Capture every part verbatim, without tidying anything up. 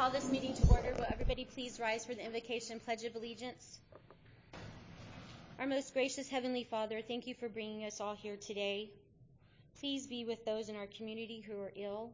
call this meeting to order. Will everybody please rise for the invocation and pledge of allegiance? Our most gracious Heavenly Father, thank you for bringing us all here today. Please be with those in our community who are ill.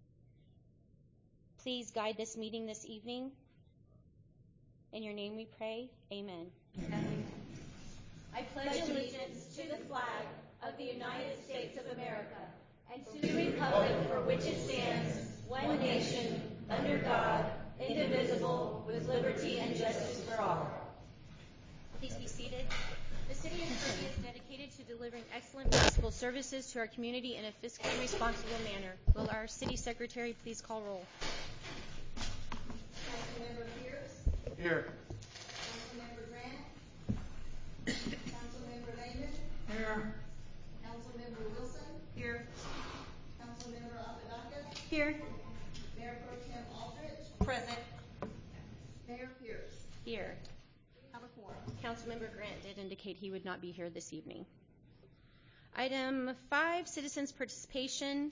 Please guide this meeting this evening. In your name we pray. Amen. Amen. I pledge allegiance to the flag of the United States of America and to the republic for which it stands, one nation, under God, indivisible, with liberty and justice for all. Please be seated. The City of Kirby is dedicated to delivering excellent municipal services to our community in a fiscally responsible manner. Will our City Secretary please call roll? Councilmember Pierce? Here. Councilmember Grant? Councilmember Lehman? Here. Councilmember Wilson? Here. Councilmember Apodaca? Here. Mayor Pro Tem Aldrich? Present. Mayor Pierce? Here. We have a quorum. Councilmember Grant did indicate he would not be here this evening. Item five, citizens' participation.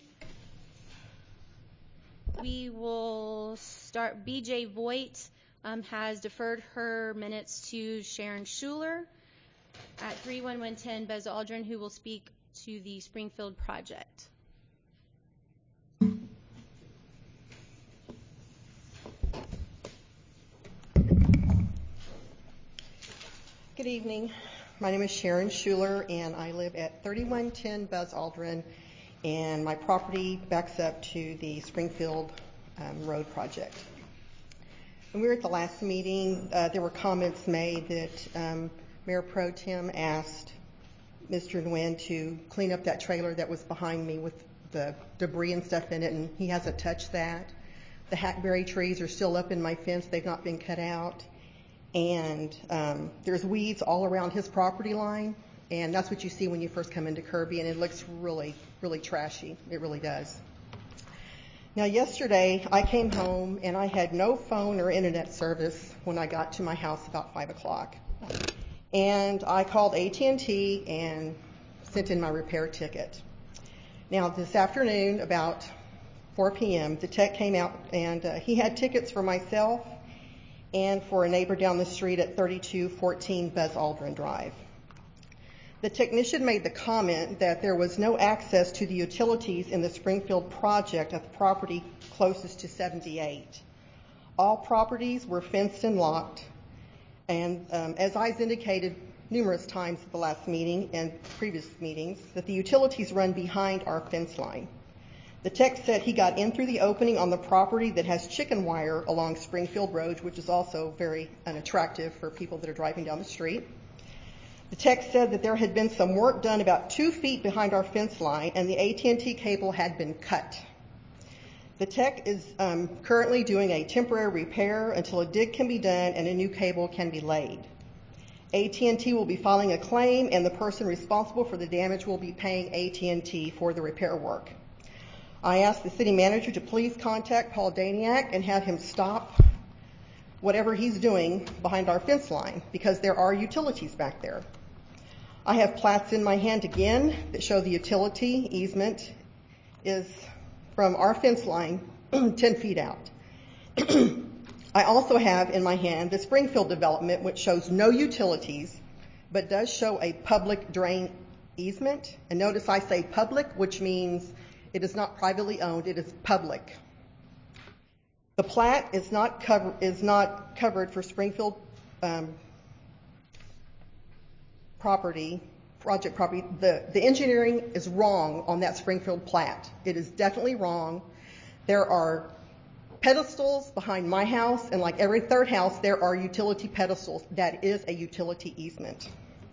We will start. B J Voigt um, has deferred her minutes to Sharon Schuler at three one one ten Buzz Aldrin, who will speak to the Springfield project. Good evening. My name is Sharon Schuler, and I live at thirty-one ten Buzz Aldrin, and my property backs up to the Springfield um, Road project. When we were at the last meeting, uh, there were comments made that um, Mayor Pro Tem asked Mister Nguyen to clean up that trailer that was behind me with the debris and stuff in it, and he hasn't touched that. The hackberry trees are still up in my fence. They've not been cut out. And um, there's weeds all around his property line, and that's what you see when you first come into Kirby, and it looks really, really trashy. It really does. Now, yesterday, I came home, and I had no phone or internet service when I got to my house about five o'clock. And I called A T and T and sent in my repair ticket. Now, this afternoon, about four p.m., the tech came out, and uh, he had tickets for myself and for a neighbor down the street at thirty-two fourteen Buzz Aldrin Drive. The technician made the comment that there was no access to the utilities in the Springfield project at the property closest to seventy-eight. All properties were fenced and locked, and um, as I've indicated numerous times at the last meeting and previous meetings, that the utilities run behind our fence line. The tech said he got in through the opening on the property that has chicken wire along Springfield Road, which is also very unattractive for people that are driving down the street. The tech said that there had been some work done about two feet behind our fence line, and the A T and T cable had been cut. The tech is um, currently doing a temporary repair until a dig can be done and a new cable can be laid. A T and T will be filing a claim, and the person responsible for the damage will be paying A T and T for the repair work. I asked the city manager to please contact Paul Daniak and have him stop whatever he's doing behind our fence line, because there are utilities back there. I have plats in my hand again that show the utility easement is from our fence line ten feet out. I also have in my hand the Springfield development, which shows no utilities, but does show a public drain easement. And notice I say public, which means it is not privately owned, it is public. The plat is not, cover, is not covered for Springfield um, property, project property. The, the engineering is wrong on that Springfield plat. It is definitely wrong. There are pedestals behind my house, and like every third house, there are utility pedestals. That is a utility easement.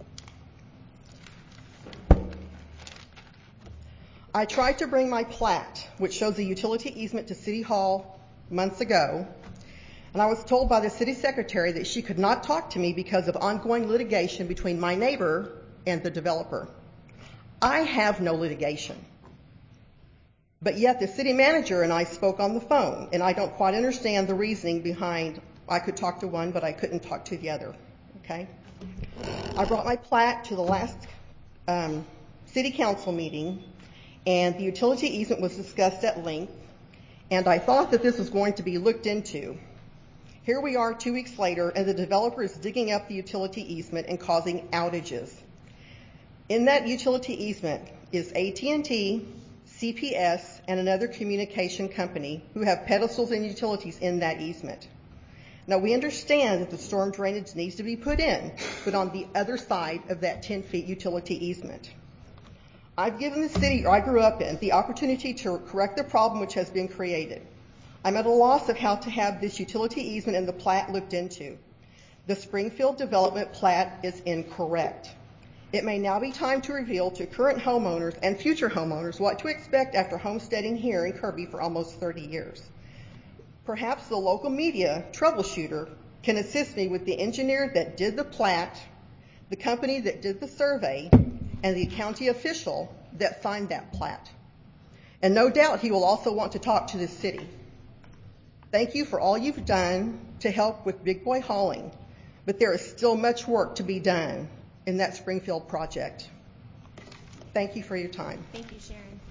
I tried to bring my plat, which shows a utility easement, to City Hall months ago, and I was told by the city secretary that she could not talk to me because of ongoing litigation between my neighbor and the developer. I have no litigation. But yet the city manager and I spoke on the phone, and I don't quite understand the reasoning behind I could talk to one, but I couldn't talk to the other, okay? I brought my plat to the last um, city council meeting, and the utility easement was discussed at length, and I thought that this was going to be looked into. Here we are two weeks later, and the developer is digging up the utility easement and causing outages. In that utility easement is A T and T, C P S, and another communication company who have pedestals and utilities in that easement. Now, we understand that the storm drainage needs to be put in, but on the other side of that ten feet utility easement. I've given the city I grew up in the opportunity to correct the problem which has been created. I'm at a loss of how to have this utility easement and the plat looked into. The Springfield development plat is incorrect. It may now be time to reveal to current homeowners and future homeowners what to expect after homesteading here in Kirby for almost thirty years. Perhaps the local media troubleshooter can assist me with the engineer that did the plat, the company that did the survey, and the county official that signed that plat. And no doubt he will also want to talk to the city. Thank you for all you've done to help with Big Boy hauling, but there is still much work to be done in that Springfield project. Thank you for your time. Thank you, Sharon.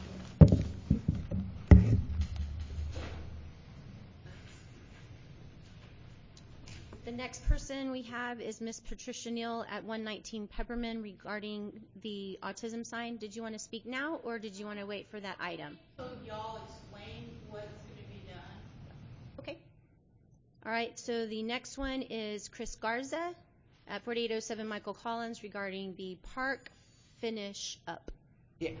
The next person we have is Miss Patricia Neal at one nineteen Peppermint regarding the autism sign. Did you want to speak now, or did you want to wait for that item? So y'all explain what's going to be done. Okay. All right, so the next one is Chris Garza at forty-eight oh seven Michael Collins regarding the park finish up. Yeah.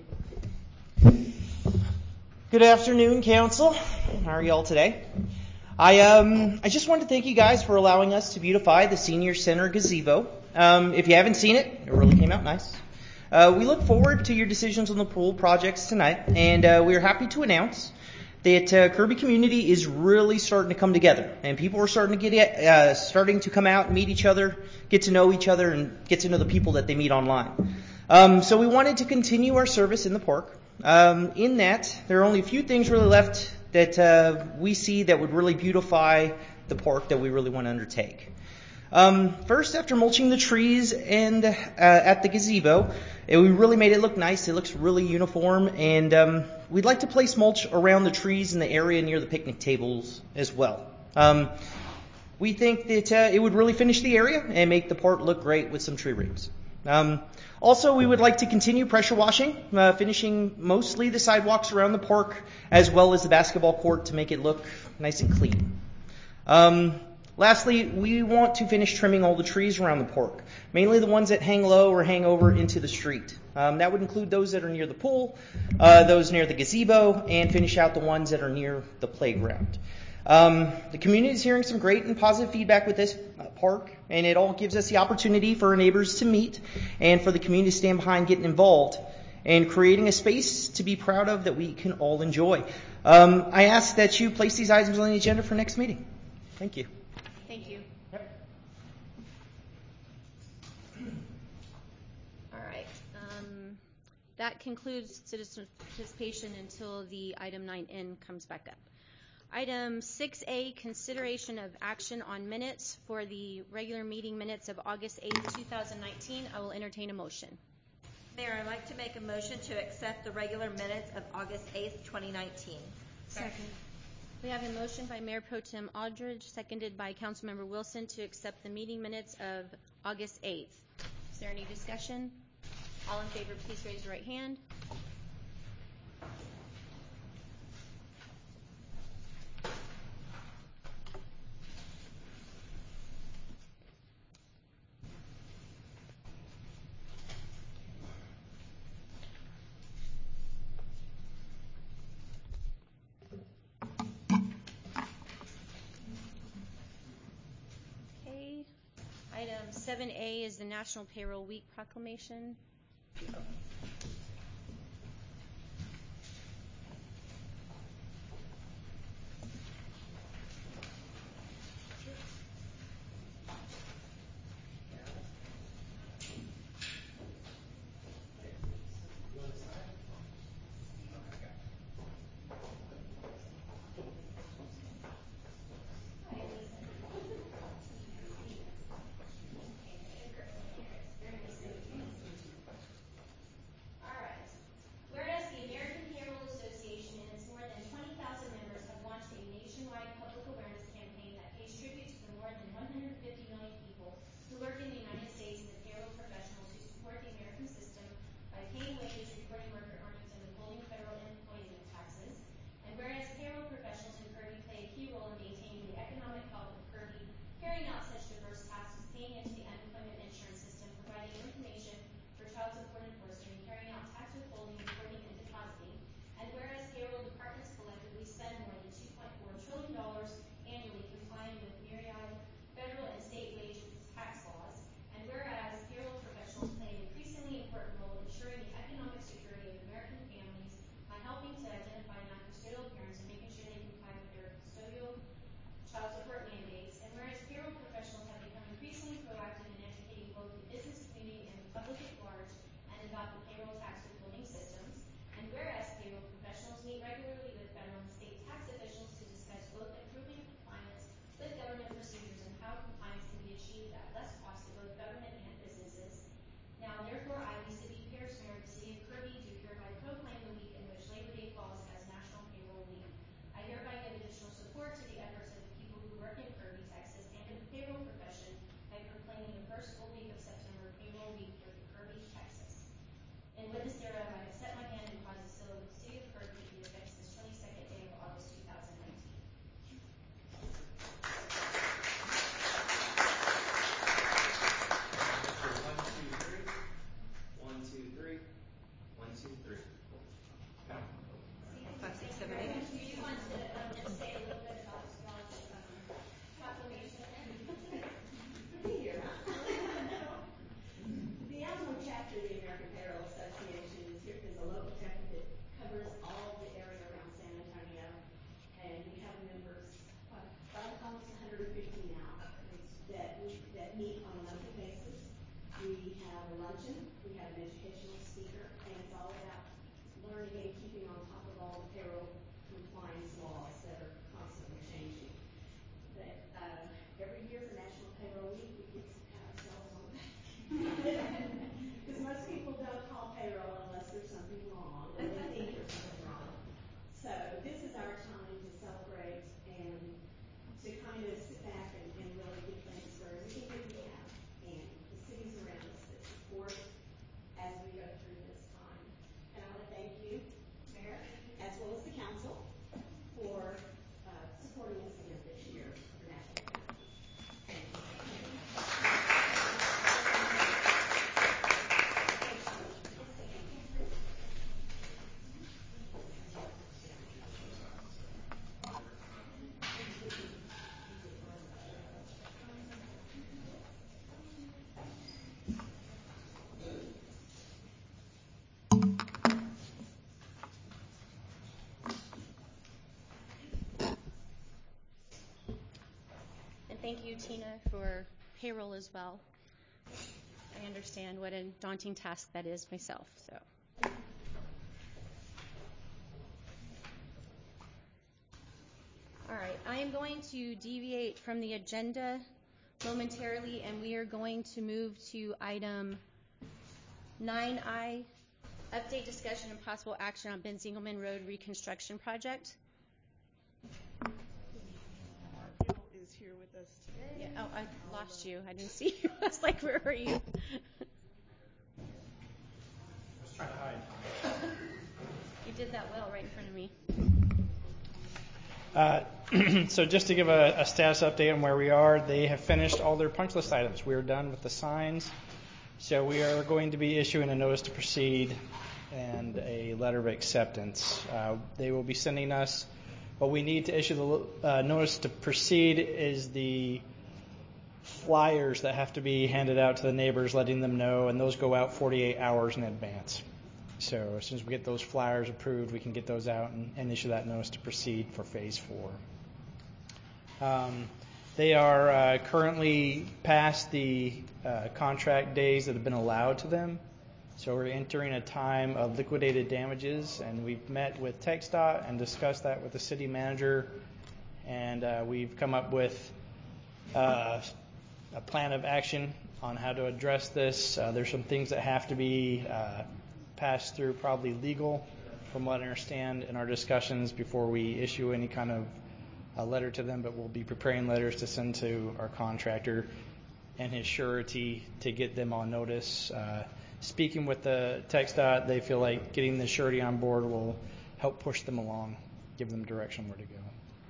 Good afternoon, Council. How are y'all today? I um I just wanted to thank you guys for allowing us to beautify the Senior Center gazebo. Um, if you haven't seen it, it really came out nice. Uh, we look forward to your decisions on the pool projects tonight, and uh, we are happy to announce that uh, Kirby community is really starting to come together, and people are starting to get uh, starting to come out and meet each other, get to know each other, and get to know the people that they meet online. Um, so we wanted to continue our service in the park. Um, in that, there are only a few things really left that uh, we see that would really beautify the park that we really want to undertake. Um, first, after mulching the trees and uh, at the gazebo, it, we really made it look nice. It looks really uniform, and um, we'd like to place mulch around the trees in the area near the picnic tables as well. Um, we think that uh, it would really finish the area and make the park look great with some tree rings. Um, also, we would like to continue pressure washing, uh, finishing mostly the sidewalks around the park as well as the basketball court to make it look nice and clean. Um, lastly, we want to finish trimming all the trees around the park, mainly the ones that hang low or hang over into the street. Um, that would include those that are near the pool, uh, those near the gazebo, and finish out the ones that are near the playground. Um, the community is hearing some great and positive feedback with this uh, park, and it all gives us the opportunity for our neighbors to meet and for the community to stand behind getting involved and creating a space to be proud of that we can all enjoy. Um, I ask that you place these items on the agenda for next meeting. Thank you. Thank you. Yep. All right. Um, that concludes citizen participation until the item nine N comes back up. Item six A, consideration of action on minutes for the regular meeting minutes of August eighth, two thousand nineteen. I will entertain a motion. Mayor, I'd like to make a motion to accept the regular minutes of August eighth, twenty nineteen. Second. We have a motion by Mayor Pro Tem Aldridge, seconded by Councilmember Wilson, to accept the meeting minutes of August eighth. Is there any discussion? All in favor, please raise your right hand. Okay. Item seven A is the National Payroll Week proclamation. thank you, Tina, for payroll as well. I understand what a daunting task that is myself, so. All right, I am going to deviate from the agenda momentarily, and we are going to move to item nine I, update, discussion, and possible action on Ben Zingelman Road reconstruction project. Is here with us today. Yeah, oh, I lost you. I didn't see you. I was like, where are you? You did that well right in front of me. Uh, so just to give a, a status update on where we are, they have finished all their punch list items. We are done with the signs. So we are going to be issuing a notice to proceed and a letter of acceptance. Uh, they will be sending us, what we need to issue the uh, notice to proceed is the flyers that have to be handed out to the neighbors, letting them know, and those go out forty-eight hours in advance. So as soon as we get those flyers approved, we can get those out and, and issue that notice to proceed for phase four. Um, they are uh, currently past the uh, contract days that have been allowed to them. So we're entering a time of liquidated damages, and we've met with TxDOT and discussed that with the city manager, and uh, we've come up with uh, a plan of action on how to address this. Uh, there's some things that have to be uh, passed through probably legal, from what I understand in our discussions, before we issue any kind of a letter to them, but we'll be preparing letters to send to our contractor and his surety to get them on notice. Uh, speaking with the TxDOT, they feel like getting the surety on board will help push them along, give them direction where to go.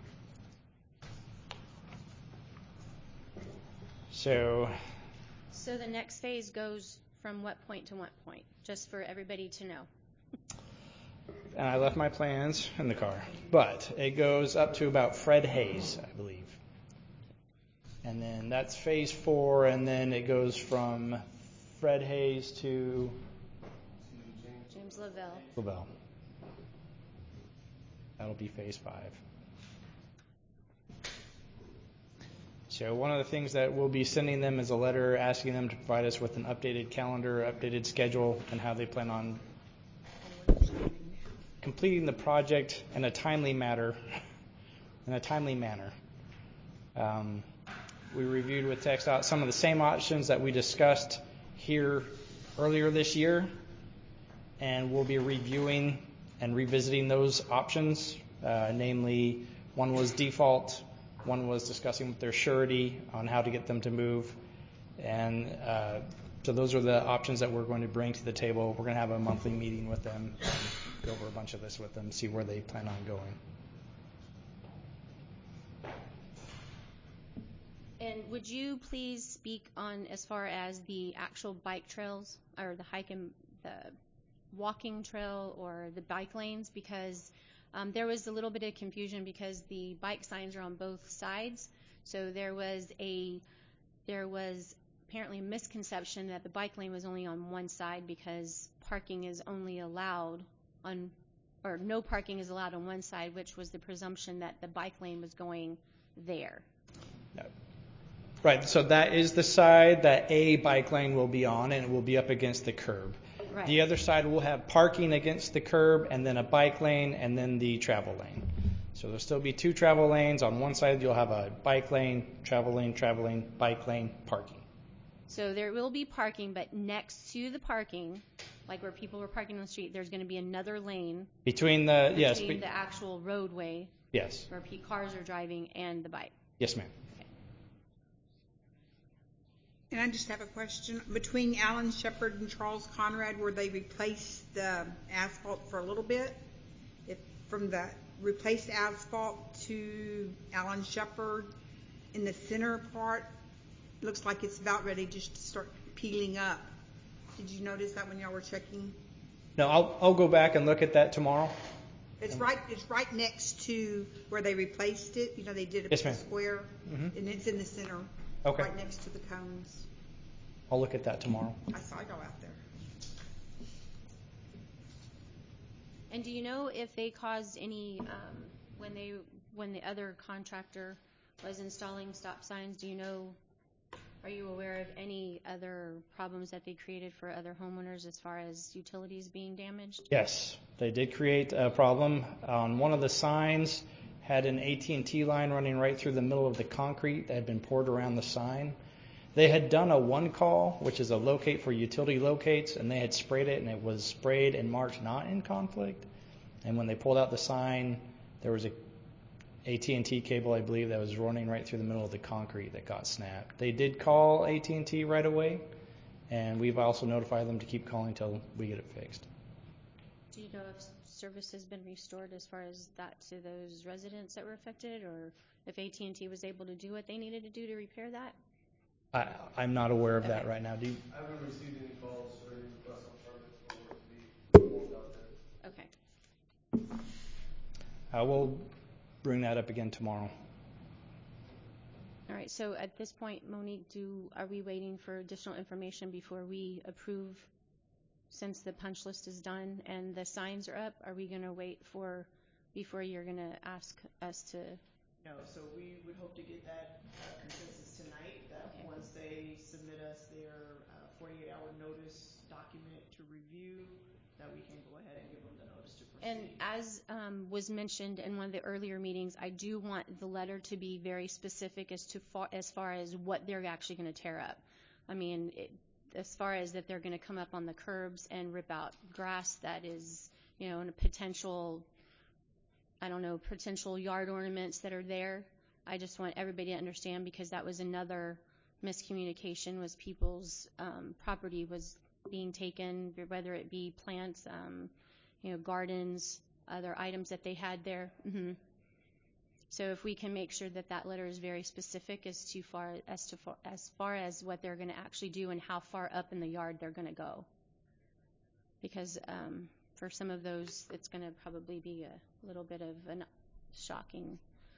So, So the next phase goes from what point to what point, just for everybody to know? and I left my plans in the car, but it goes up to about Fred Hayes, I believe. And then that's phase four, and then it goes from Fred Hayes to James Lavelle. Lavelle. That'll be phase five. So one of the things that we'll be sending them is a letter asking them to provide us with an updated calendar, updated schedule, and how they plan on completing the project in a timely manner. In a timely manner. Um, we reviewed with TxDOT some of the same options that we discussed here earlier this year, and we'll be reviewing and revisiting those options. Uh, namely, one was default. One was discussing with their surety on how to get them to move. And uh, so those are the options that we're going to bring to the table. We're going to have a monthly meeting with them, and go over a bunch of this with them, see where they plan on going. And would you please speak on as far as the actual bike trails, or the hike and the walking trail, or the bike lanes? Because Um, there was a little bit of confusion because the bike signs are on both sides. So there was a there was apparently a misconception that the bike lane was only on one side, because parking is only allowed on, or no parking is allowed on one side, which was the presumption that the bike lane was going there. No. Right. So that is the side that a bike lane will be on, and it will be up against the curb. Right. The other side will have parking against the curb, and then a bike lane, and then the travel lane. So there'll still be two travel lanes. On one side, you'll have a bike lane, travel lane, travel lane, bike lane, parking. So there will be parking, but next to the parking, like where people were parking on the street, there's going to be another lane Between the, yes. between be- the actual roadway Yes. where pe- cars are driving and the bike. Yes, ma'am. And I just have a question. Between Alan Shepard and Charles Conrad, where they replaced the asphalt for a little bit, if from the replaced asphalt to Alan Shepard, in the center part, looks like it's about ready just to start peeling up. Did you notice that when y'all were checking? No, I'll I'll go back and look at that tomorrow. It's right. It's right next to where they replaced it. You know, they did a Yes, ma'am. square, Mhm. and it's in the center, Okay. right next to the cones. I'll look at that tomorrow. I saw y'all out there. And do you know if they caused any, um, when they, when the other contractor was installing stop signs. Do you know, are you aware of any other problems that they created for other homeowners as far as utilities being damaged? Yes, they did create a problem. On one of the signs had an A T and T line running right through the middle of the concrete that had been poured around the sign. They had done a one call, which is a locate for utility locates, and they had sprayed it, and it was sprayed and marked not in conflict. And when they pulled out the sign, there was a A T and T cable, I believe, that was running right through the middle of the concrete that got snapped. They did call A T and T right away, and we've also notified them to keep calling until we get it fixed. Do you know if service has been restored as far as that to those residents that were affected, or if A T and T was able to do what they needed to do to repair that? I, I'm not aware of that right now. Do you? I haven't received any calls or any requests on service for work to be performed out there. Okay. Uh, we'll bring that up again tomorrow. All right, so at this point, Monique, do are we waiting for additional information before we approve, since the punch list is done and the signs are up? Are we going to wait for, before you're going to ask us to? No, so we would hope to get that uh, consensus tonight, that Okay. once they submit us their uh, forty-eight hour notice document to review, that we can go ahead and give them the notice to proceed. And as um, was mentioned in one of the earlier meetings, I do want the letter to be very specific as to far, as far as what they're actually going to tear up. I mean, it, as far as that they're going to come up on the curbs and rip out grass that is, you know, in a potential, I don't know, potential yard ornaments that are there. I just want everybody to understand, because that was another miscommunication, was people's um, property was being taken, whether it be plants, um, you know, gardens, other items that they had there. Mm-hmm. So if we can make sure that that letter is very specific as to far as to far, as far as what they're going to actually do and how far up in the yard they're going to go, because um, for some of those, it's going to probably be a little bit of a shocking.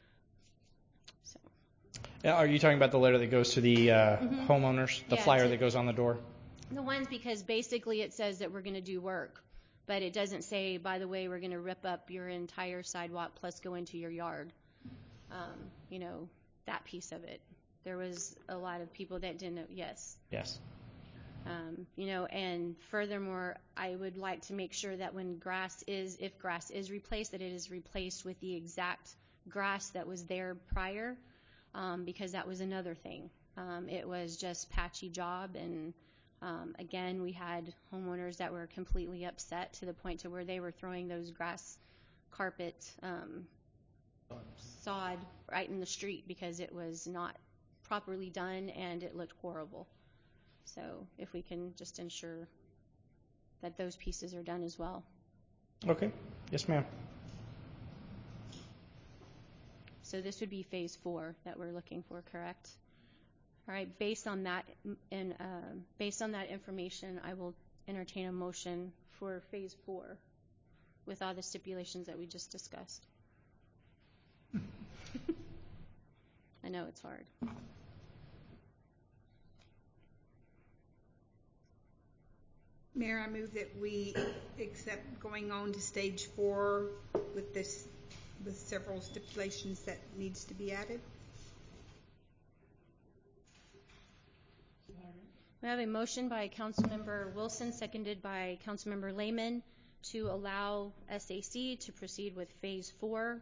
So. Yeah, are you talking about the letter that goes to the uh, Mm-hmm. homeowners, the Yeah, flyer to- that goes on the door? The ones, because basically it says that we're going to do work, but it doesn't say, by the way, we're going to rip up your entire sidewalk plus go into your yard. Um, you know, that piece of it. There was a lot of people that didn't know. Yes. Yes. Um, you know, and furthermore, I would like to make sure that when grass is, if grass is replaced, that it is replaced with the exact grass that was there prior, um, because that was another thing. Um, it was just patchy job, and um, again, we had homeowners that were completely upset to the point to where they were throwing those grass carpet um, sod right in the street because it was not properly done and it looked horrible. So if we can just ensure that those pieces are done as well. Okay. Yes, ma'am. So this would be phase four that we're looking for, correct? All right. Based on that, and uh, based on that information, I will entertain a motion for phase four with all the stipulations that we just discussed. I know it's hard. Mayor, I move that we accept going on to stage four with this, with several stipulations that needs to be added. We have a motion by Councilmember Wilson, seconded by Councilmember Lehman, to allow S A C to proceed with phase four.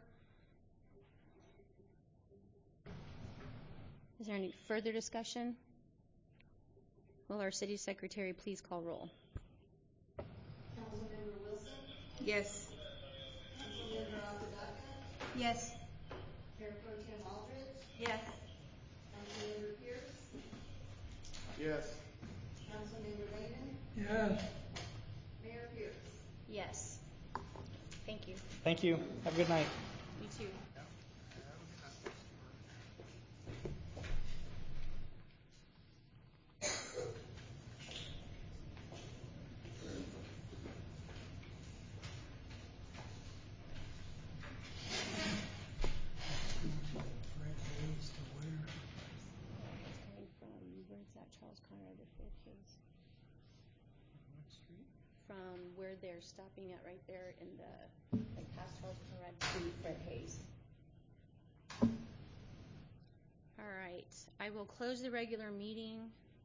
Is there any further discussion? Will our city secretary please call roll? Councilmember Wilson? Yes. Councilmember Apodaca? Yes. Mayor Pro Tem Aldridge? Yes. Councilmember Pierce? Yes. Councilmember Lehman? Yes. Mayor Pierce? Yes. Thank you. Thank you. Have a good night. You too. Charles Conrad to Fred Hayes. From where they're stopping at right there in the, like past Charles Conrad to Fred Hayes. right, I will close the regular meeting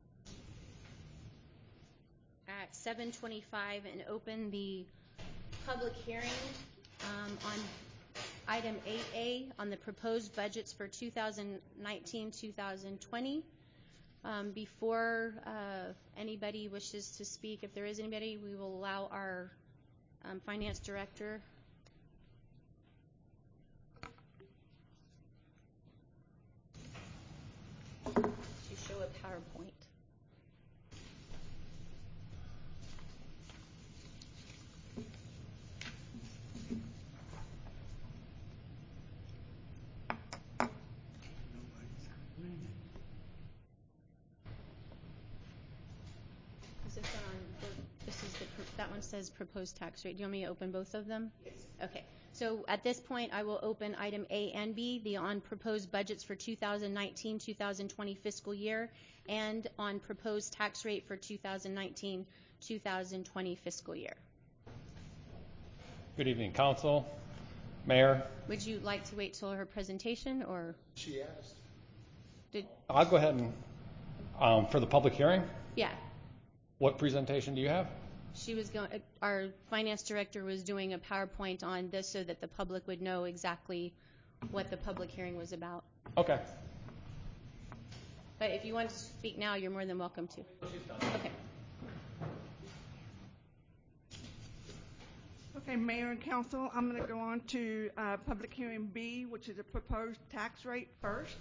at seven twenty-five and open the public hearing um, on item eight A on the proposed budgets for two thousand nineteen to two thousand twenty. Um, before uh, anybody wishes to speak, if there is anybody, we will allow our um, finance director to show a PowerPoint. Is this one on, the- this is the, pro- that one says proposed tax rate. Do you want me to open both of them? Yes. Okay. So at this point, I will open item A and B, the on proposed budgets for two thousand nineteen two thousand twenty fiscal year, and on proposed tax rate for two thousand nineteen two thousand twenty fiscal year. Good evening, Council, Mayor. Would you like to wait till her presentation, or She asked. did, I'll go ahead and, um, for the public hearing, yeah, what presentation do you have? she was going, our finance director was doing a PowerPoint on this so that the public would know exactly what the public hearing was about. Okay. But if you want to speak now, you're more than welcome to. Okay. Okay, Mayor and Council, I'm going to go on to uh, public hearing B, which is a proposed tax rate first.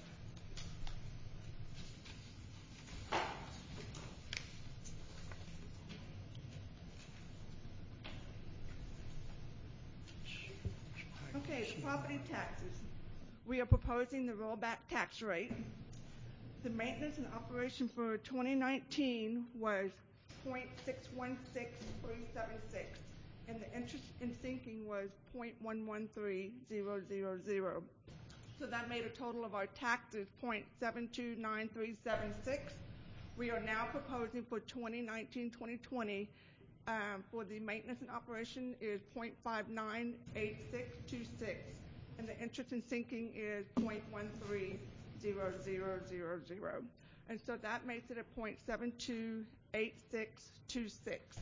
Okay, the property taxes. We are proposing the rollback tax rate. The maintenance and operation for twenty nineteen was zero point six one six three seven six, and the interest in sinking was zero point one one three zero zero zero. So that made a total of our taxes zero point seven two nine three seven six. We are now proposing for twenty nineteen twenty twenty um, for the maintenance and operation is zero point five nine eight six two six, and the interest in sinking is zero point one three zero zero zero zero. And so that makes it a zero point seven two eight six two six.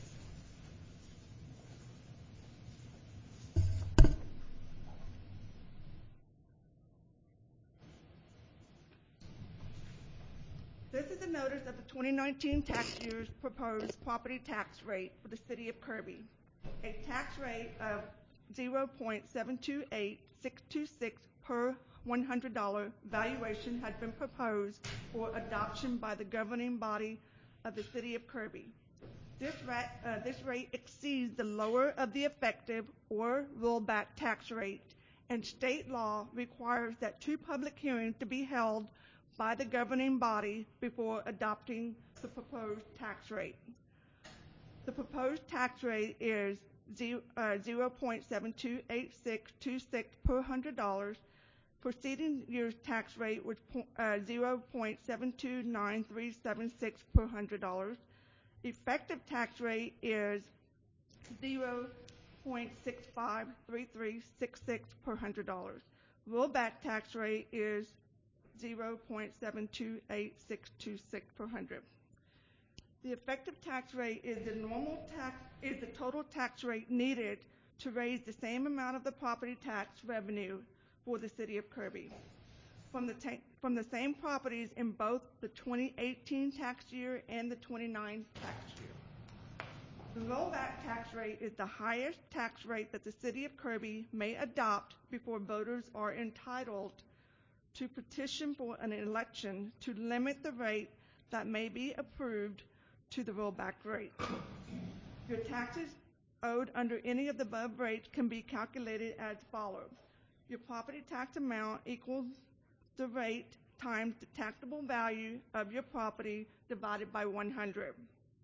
This is a notice of the twenty nineteen tax year's proposed property tax rate for the city of Kirby. A tax rate of zero point seven two eight six two six per one hundred dollar valuation had been proposed for adoption by the governing body of the city of Kirby. This, rat, uh, this rate exceeds the lower of the effective or rollback tax rate, and state law requires that two public hearings to be held by the governing body before adopting the proposed tax rate. The proposed tax rate is zero point seven two eight six two six per one hundred dollars. Preceding year's tax rate was uh, zero point seven two nine three seven six per one hundred dollars. Effective tax rate is zero point six five three three six six per one hundred dollars. Rollback tax rate is zero point seven two eight six two six per hundred. The effective tax rate is the normal tax is the total tax rate needed to raise the same amount of the property tax revenue for the city of Kirby from the ta- from the same properties in both the twenty eighteen tax year and the twenty-nine tax year. The rollback tax rate is the highest tax rate that the city of Kirby may adopt before voters are entitled to petition for an election to limit the rate that may be approved to the rollback rate. Your taxes owed under any of the above rates can be calculated as follows. Your property tax amount equals the rate times the taxable value of your property divided by one hundred.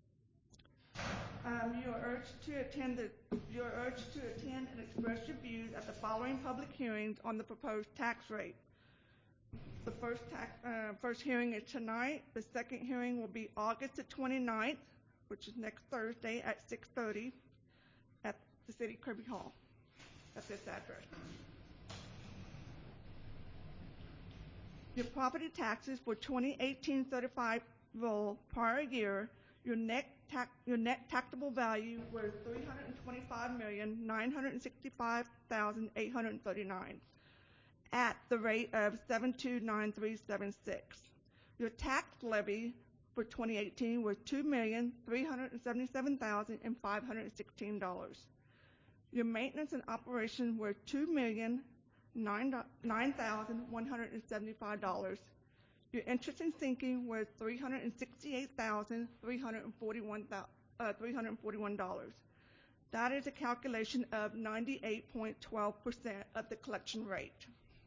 Um, you are urged to attend the, you are urged to attend and express your views at the following public hearings on the proposed tax rate. The first, tax, uh, first hearing is tonight. The second hearing will be August the twenty-ninth, which is next Thursday at six thirty at the City Kirby Hall at this address. Your property taxes for twenty eighteen certified roll prior year, your net tax, your net taxable value was three hundred twenty-five million nine hundred sixty-five thousand eight hundred thirty-nine at the rate of seven two nine three seven six. Your tax levy for twenty eighteen was two million three hundred seventy-seven thousand five hundred sixteen dollars. Your maintenance and operation were two million nine thousand one hundred seventy-five dollars. Your interest and sinking was three hundred sixty-eight thousand three hundred forty-one dollars. That is a calculation of ninety-eight point one two percent of the collection rate.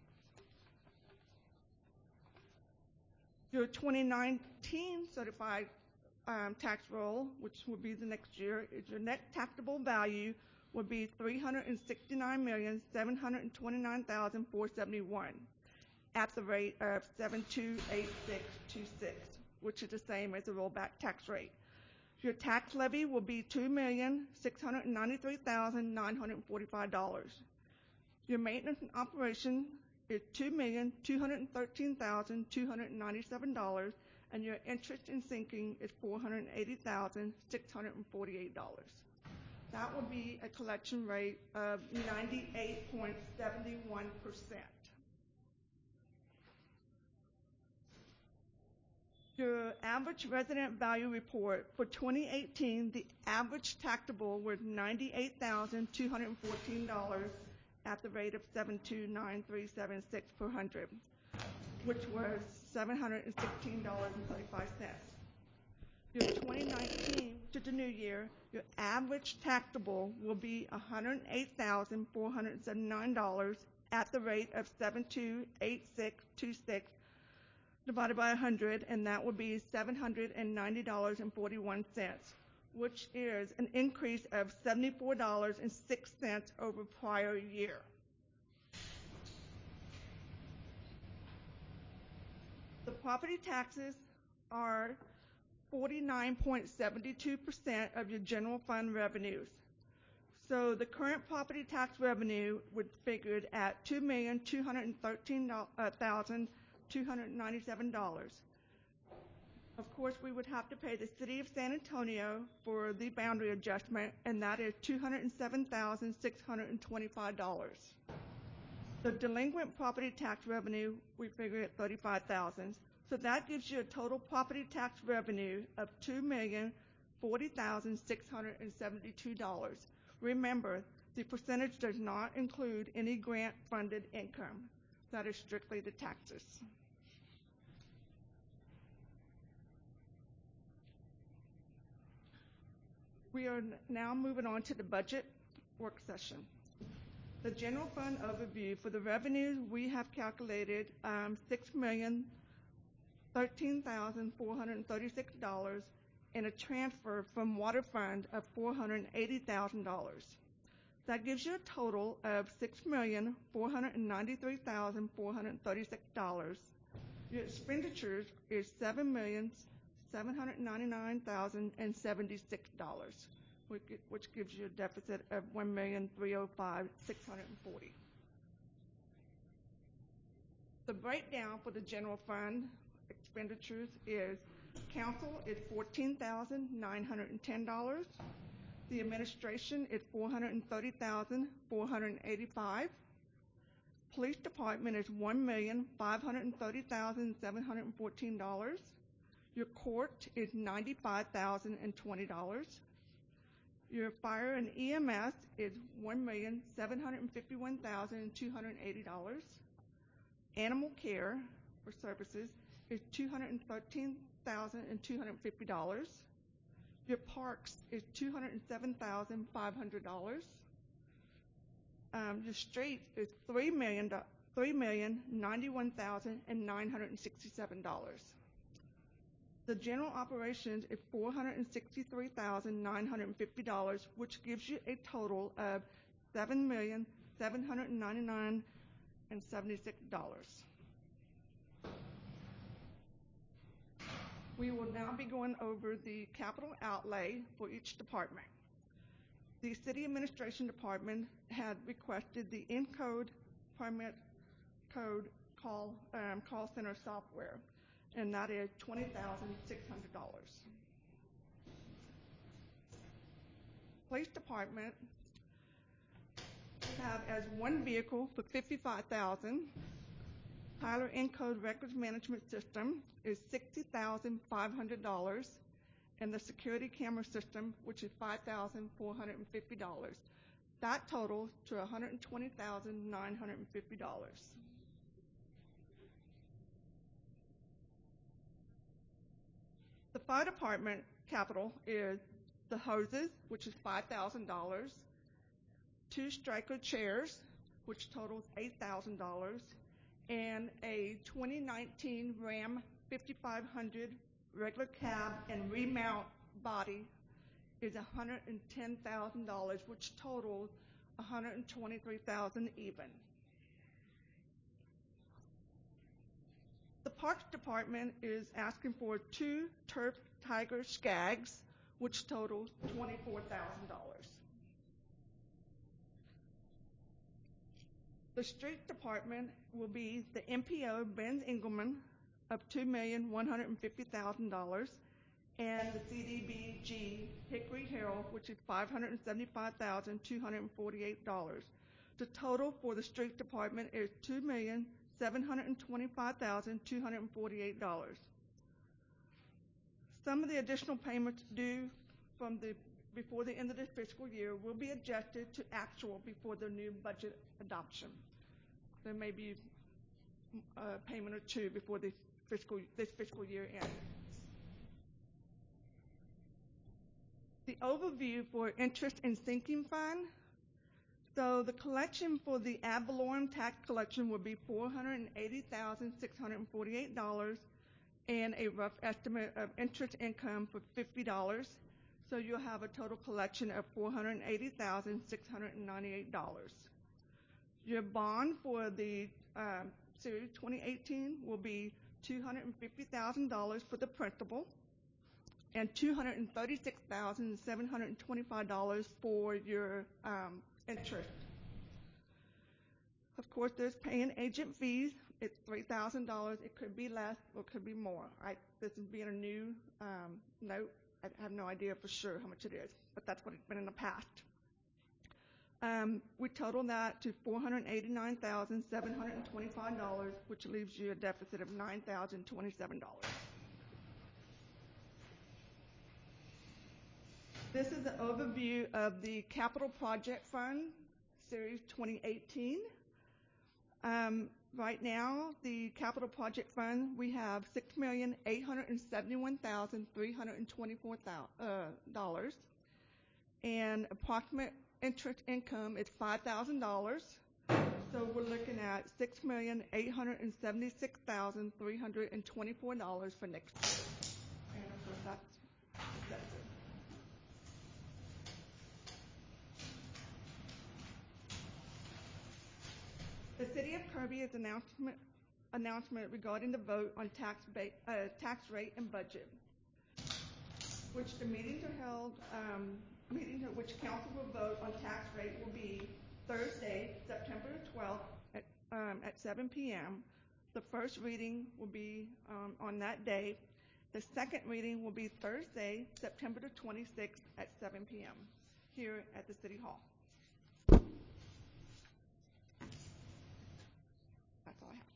Your twenty nineteen certified um, tax roll, which will be the next year, is your net taxable value would be three hundred sixty-nine million seven hundred twenty-nine thousand four hundred seventy-one at the rate of seven two eight six two six, which is the same as the rollback tax rate. Your tax levy will be two million six hundred ninety-three thousand nine hundred forty-five dollars. Your maintenance and operation is two million two hundred thirteen thousand two hundred ninety-seven dollars, and your interest and sinking is four hundred eighty thousand six hundred forty-eight dollars. That would be a collection rate of ninety-eight point seven one percent. Your average resident value report for twenty eighteen, the average taxable was ninety-eight thousand two hundred fourteen dollars at the rate of seven two nine three seven six per hundred, which was seven hundred sixteen dollars and thirty-five cents. Your twenty nineteen to the new year, your average taxable will be one hundred eight thousand four hundred seventy-nine dollars at the rate of seven two eight six two six divided by one hundred, and that would be seven hundred ninety dollars and forty-one cents, which is an increase of seventy-four dollars and six cents over prior year. The property taxes are forty-nine point seven two percent of your general fund revenues. So the current property tax revenue would figured at two million two hundred thirteen thousand two hundred ninety-seven dollars. Of course, we would have to pay the City of San Antonio for the boundary adjustment, and that is two hundred seven thousand six hundred twenty-five dollars. The delinquent property tax revenue, we figure at thirty-five thousand dollars. So that gives you a total property tax revenue of two million forty thousand six hundred seventy-two dollars. Remember, the percentage does not include any grant-funded income. That is strictly the taxes. We are now moving on to the budget work session. The general fund overview for the revenues, we have calculated um, six million thirteen thousand four hundred thirty-six dollars and a transfer from water fund of four hundred eighty thousand dollars. That gives you a total of six million four hundred ninety-three thousand four hundred thirty-six dollars. Your expenditures is seven million seven hundred ninety-nine thousand seventy-six dollars, which, which gives you a deficit of one million three hundred five thousand six hundred forty dollars. The breakdown for the general fund expenditures is council is fourteen thousand nine hundred ten dollars. The administration is four hundred thirty thousand four hundred eighty-five dollars. Police department is one million five hundred thirty thousand seven hundred fourteen dollars. Your court is ninety-five thousand twenty dollars. Your fire and E M S is one million seven hundred fifty-one thousand two hundred eighty dollars. Animal care for services is two hundred thirteen thousand two hundred fifty dollars. Your parks is two hundred seven thousand five hundred dollars. Um, your streets is three million ninety-one thousand nine hundred sixty-seven dollars. The general operations is four hundred sixty-three thousand nine hundred fifty dollars, which gives you a total of seven million seven hundred ninety-nine thousand seventy-six dollars. We will now be going over the capital outlay for each department. The City Administration Department had requested the in-code permit code call, um, call center software, and that is twenty thousand six hundred dollars. Police Department have as one vehicle for fifty-five thousand dollars. Tyler Encode Records Management System is sixty thousand five hundred dollars, and the security camera system, which is five thousand four hundred fifty dollars. That totals to one hundred twenty thousand nine hundred fifty dollars. The fire department capital is the hoses, which is five thousand dollars, two striker chairs, which totals eight thousand dollars, and a twenty nineteen Ram fifty-five hundred regular cab and remount body is one hundred ten thousand dollars, which totals one hundred twenty-three thousand dollars even. The Parks Department is asking for two Turf Tiger Skags, which totals twenty-four thousand dollars. The Street Department will be the M P O Benz Engelman of two million one hundred fifty thousand dollars, and the C D B G Hickory Hill, which is five hundred seventy-five thousand two hundred forty-eight dollars. The total for the Street Department is two million seven hundred twenty-five thousand two hundred forty-eight dollars. Some of the additional payments due from the before the end of the fiscal year will be adjusted to actual before the new budget adoption. There may be a payment or two before the fiscal, this fiscal year ends. The overview for interest and sinking fund. So the collection for the ad valorem tax collection will be four hundred eighty thousand six hundred forty-eight dollars, and a rough estimate of interest income for fifty dollars. So you'll have a total collection of four hundred eighty thousand six hundred ninety-eight dollars. Your bond for the um, series twenty eighteen will be two hundred fifty thousand dollars for the principal and two hundred thirty-six thousand seven hundred twenty-five dollars for your um, interest. Of course, there's paying agent fees. It's three thousand dollars. It could be less or it could be more. I, this is being a new um, note. I have no idea for sure how much it is, but that's what it's been in the past. Um, we total that to four hundred eighty-nine thousand seven hundred twenty-five dollars, which leaves you a deficit of nine thousand twenty-seven dollars. This is an overview of the Capital Project Fund, Series twenty eighteen. Um, right now, the Capital Project Fund, we have six million eight hundred seventy-one thousand three hundred twenty-four dollars, and approximate interest income is five thousand dollars. So we're looking at six million eight hundred seventy-six thousand three hundred twenty-four dollars for next year. And of course, that's excessive. The City of Kirby's announcement announcement regarding the vote on tax ba uh, tax rate and budget, which the meetings are held. Um, meetings at which council will vote on tax rate will be Thursday, September twelfth at um, at seven p m The first reading will be um, on that day. The second reading will be Thursday, September the twenty-sixth at seven p m here at the City Hall. That's all I have.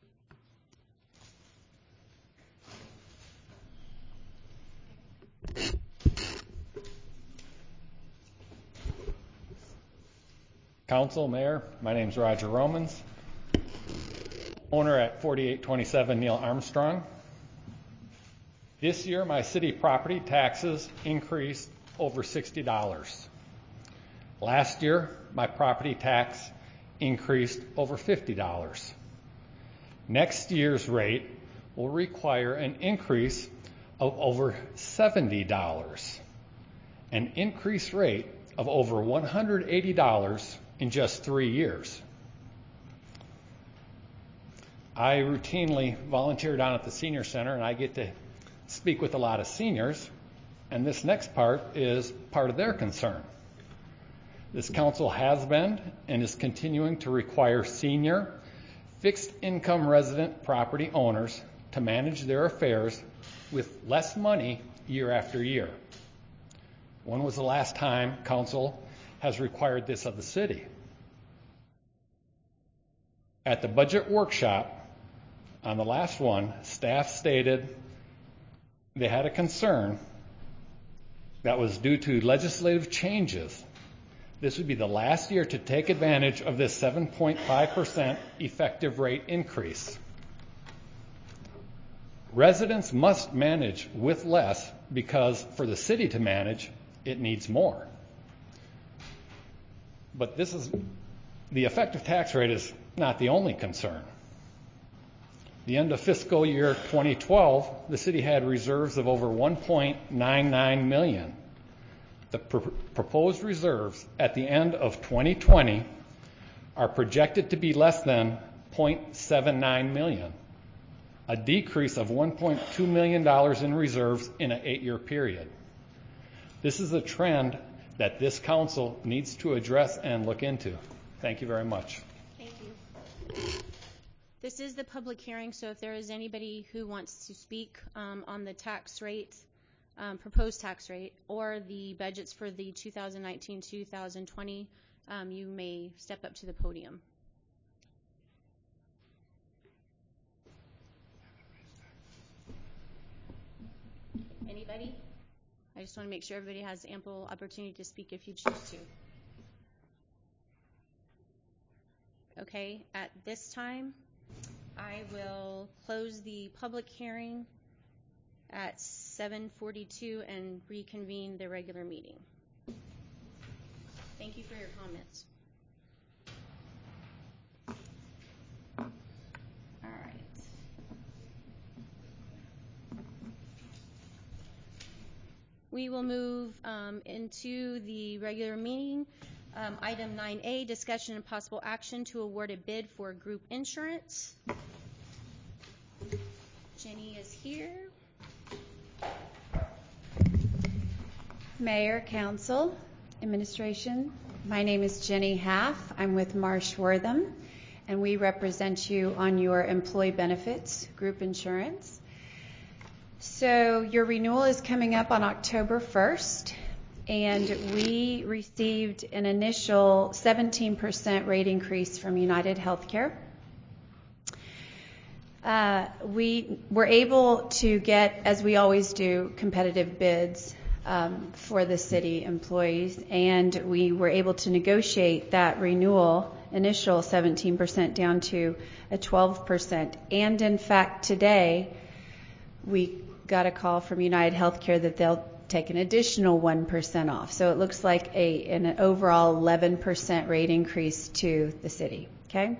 Council, Mayor, my name is Roger Romans, owner at forty-eight twenty-seven Neil Armstrong. This year, my city property taxes increased over sixty dollars. Last year, my property tax increased over fifty dollars. Next year's rate will require an increase of over seventy dollars, an increased rate of over one hundred eighty dollars in just three years. I routinely volunteer down at the senior center, and I get to speak with a lot of seniors, and this next part is part of their concern. This council has been and is continuing to require senior fixed income resident property owners to manage their affairs with less money year after year. When was the last time council has required this of the city? At the budget workshop, on the last one, staff stated they had a concern that was due to legislative changes. This would be the last year to take advantage of this seven point five percent effective rate increase. Residents must manage with less because for the city to manage, it needs more. But this is, the effective tax rate is not the only concern. The end of fiscal year twenty twelve, the city had reserves of over one point nine nine million. The pr- proposed reserves at the end of twenty twenty are projected to be less than zero point seven nine million, a decrease of one point two million dollars in reserves in an eight-year period. This is a trend that this council needs to address and look into. Thank you very much. Thank you. This is the public hearing, so if there is anybody who wants to speak um, on the tax rate, um, proposed tax rate, or the budgets for the two thousand nineteen to two thousand twenty, um, you may step up to the podium. Anybody? I just want to make sure everybody has ample opportunity to speak if you choose to. Okay, at this time, I will close the public hearing at seven forty-two and reconvene the regular meeting. Thank you for your comments. All right. We will move um, into the regular meeting. Um, item nine A, discussion and possible action to award a bid for group insurance. Jenny is here. Mayor, Council, Administration, my name is Jenny Half. I'm with Marsh Wortham, and we represent you on your employee benefits group insurance. So your renewal is coming up on October first, and we received an initial seventeen percent rate increase from United Healthcare. Uh, we were able to get, as we always do, competitive bids um, for the city employees, and we were able to negotiate that renewal initial seventeen percent down to a twelve percent. And in fact, today we got a call from United Healthcare that they'll take an additional one percent off. So it looks like a an overall eleven percent rate increase to the city. Okay.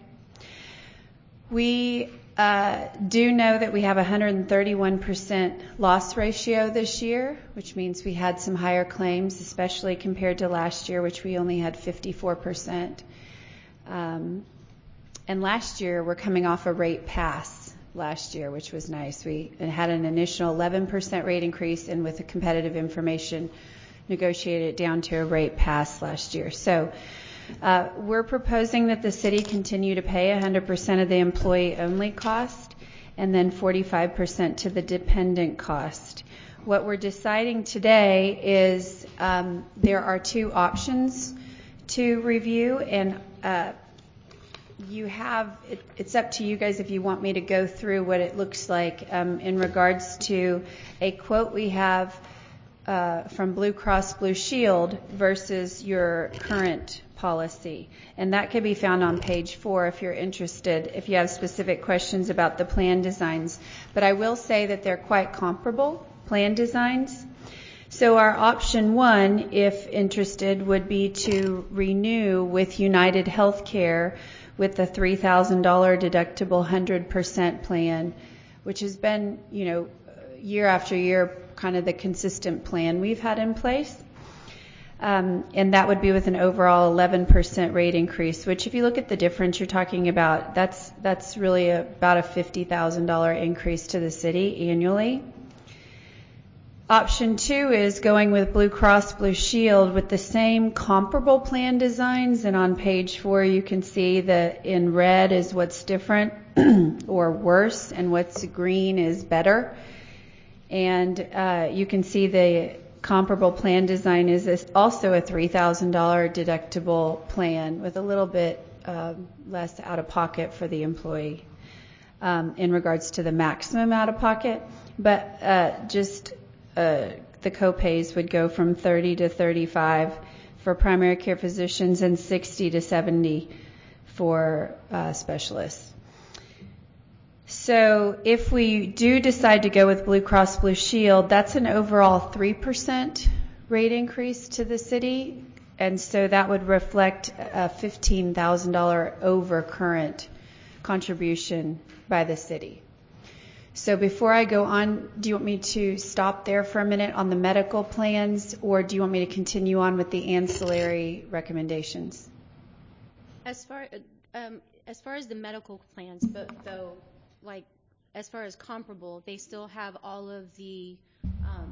We uh, do know that we have a one hundred thirty-one percent loss ratio this year, which means we had some higher claims, especially compared to last year, which we only had fifty-four percent. Um, and last year, we're coming off a rate pass last year, which was nice. We had an initial eleven percent rate increase, and with the competitive information, negotiated it down to a rate pass last year. So uh, we're proposing that the city continue to pay one hundred percent of the employee-only cost and then forty-five percent to the dependent cost. What we're deciding today is um, there are two options to review, and uh, you have, it, it's up to you guys if you want me to go through what it looks like um, in regards to a quote we have uh, from Blue Cross Blue Shield versus your current policy. And that can be found on page four if you're interested, if you have specific questions about the plan designs. But I will say that they're quite comparable plan designs. So our option one, if interested, would be to renew with United Healthcare with the three thousand dollars deductible one hundred percent plan, which has been, you know, year after year kind of the consistent plan we've had in place. Um, and that would be with an overall eleven percent rate increase, which if you look at the difference you're talking about, that's that's really a, about a fifty thousand dollars increase to the city annually. Option two is going with Blue Cross Blue Shield with the same comparable plan designs, and on page four you can see that in red is what's different or worse, and what's green is better. And uh, you can see the comparable plan design is also a three thousand dollars deductible plan with a little bit uh, less out of pocket for the employee um, in regards to the maximum out of pocket, but uh, just Uh, the co-pays would go from thirty to thirty-five for primary care physicians and sixty to seventy for uh, specialists. So if we do decide to go with Blue Cross Blue Shield, that's an overall three percent rate increase to the city, and so that would reflect a fifteen thousand dollars over current contribution by the city. So before I go on, do you want me to stop there for a minute on the medical plans, or do you want me to continue on with the ancillary recommendations? As far um, as far as the medical plans, but though, like as far as comparable, they still have all of the um,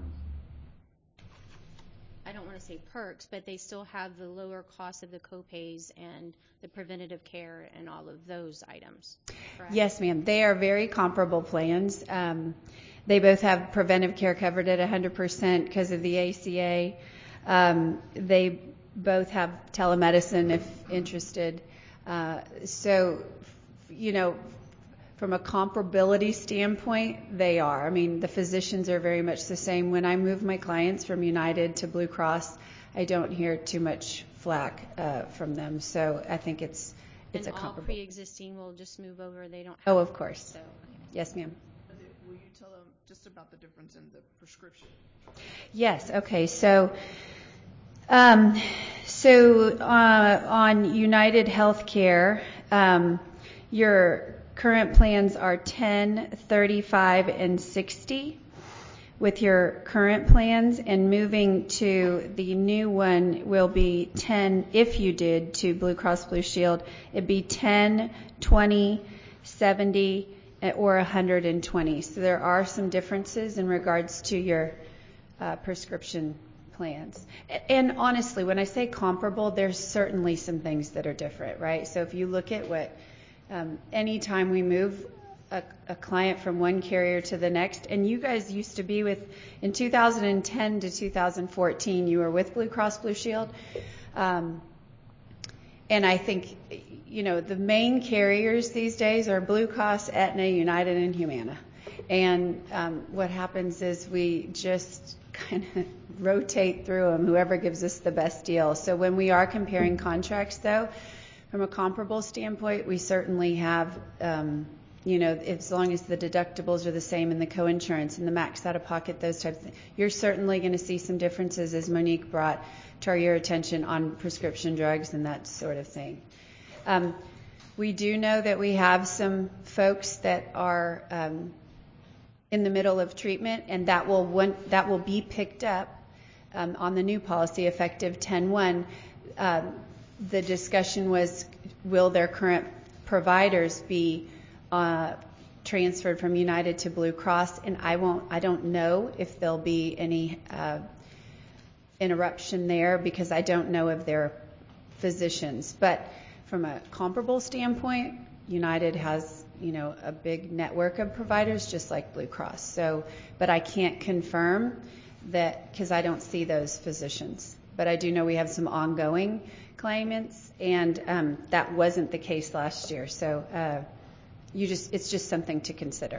I don't want to say perks, but they still have the lower cost of the copays and the preventative care and all of those items. Correct? Yes, ma'am. They are very comparable plans. Um, they both have preventive care covered at one hundred percent because of the A C A. Um, they both have telemedicine if interested. Uh, so, you know, from a comparability standpoint, they are. I mean, the physicians are very much the same. When I move my clients from United to Blue Cross, I don't hear too much flack uh, from them. So I think it's it's and a comparable. all pre-existing will just move over. They don't. Oh, have of course. So, okay. Yes, ma'am. Will you tell them just about the difference in the prescription? Yes. Okay. So, um, so uh, on United Healthcare, um, your current plans are ten, thirty-five, and sixty with your current plans, and moving to the new one will be ten, if you did to Blue Cross Blue Shield, it'd be ten, twenty, seventy, or one hundred twenty. So there are some differences in regards to your uh, prescription plans. And honestly, when I say comparable, there's certainly some things that are different, right? So if you look at what Um, anytime we move a, a client from one carrier to the next, and you guys used to be with, in two thousand ten to two thousand fourteen, you were with Blue Cross Blue Shield. Um, and I think, you know, the main carriers these days are Blue Cross, Aetna, United, and Humana. And um, what happens is we just kind of rotate through them, whoever gives us the best deal. So when we are comparing contracts, though, from a comparable standpoint, we certainly have, um, you know, as long as the deductibles are the same and the coinsurance and the max out-of-pocket, those types of things, you're certainly going to see some differences, as Monique brought to your attention, on prescription drugs and that sort of thing. Um, we do know that we have some folks that are um, in the middle of treatment, and that will one, that will be picked up um, on the new policy effective ten one. Um, The discussion was, will their current providers be uh, transferred from United to Blue Cross? And I won't. I don't know if there'll be any uh, interruption there because I don't know of their physicians. But from a comparable standpoint, United has, you know, a big network of providers, just like Blue Cross. So, but I can't confirm that because I don't see those physicians. But I do know we have some ongoing claimants, and um, that wasn't the case last year. So uh, you just it's just something to consider.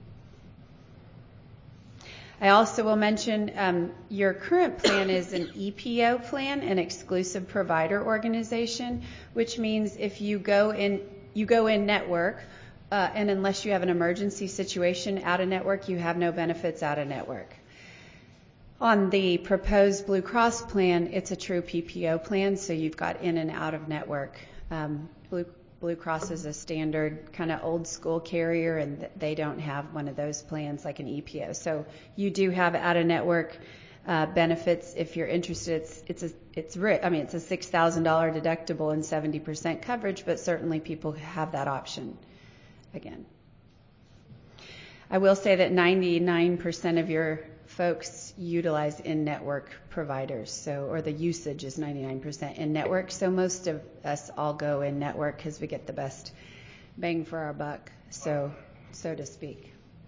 I also will mention um, your current plan is an E P O plan, an exclusive provider organization, which means if you go in you go in network, uh, and unless you have an emergency situation out of network, you have no benefits out of network. On the proposed Blue Cross plan, it's a true P P O plan, so you've got in and out of network. Um, Blue, Blue Cross is a standard kind of old school carrier, and they don't have one of those plans like an E P O. So you do have out of network uh, benefits if you're interested. It's it's a it's I mean it's a six thousand dollars deductible and seventy percent coverage, but certainly people have that option again. I will say that ninety-nine percent of your folks utilize in-network providers, so or the usage is ninety-nine percent in-network. So most of us all go in-network because we get the best bang for our buck, so so to speak.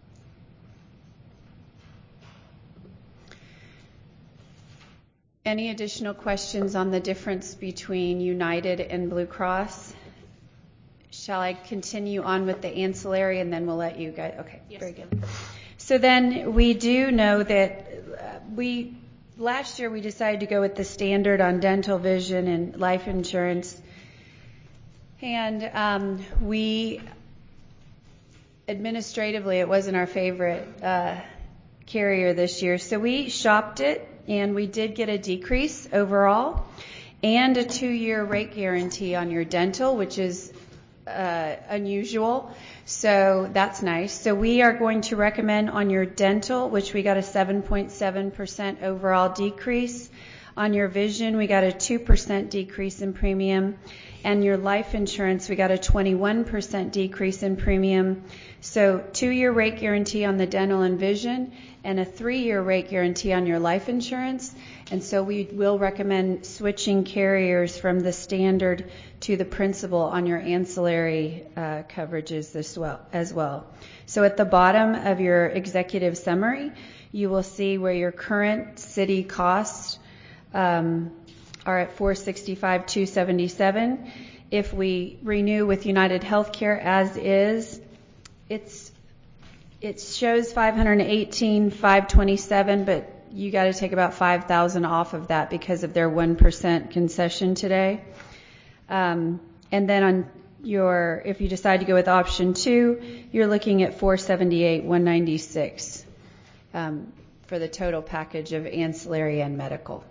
Any additional questions on the difference between United and Blue Cross? Shall I continue on with the ancillary and then we'll let you guys? Okay, Yes, very good. So then we do know that uh, we, last year we decided to go with the standard on dental, vision, and life insurance. And um, we, administratively, it wasn't our favorite uh, carrier this year. So we shopped it and we did get a decrease overall and a two-year rate guarantee on your dental, which is uh, unusual. So that's nice. So we are going to recommend on your dental, which we got a seven point seven percent overall decrease. On your vision, we got a two percent decrease in premium. And your life insurance, we got a twenty-one percent decrease in premium. So two-year rate guarantee on the dental and vision, and a three-year rate guarantee on your life insurance. And so we will recommend switching carriers from the standard to the principal on your ancillary uh, coverages as well, as well. So at the bottom of your executive summary, you will see where your current city costs um, are at four hundred sixty-five thousand two hundred seventy-seven dollars. If we renew with United Healthcare as is, it's it shows five hundred eighteen thousand five hundred twenty-seven dollars, but you got to take about five thousand dollars off of that because of their one percent concession today. Um, and then on your, if you decide to go with option two, you're looking at four hundred seventy-eight thousand one hundred ninety-six dollars um, for the total package of ancillary and medical.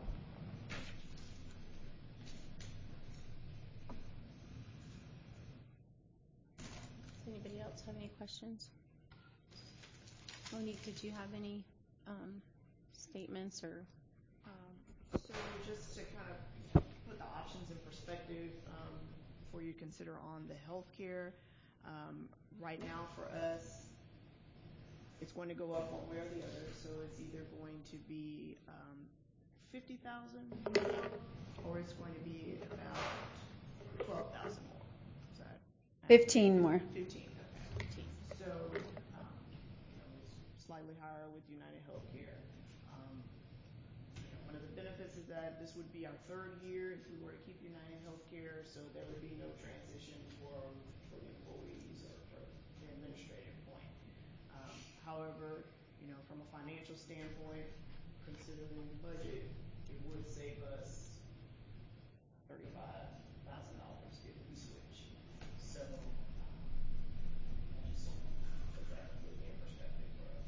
Anybody else have any questions? Monique, did you have any um, statements or? Um, so just to kind of put the options in perspective um, for you to consider on the healthcare, um, right now for us, it's going to go up one way or the other. So it's either going to be um, fifty thousand or it's going to be about twelve thousand more. Is that fifteen more. fifteen, okay. fifteen. So, um, you know, it's slightly higher with United Healthcare. Um, you know, one of the benefits is that this would be our third year if we were to keep United Healthcare, so there would be no transition for, for the employees or for the administrative point. Um, however, you know, from a financial standpoint, considering the budget, it would save us thirty-five thousand dollars if we switch. So, um, I just want to put that completely in perspective for us.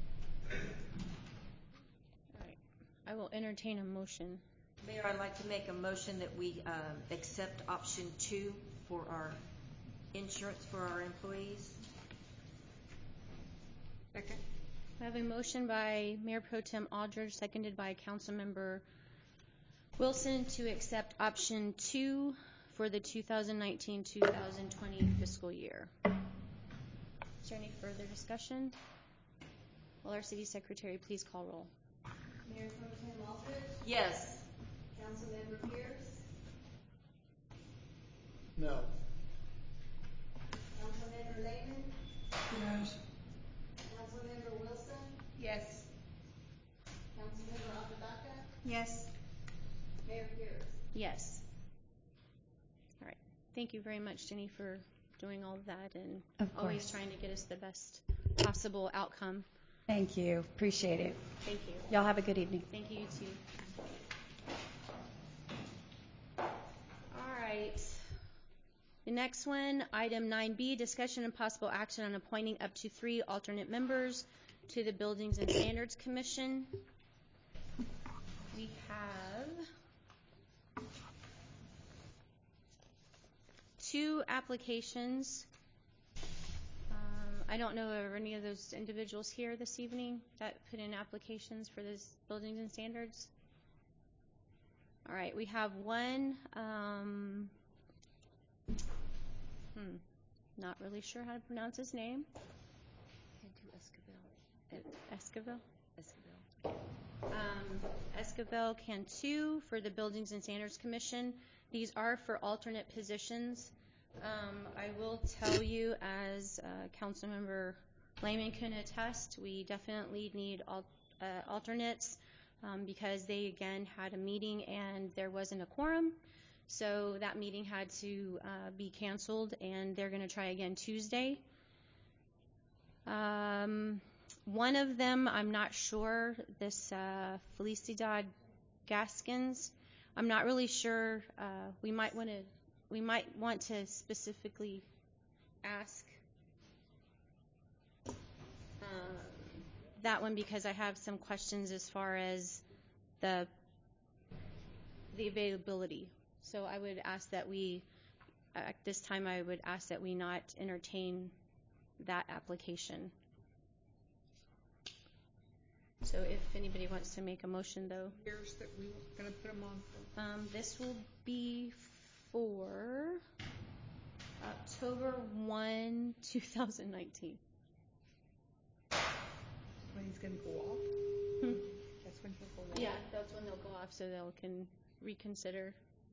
All right. I will entertain a motion. Mayor, I'd like to make a motion that we um, accept option two for our insurance for our employees. Second. I have a motion by Mayor Pro Tem Aldridge, seconded by Councilmember Wilson, to accept option two for the two thousand nineteen two thousand twenty fiscal year. Is there any further discussion? Will our city secretary please call roll? Mayor Pro Tem Aldridge? Yes. Councilmember Pierce? No. Councilmember Lehman? Yes. Councilmember Wilson? Yes. Councilmember Apodaca? Yes. Mayor Pierce? Yes. All right. Thank you very much, Jenny, for doing all of that and Of always course. trying to get us the best possible outcome. Thank you. Appreciate it. Thank you. Y'all have a good evening. Thank you, you too. All right. The next one, item nine B, discussion and possible action on appointing up to three alternate members to the Buildings and Standards Commission. We have two applications. Um, I don't know of any of those individuals here this evening that put in applications for this Buildings and Standards. All right, we have one, um, hmm, not really sure how to pronounce his name. Andrew Escobar. Esquivel? Escobar. Um, Esquivel Cantu for the Buildings and Standards Commission. These are for alternate positions. Um, I will tell you, as uh, Councilmember Lehman can attest, we definitely need al uh, alternates um, because they again had a meeting and there wasn't a quorum. So that meeting had to uh, be canceled, and they're going to try again Tuesday. Um, one of them, I'm not sure, this uh, Felicidad Gaskins, I'm not really sure. Uh, we might want to we might want to specifically ask uh, that one because I have some questions as far as the the availability. So I would ask that we, at this time, I would ask that we not entertain that application. So if anybody wants to make a motion, though. Years that we were going to put them on for. Um, this will be for October first, two thousand nineteen. When he's going to go off? Hmm. That's when he'll go off? Yeah, that's when they'll go off, so they'll can reconsider.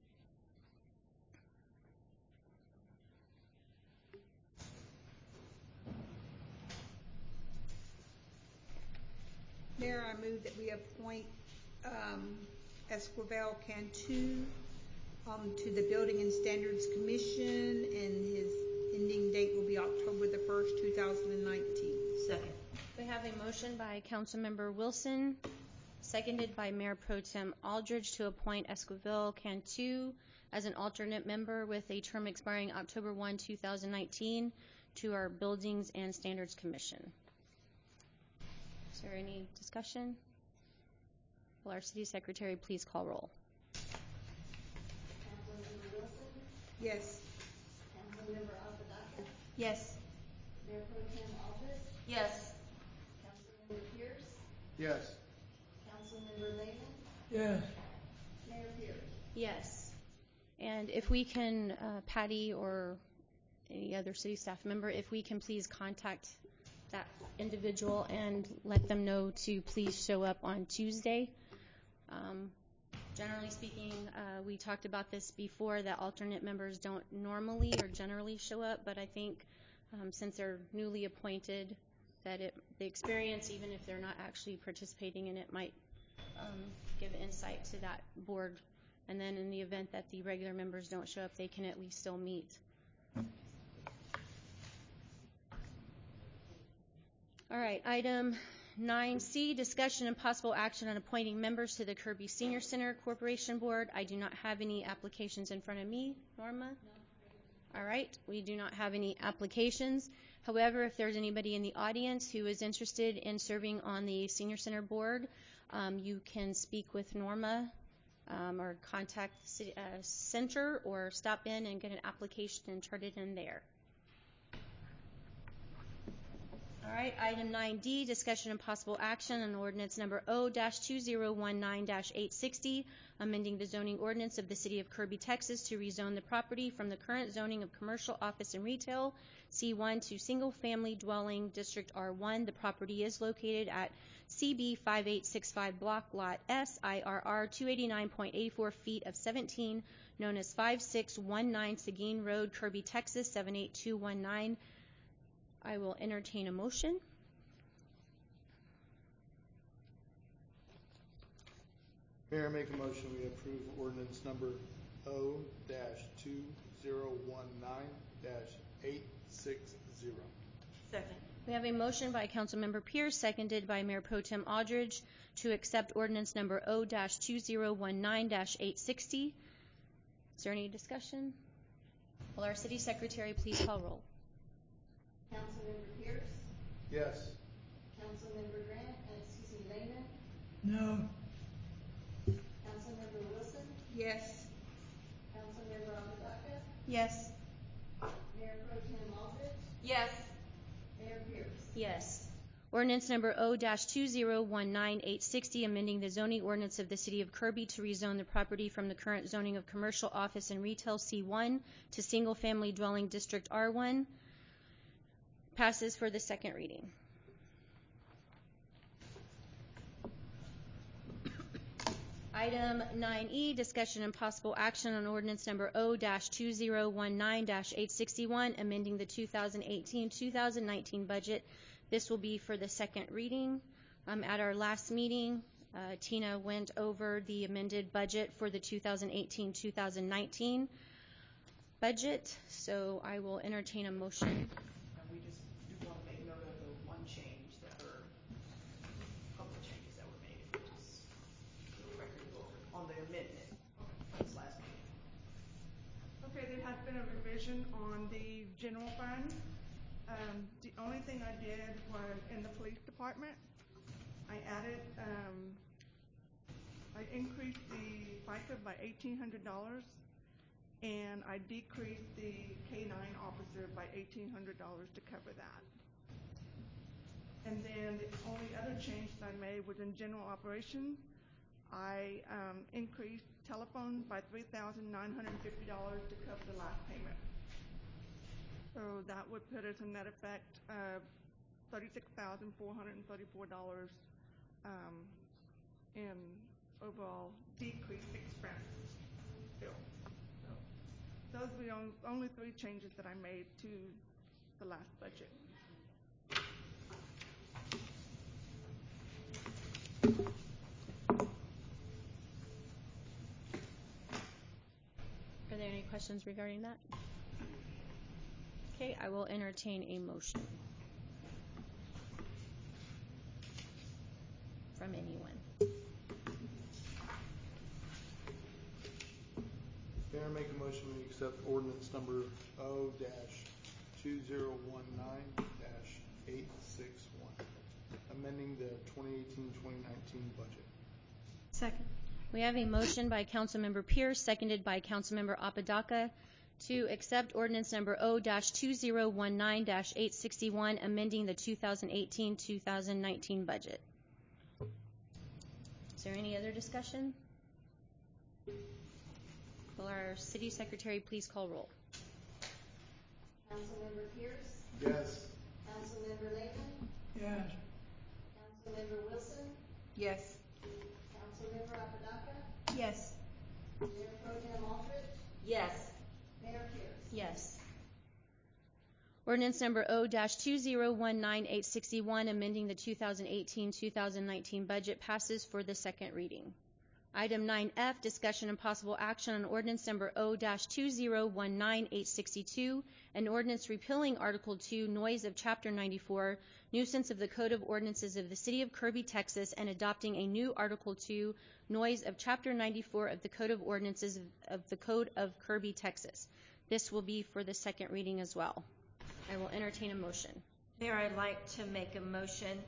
Mayor, I move that we appoint um, Esquivel Cantu um, to the Building and Standards Commission, and his ending date will be October the first, two thousand nineteen. Second. We have a motion by Councilmember Wilson, seconded by Mayor Pro Tem Aldridge, to appoint Esquivel Cantu as an alternate member with a term expiring October first, two thousand nineteen to our Buildings and Standards Commission. Is there any discussion? Will our City Secretary please call roll? Councilmember Wilson, Yes. Councilmember Apodaca, Yes. Mayor Pro Tem Aldridge, Yes. Councilmember Pierce, Yes. Councilmember Lehman, Yes. Mayor Pierce. Yes. And if we can, uh, Patty or any other city staff member, if we can please contact that individual and let them know to please show up on Tuesday. Um, generally speaking, uh, we talked about this before, that alternate members don't normally or generally show up, but I think um, since they're newly appointed, that it, the experience, even if they're not actually participating in it, might um, give insight to that board. And then in the event that the regular members don't show up, they can at least still meet. All right, item nine C, discussion and possible action on appointing members to the Kirby Senior Center Corporation Board. I do not have any applications in front of me. Norma? No. All right, we do not have any applications. However, if there's anybody in the audience who is interested in serving on the Senior Center Board, um, you can speak with Norma um, or contact the city, uh, center, or stop in and get an application and turn it in there. All right, item nine D, discussion and possible action on ordinance number O two zero one nine eight sixty, amending the zoning ordinance of the City of Kirby, Texas to rezone the property from the current zoning of commercial, office, and retail C one to single family dwelling district R one. The property is located at C B five eight six five block lot S, I R R two eighty-nine point eight four feet of seventeen, known as five six one nine Seguin Road, Kirby, Texas seven eight two one nine. I will entertain a motion. Mayor, make a motion we approve ordinance number O two zero one nine eight six zero. Second. We have a motion by Councilmember Pierce, seconded by Mayor Pro Tem Aldridge, to accept ordinance number O two zero one nine eight sixty. Is there any discussion? Will our City Secretary please call roll? Councilmember Pierce, Yes. Councilmember Grant, uh, excuse me, Lehman, No. Councilmember Wilson, Yes. Councilmember Apodaca, Yes. Mayor Pro Tem Aldridge, Yes. Mayor Pierce. Yes. Ordinance number O two zero one nine eight sixty, amending the zoning ordinance of the City of Kirby to rezone the property from the current zoning of commercial, office, and retail C one to single family dwelling district R one, passes for the second reading. Item nine E, discussion and possible action on ordinance number O two zero one nine eight sixty-one, amending the two thousand eighteen two thousand nineteen budget. This will be for the second reading. Um, at our last meeting, uh, Tina went over the amended budget for the two thousand eighteen two thousand nineteen budget, so I will entertain a motion. And we just do want to make note of the one change that were, a couple of changes that were made. Just for the record, go over on the amendment from this last meeting. Okay, there has been a revision on the general fund. Um, the only thing I did was in the police department, I added, um, I increased the FICA by eighteen hundred dollars, and I decreased the K nine officer by eighteen hundred dollars to cover that. And then the only other change that I made was in general operations. I um, increased telephone by three thousand nine hundred fifty dollars to cover the last payment. So that would put us in net effect of thirty-six thousand four hundred thirty-four dollars um, in overall decreased expense bill. So those were the on, only three changes that I made to the last budget. Are there any questions regarding that? Okay, I will entertain a motion from anyone. Mayor, make a motion we accept ordinance number O two zero one nine eight six one, amending the twenty eighteen twenty nineteen budget. Second. We have a motion by Councilmember Pierce, seconded by Councilmember Apodaca, to accept ordinance number O two zero one nine eight sixty-one, amending the two thousand eighteen two thousand nineteen budget. Is there any other discussion? Will our city secretary please call roll? Councilmember Pierce? Yes. Councilmember Lehman? Yes. Councilmember Wilson? Yes. Councilmember Apodaca? Yes. Mayor Pro Tem Aldrich? Yes. Mayor Pierce? Yes. Ordinance number O two zero one nine eight sixty-one, amending the two thousand eighteen two thousand nineteen budget, passes for the second reading. Item nine F, discussion and possible action on ordinance number O two zero one nine eight sixty-two, an ordinance repealing Article two, Noise of Chapter ninety-four, Nuisance of the Code of Ordinances of the City of Kirby, Texas, and adopting a new Article two, Noise of Chapter ninety-four of the Code of Ordinances of the Code of Kirby, Texas. This will be for the second reading as well. I will entertain a motion. Mayor, I'd like to make a motion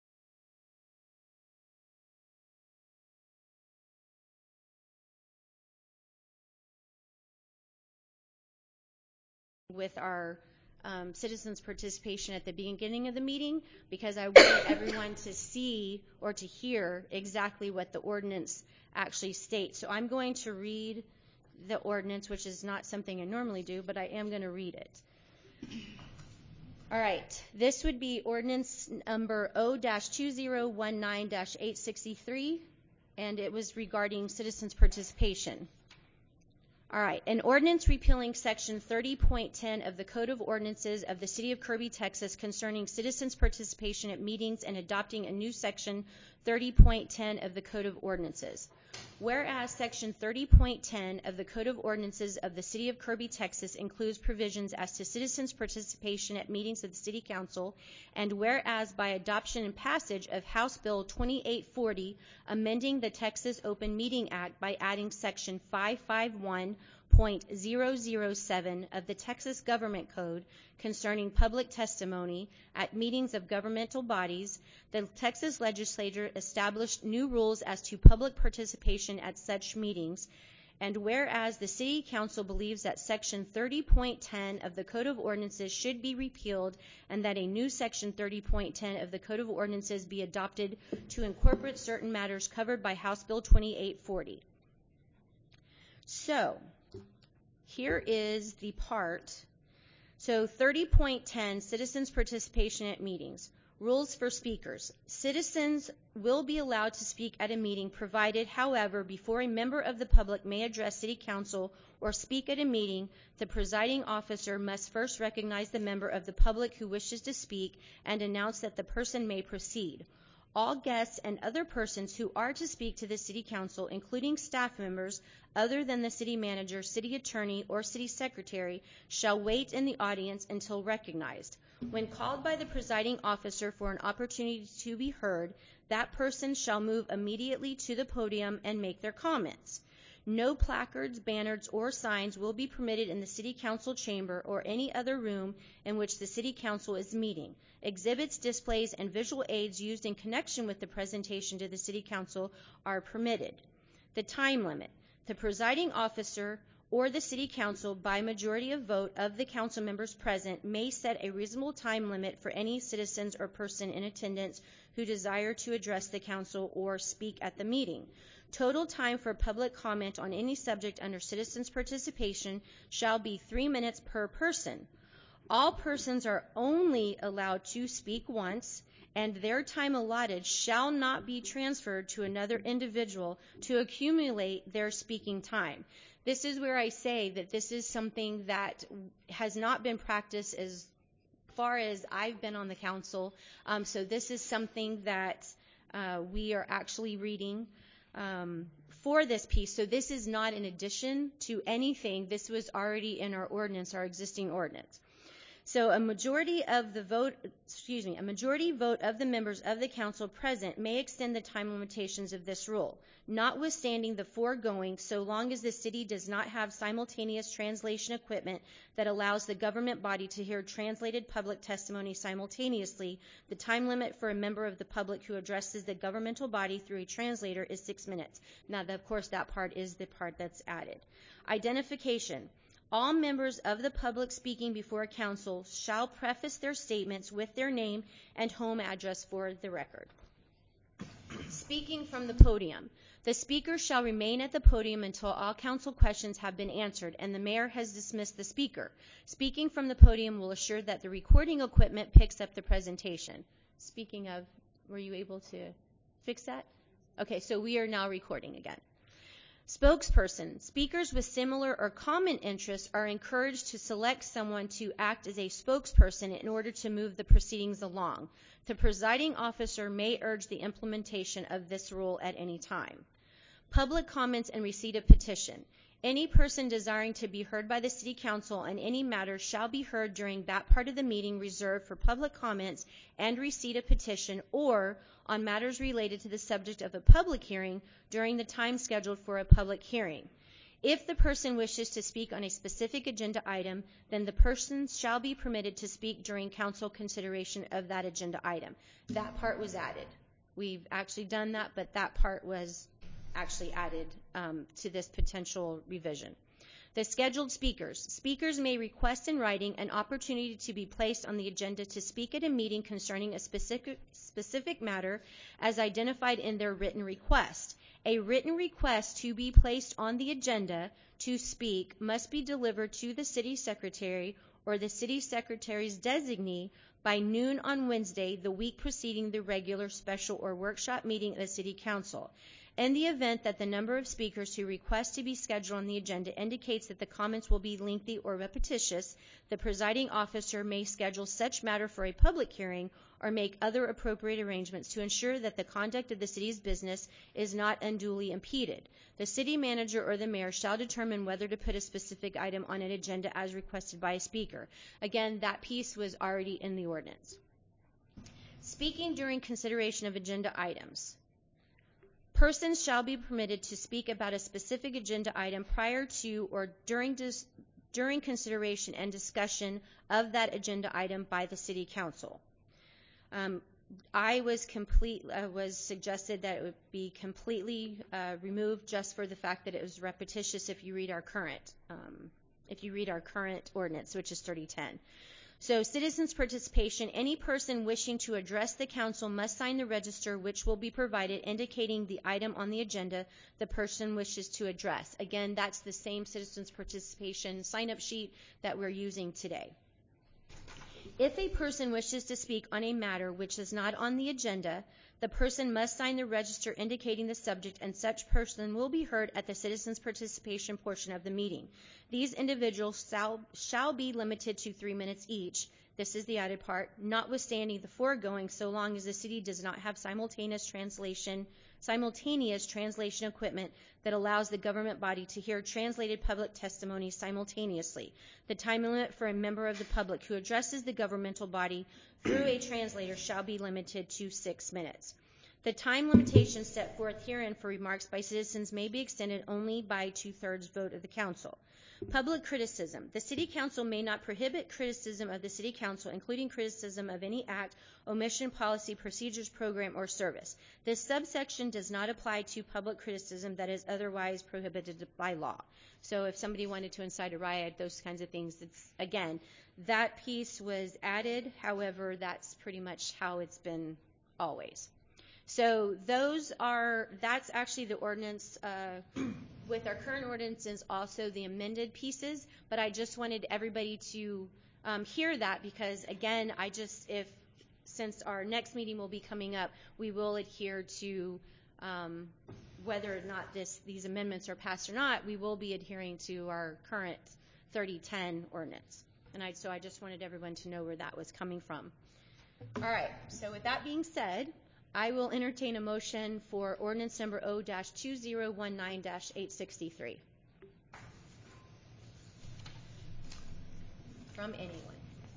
with our um, citizens' participation at the beginning of the meeting, because I wanted everyone to see or to hear exactly what the ordinance actually states. So I'm going to read the ordinance, which is not something I normally do, but I am going to read it. All right, this would be ordinance number O two zero one nine eight sixty-three, and it was regarding citizens' participation. All right, an ordinance repealing section thirty point ten of the Code of Ordinances of the City of Kirby, Texas, concerning citizens' participation at meetings, and adopting a new section thirty point ten of the Code of Ordinances. Whereas section thirty point ten of the Code of Ordinances of the City of Kirby, Texas includes provisions as to citizens' participation at meetings of the City Council, and whereas by adoption and passage of House Bill twenty-eight forty, amending the Texas Open Meeting Act by adding section five fifty-one point zero zero seven of the Texas Government Code concerning public testimony at meetings of governmental bodies, the Texas Legislature established new rules as to public participation at such meetings. And whereas the City Council believes that section thirty point ten of the Code of Ordinances should be repealed, and that a new section thirty point ten of the Code of Ordinances be adopted to incorporate certain matters covered by House Bill twenty-eight forty. So, here is the part. So thirty point ten, citizens' participation at meetings. Rules for speakers. Citizens will be allowed to speak at a meeting provided, however, before a member of the public may address City Council or speak at a meeting, the presiding officer must first recognize the member of the public who wishes to speak and announce that the person may proceed. All guests and other persons who are to speak to the City Council, including staff members other than the city manager, city attorney, or city secretary, shall wait in the audience until recognized. When called by the presiding officer for an opportunity to be heard, that person shall move immediately to the podium and make their comments. No placards, banners, or signs will be permitted in the City Council chamber or any other room in which the City Council is meeting. Exhibits, displays, and visual aids used in connection with the presentation to the City Council are permitted. The time limit. The presiding officer or the City Council, by majority of vote of the council members present, may set a reasonable time limit for any citizens or person in attendance who desire to address the council or speak at the meeting. Total time for public comment on any subject under citizens' participation shall be three minutes per person. All persons are only allowed to speak once, and their time allotted shall not be transferred to another individual to accumulate their speaking time. This is where I say that this is something that has not been practiced as far as I've been on the council. Um, so this is something that uh, we are actually reading um, for this piece. So this is not in addition to anything. This was already in our ordinance, our existing ordinance. So a majority of the vote, excuse me, a majority vote of the members of the council present may extend the time limitations of this rule. Notwithstanding the foregoing, so long as the city does not have simultaneous translation equipment that allows the government body to hear translated public testimony simultaneously, the time limit for a member of the public who addresses the governmental body through a translator is six minutes. Now, of course, that part is the part that's added. Identification. All members of the public speaking before a council shall preface their statements with their name and home address for the record. Speaking from the podium. The speaker shall remain at the podium until all council questions have been answered and the mayor has dismissed the speaker. Speaking from the podium will assure that the recording equipment picks up the presentation. Speaking of, were you able to fix that? Okay, so we are now recording again. Spokesperson. Speakers with similar or common interests are encouraged to select someone to act as a spokesperson in order to move the proceedings along. The presiding officer may urge the implementation of this rule at any time. Public comments and receipt of petition. Any person desiring to be heard by the City Council on any matter shall be heard during that part of the meeting reserved for public comments and receipt of petition, or on matters related to the subject of a public hearing during the time scheduled for a public hearing. If the person wishes to speak on a specific agenda item, then the person shall be permitted to speak during council consideration of that agenda item. That part was added. We've actually done that, but that part was actually added um, to this potential revision. The scheduled speakers. Speakers may request in writing an opportunity to be placed on the agenda to speak at a meeting concerning a specific, specific matter as identified in their written request. A written request to be placed on the agenda to speak must be delivered to the city secretary or the city secretary's designee by noon on Wednesday, the week preceding the regular special or workshop meeting of the City Council. In the event that the number of speakers who request to be scheduled on the agenda indicates that the comments will be lengthy or repetitious, the presiding officer may schedule such matter for a public hearing or make other appropriate arrangements to ensure that the conduct of the city's business is not unduly impeded. The city manager or the mayor shall determine whether to put a specific item on an agenda as requested by a speaker. Again, that piece was already in the ordinance. Speaking during consideration of agenda items. Persons shall be permitted to speak about a specific agenda item prior to or during dis- during consideration and discussion of that agenda item by the City Council. Um, I was complete uh, was suggested that it would be completely uh, removed just for the fact that it was repetitious. If you read our current, um, if you read our current ordinance, which is thirty ten. So, citizens' participation. Any person wishing to address the council must sign the register, which will be provided, indicating the item on the agenda the person wishes to address. Again, that's the same citizens' participation sign-up sheet that we're using today. If a person wishes to speak on a matter which is not on the agenda, the person must sign the register indicating the subject, and such person will be heard at the citizens' participation portion of the meeting. These individuals shall, shall be limited to three minutes each. This is the added part, notwithstanding the foregoing, so long as the city does not have simultaneous translation, simultaneous translation equipment that allows the government body to hear translated public testimony simultaneously. The time limit for a member of the public who addresses the governmental body through a translator shall be limited to six minutes. The time limitations set forth herein for remarks by citizens may be extended only by two-thirds vote of the council. Public criticism. The City Council may not prohibit criticism of the City Council, including criticism of any act, omission, policy, procedures, program, or service. This subsection does not apply to public criticism that is otherwise prohibited by law. So if somebody wanted to incite a riot, those kinds of things, it's, again, that piece was added. However, that's pretty much how it's been always. So those are, that's actually the ordinance uh, with our current ordinances, also the amended pieces, but I just wanted everybody to um, hear that because, again, I just, if, since our next meeting will be coming up, we will adhere to um, whether or not this, these amendments are passed or not, we will be adhering to our current thirty ten ordinance. And I, so I just wanted everyone to know where that was coming from. All right, so with that being said, I will entertain a motion for ordinance number O two zero one nine eight sixty-three. From anyone.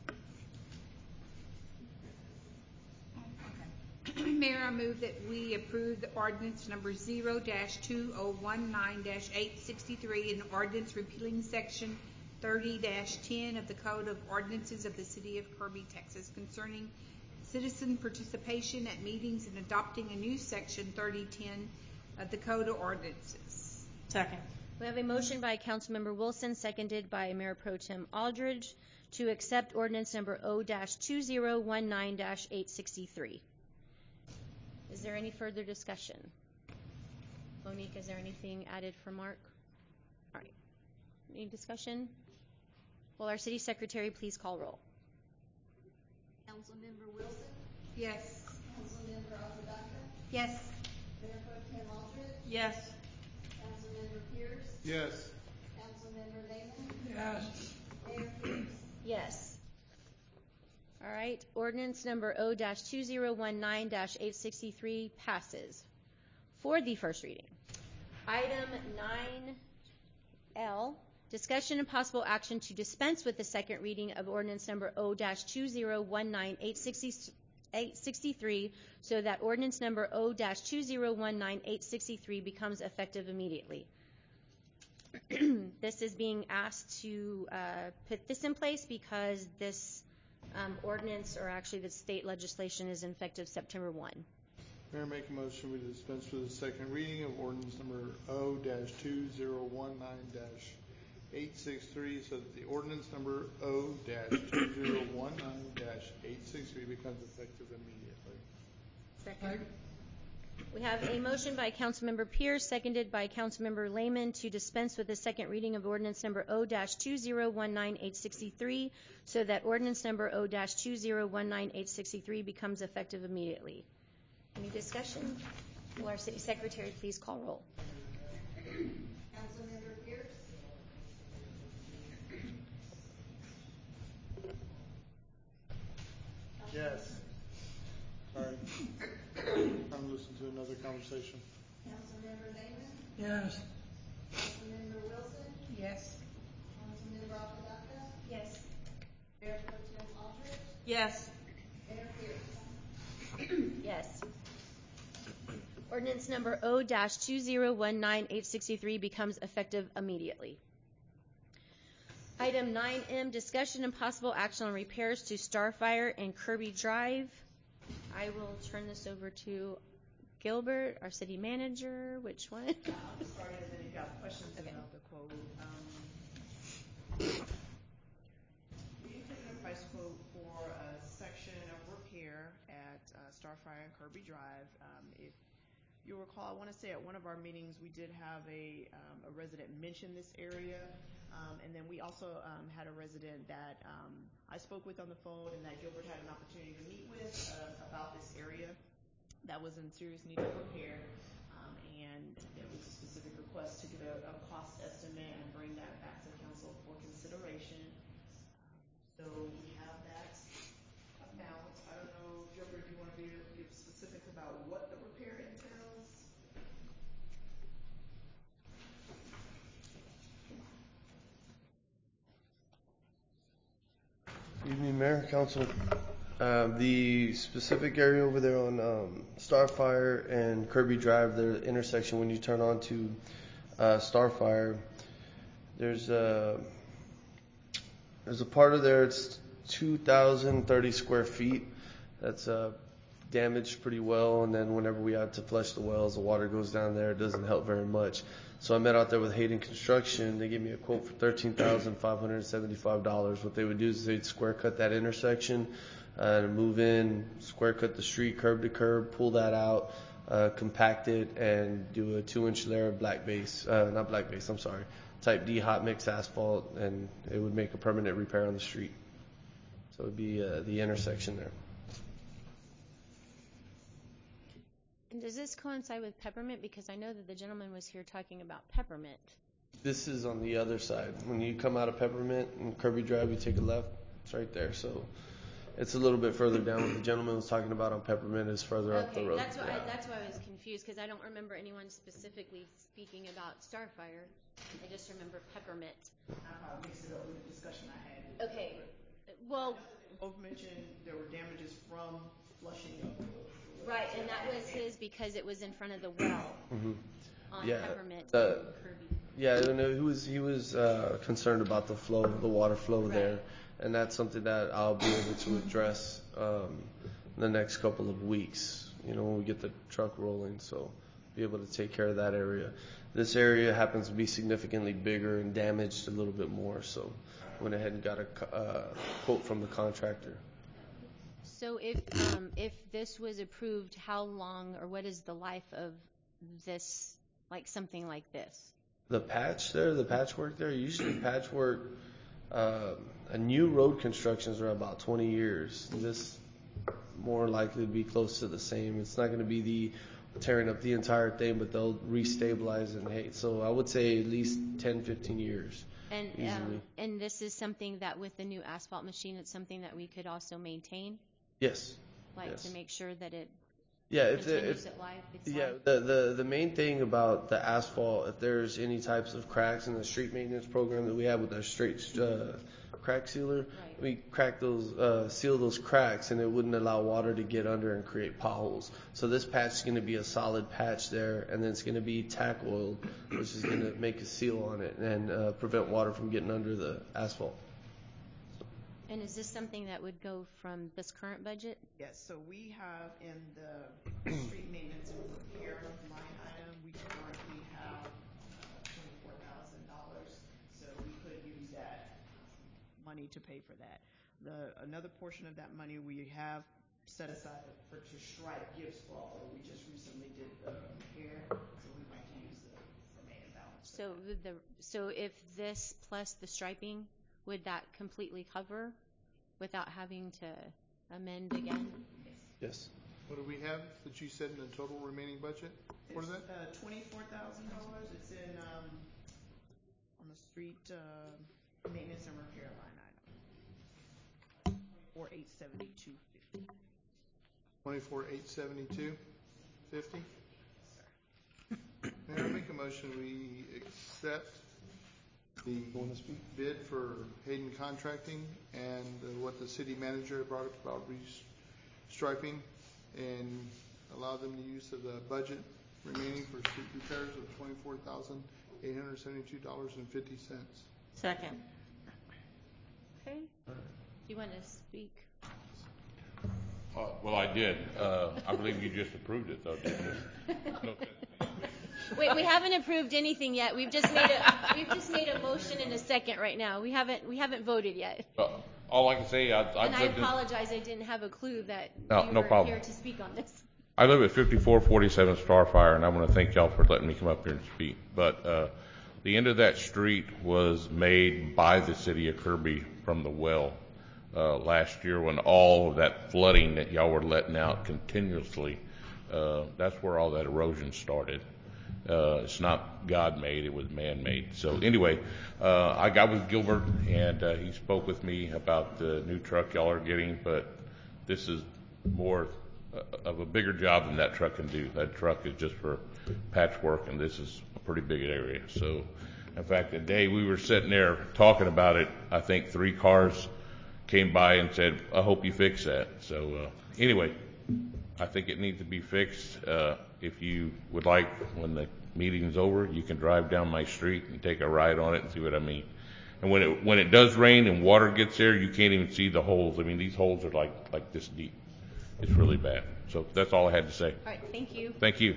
Mayor, I move that we approve the ordinance number zero two oh one nine eight sixty-three, an ordinance repealing section thirty ten of the Code of Ordinances of the City of Kirby, Texas, concerning citizen participation at meetings and adopting a new section thirty ten of the Code of Ordinances. Second. We have a motion by Councilmember Wilson, seconded by Mayor Pro Tem Aldridge, to accept ordinance number O two zero one nine eight sixty-three. Is there any further discussion? Monique, is there anything added for Mark? All right. Any discussion? Will our city secretary please call roll? Councilmember Wilson? Yes. Councilmember Apodaca? Yes. Mayor Pro Tem Aldridge? Yes. Councilmember Pierce? Yes. Councilmember Lehman? Yes. Mayor Pierce? Yes. All right. Ordinance number O two zero one nine eight sixty-three passes for the first reading. Item nine L, discussion and possible action to dispense with the second reading of ordinance number O two zero one nine eight sixty-three, so that ordinance number O two zero one nine eight sixty-three becomes effective immediately. This is being asked to uh, put this in place because this um, ordinance, or actually the state legislation, is effective September first. Mayor, make a motion we dispense with the second reading of ordinance number O two zero one nine eight sixty-three, so that the ordinance number O two zero one nine eight sixty-three becomes effective immediately. Second. We have a motion by Councilmember Pierce, seconded by Councilmember Lehman, to dispense with the second reading of ordinance number O two zero one nine eight sixty-three, so that ordinance number O two zero one nine eight sixty-three becomes effective immediately. Any discussion? Will our city secretary please call roll? Councilmember Pierce? Yes. Sorry. I'm listening to another conversation. Councilmember Lehman? Yes. Councilmember Wilson? Yes. Councilmember Apodaca? Yes. Mayor Pro Tem Aldridge? Yes. Mayor Pierce? Yes. Ordinance number O two zero one nine eight sixty-three becomes effective immediately. Item nine M, discussion and possible action on repairs to Starfire and Kirby Drive. I will turn this over to Gilbert, our city manager. Which one? I'll just start it, and then if you have questions Okay. about the quote. Um, we have taken a price quote for a section of repair at uh, Starfire and Kirby Drive. Um, it you'll recall, I want to say at one of our meetings, we did have a, um, a resident mention this area. Um, and then we also um, had a resident that um, I spoke with on the phone and that Gilbert had an opportunity to meet with uh, about this area that was in serious need of repair. Um, and there was a specific request to get a, a cost estimate and bring that back to council for consideration. Um, so we have that amount. I don't know, Gilbert, do you want to be, give specifics about what the repair entails? Evening, Mayor, Council. Uh, the specific area over there on um, Starfire and Kirby Drive, the intersection when you turn on to uh, Starfire, there's a there's a part of there. It's two thousand thirty square feet. That's uh, damaged pretty well. And then whenever we have to flush the wells, the water goes down there. It doesn't help very much. So I met out there with Hayden Construction. They gave me a quote for thirteen thousand five hundred seventy-five dollars. What they would do is they'd square cut that intersection uh, and move in, square cut the street curb to curb, pull that out, uh, compact it, and do a two-inch layer of black base, uh, not black base, I'm sorry, type D hot mix asphalt, and it would make a permanent repair on the street. So it would be uh, the intersection there. And does this coincide with Peppermint? Because I know that the gentleman was here talking about Peppermint. This is on the other side. When you come out of Peppermint and Kirby Drive, you take a left. It's right there. So it's a little bit further down. What the gentleman was talking about on Peppermint is further Okay, up the road. that's why yeah. I, that's why I was confused, because I don't remember anyone specifically speaking about Starfire. I just remember Peppermint. I probably mixed it up with the discussion I had. Okay. Well, both mentioned there were damages from flushing of the right, and that was his because it was in front of the well mm-hmm. on yeah, Peppermint the, and Kirby. Yeah, and he was he was uh, concerned about the flow, the water flow Right. there, and that's something that I'll be able to address um, in the next couple of weeks. You know, when we get the truck rolling, so be able to take care of that area. This area happens to be significantly bigger and damaged a little bit more, so went ahead and got a uh, quote from the contractor. So if um, if this was approved, how long or what is the life of this, like something like this? The patch there, the patchwork there, usually patchwork, uh, a new road constructions are about twenty years. This more likely to be close to the same. It's not going to be the tearing up the entire thing, but they'll restabilize it. And hey, so I would say at least ten, fifteen years. And easily. um, and this is something that with the new asphalt machine, it's something that we could also maintain? Yes. Like yes. to make sure that it yeah, if the, continues if, at life? Its yeah, life? the, the the main thing about the asphalt, if there's any types of cracks in the street maintenance program that we have with our straight uh, crack sealer, Right. we crack those, uh, seal those cracks, and it wouldn't allow water to get under and create potholes. So this patch is going to be a solid patch there, and then it's going to be tack oiled, which is going to make a seal on it and uh, prevent water from getting under the asphalt. And is this something that would go from this current budget? Yes, so we have in the street maintenance and repair line item, we currently have uh, twenty-four thousand dollars, so we could use that money to pay for that. The another portion of that money we have set aside for to stripe Gibbs Fall, where we just recently did the repair, so we'd like to use the remaining balance. So the, the so if this plus the striping, would that completely cover without having to amend again? Yes. What do we have that you said in the total remaining budget? What is that? Uh, twenty-four thousand dollars. It's in um, on the street uh, maintenance and repair line item. Twenty-four eight seventy-two fifty. Twenty-four eight seventy-two fifty. Mayor, I make a motion we accept the bid for Hayden Contracting and uh, what the city manager brought up about restriping, and allow them the use of the budget remaining for street repairs of twenty-four thousand eight hundred seventy-two dollars and fifty cents. Second. Okay. Do you want to speak? Uh, well, I did. Uh, I believe you just approved it, though, didn't you? No. Wait, we haven't approved anything yet. We've just made a we've just made a motion in a second right now. We haven't we haven't voted yet. Uh, all I can say, I, I've And I lived in- apologize. I didn't have a clue that No, you no were problem. here to speak on this. I live at fifty-four forty-seven Starfire, and I want to thank y'all for letting me come up here and speak. But uh, the end of that street was made by the city of Kirby from the well uh, last year when all of that flooding that y'all were letting out continuously, uh, that's where all that erosion started. Uh, it's not God-made, it was man-made. So anyway, uh, I got with Gilbert, and uh, he spoke with me about the new truck y'all are getting, but this is more of a bigger job than that truck can do. That truck is just for patchwork, and this is a pretty big area. So, in fact, the day we were sitting there talking about it, I think three cars came by and said, I hope you fix that. So, uh, anyway, I think it needs to be fixed. Uh, if you would like, when the meeting's over, you can drive down my street and take a ride on it and see what I mean. And when it when it does rain and water gets there, you can't even see the holes. I mean, these holes are like like this deep. It's really bad. So that's all I had to say. All right, thank you. Thank you.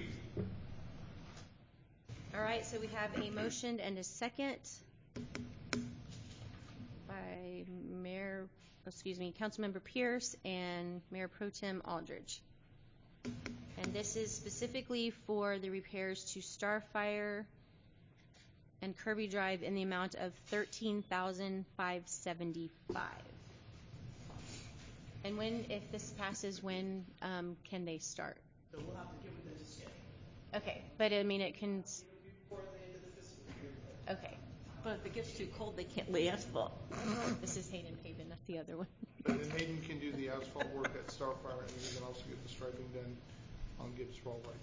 All right, so we have a motion and a second by Mayor, excuse me, Councilmember Pierce and Mayor Pro Tem Aldridge. And this is specifically for the repairs to Starfire and Kirby Drive in the amount of thirteen thousand five hundred seventy-five dollars. And when, if this passes, when um, can they start? So we'll have to get with the schedule. Okay, but I mean, it can. Before the end of the fiscal year. Okay. But if it gets too cold, they can't lay asphalt. This is Hayden Pavement, not the other one. And then Hayden can do the asphalt work at Starfire, and he can also get the striping done on Gibbs Road right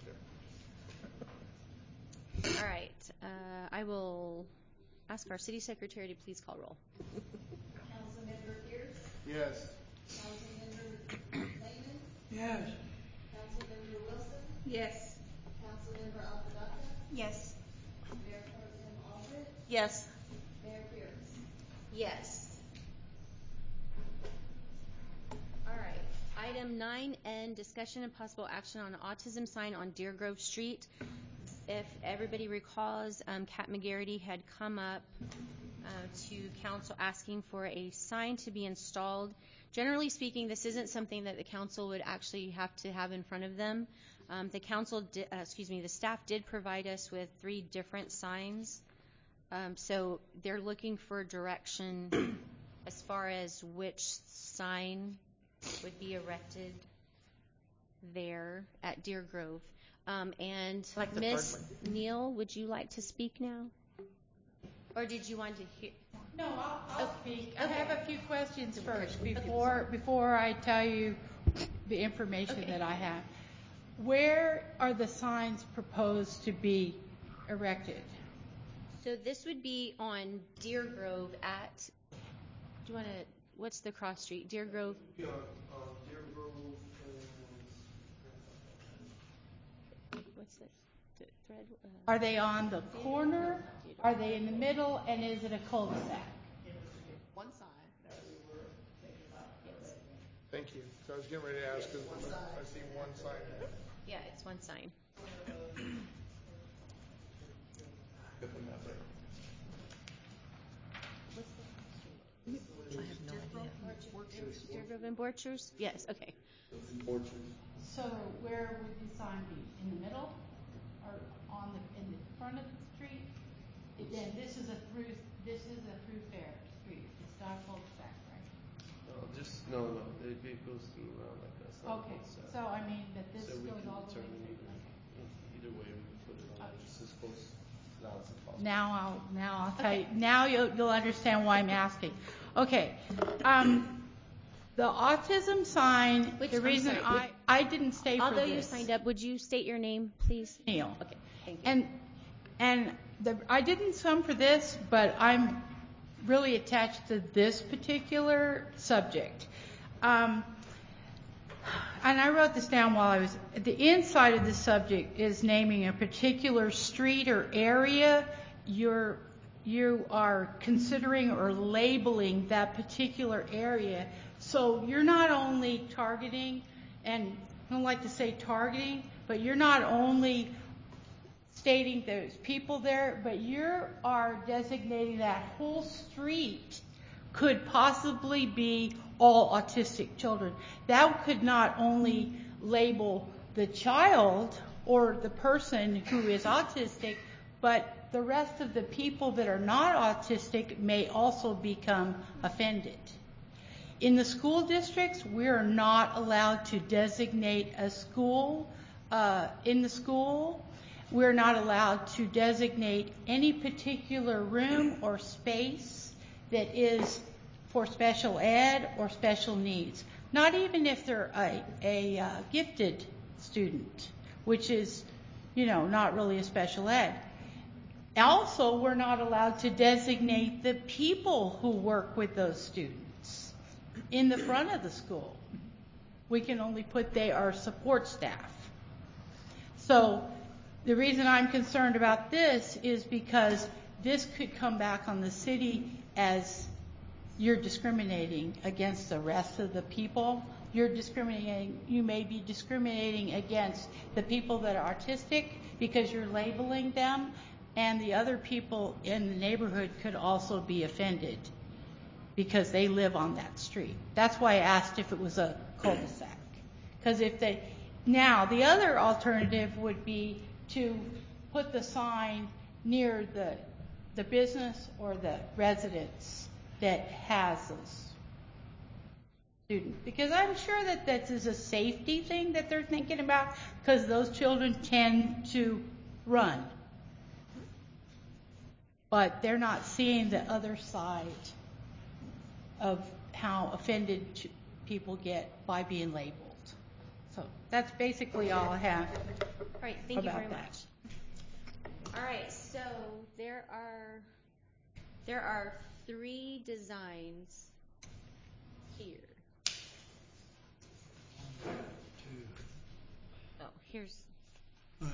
there. All right, uh, I will ask our city secretary to please call roll. Councilmember Pierce? Yes. Councilmember Lehman? Yes. Councilmember Wilson? Yes. Councilmember Apodaca? Yes. Mayor Pro Tem Aldridge? Yes. Mayor Pierce? Yes. All right, item nine N, discussion and possible action on autism sign on Deer Grove Street. If everybody recalls, um, Kat McGarity had come up uh, to council asking for a sign to be installed. Generally speaking, this isn't something that the council would actually have to have in front of them. Um, the council, di- uh, excuse me, the staff did provide us with three different signs. Um, so they're looking for direction as far as which sign would be erected there at Deer Grove. Um, and Like the Miss third Neal, would you like to speak now? Or did you want to hear? No, I'll, I'll speak. I Okay. have a few questions first few before, before I tell you the information Okay. that I have. Where are the signs proposed to be erected? So this would be on Deer Grove at, do you want to, what's the cross street? Deer Grove? Yeah, um, Deer Grove What's the, the thread? Uh, Are they on the corner? Are they in the middle? And is it a cul-de-sac? One sign that we were thinking about. Yes. Thank you. So I was getting ready to ask, because I see one sign there. Yeah, it's one sign. I have no idea. Deer Grove and Borchers? Yes, okay. So where would the sign be? In the middle? Or on the, in the front of the street? Again, this is a through, this is a through fair street. It's not a cul-de-sac, right? No, just, no, no, it, it goes through around like that. It's not Okay, cul-de-sac. so I mean that this So we goes can all the way determine through. either, Okay. either way, we can put it on, just as close down as possible. Now I'll, now I'll tell you, now you'll, you'll understand why I'm asking. Okay, um, the autism sign, Which- the I'm reason sorry, I, would- I didn't stay for Although this. you signed up, would you state your name, please? Neil. Okay, thank you. And, and the, I didn't come for this, but I'm really attached to this particular subject. Um, and I wrote this down while I was, the inside of the subject is naming a particular street or area. You're, you are considering or labeling that particular area. So you're not only targeting, and I don't like to say targeting, but you're not only stating there's people there, but you are designating that whole street could possibly be all autistic children. That could not only label the child or the person who is autistic, but the rest of the people that are not autistic may also become offended. In the school districts, we are not allowed to designate a school uh, in the school. We're not allowed to designate any particular room or space that is for special ed or special needs. Not even if they're a, a uh, gifted student, which is, you know, not really a special ed. Also, we're not allowed to designate the people who work with those students in the front of the school. We can only put they are support staff. So the reason I'm concerned about this is because this could come back on the city as you're discriminating against the rest of the people. You're discriminating, you may be discriminating against the people that are autistic because you're labeling them, and the other people in the neighborhood could also be offended because they live on that street. That's why I asked if it was a cul-de-sac. Because if they, now the other alternative would be to put the sign near the the business or the residence that has those students. Because I'm sure that this is a safety thing that they're thinking about, because those children tend to run. But they're not seeing the other side of how offended people get by being labeled. So that's basically all I have. All right, thank you very about that. much. All right, so there are there are three designs here. Oh, here's. But,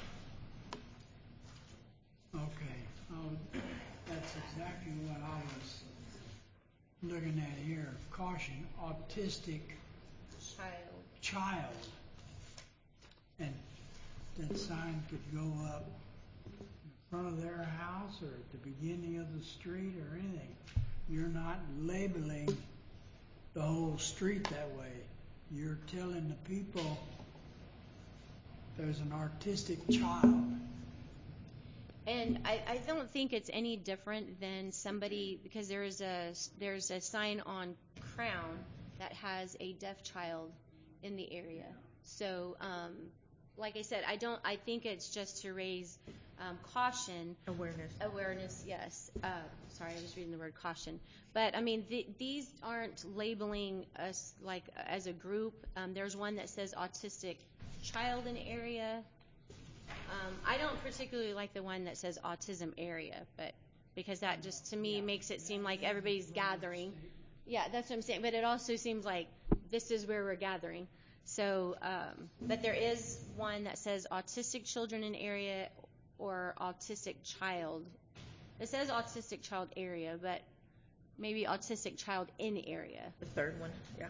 okay, um, that's exactly what I was looking at here. Caution, autistic Child. child. And that sign could go up in front of their house or at the beginning of the street or anything. You're not labeling the whole street that way. You're telling the people there's an artistic child. And I, I don't think it's any different than somebody, because there's a there's a sign on Crown that has a deaf child in the area. So, um, like I said, I don't. I think it's just to raise um, caution. Awareness. Awareness, yes. Uh, sorry, I was reading the word caution. But I mean, th- these aren't labeling us like as a group. Um, there's one that says autistic child in area. Um, I don't particularly like the one that says autism area, but because that just to me makes it seem like everybody's gathering. Yeah, that's what I'm saying. But it also seems like this is where we're gathering. So, um, but there is one that says autistic children in area or autistic child. It says autistic child area, but maybe autistic child in area. The third one, yeah.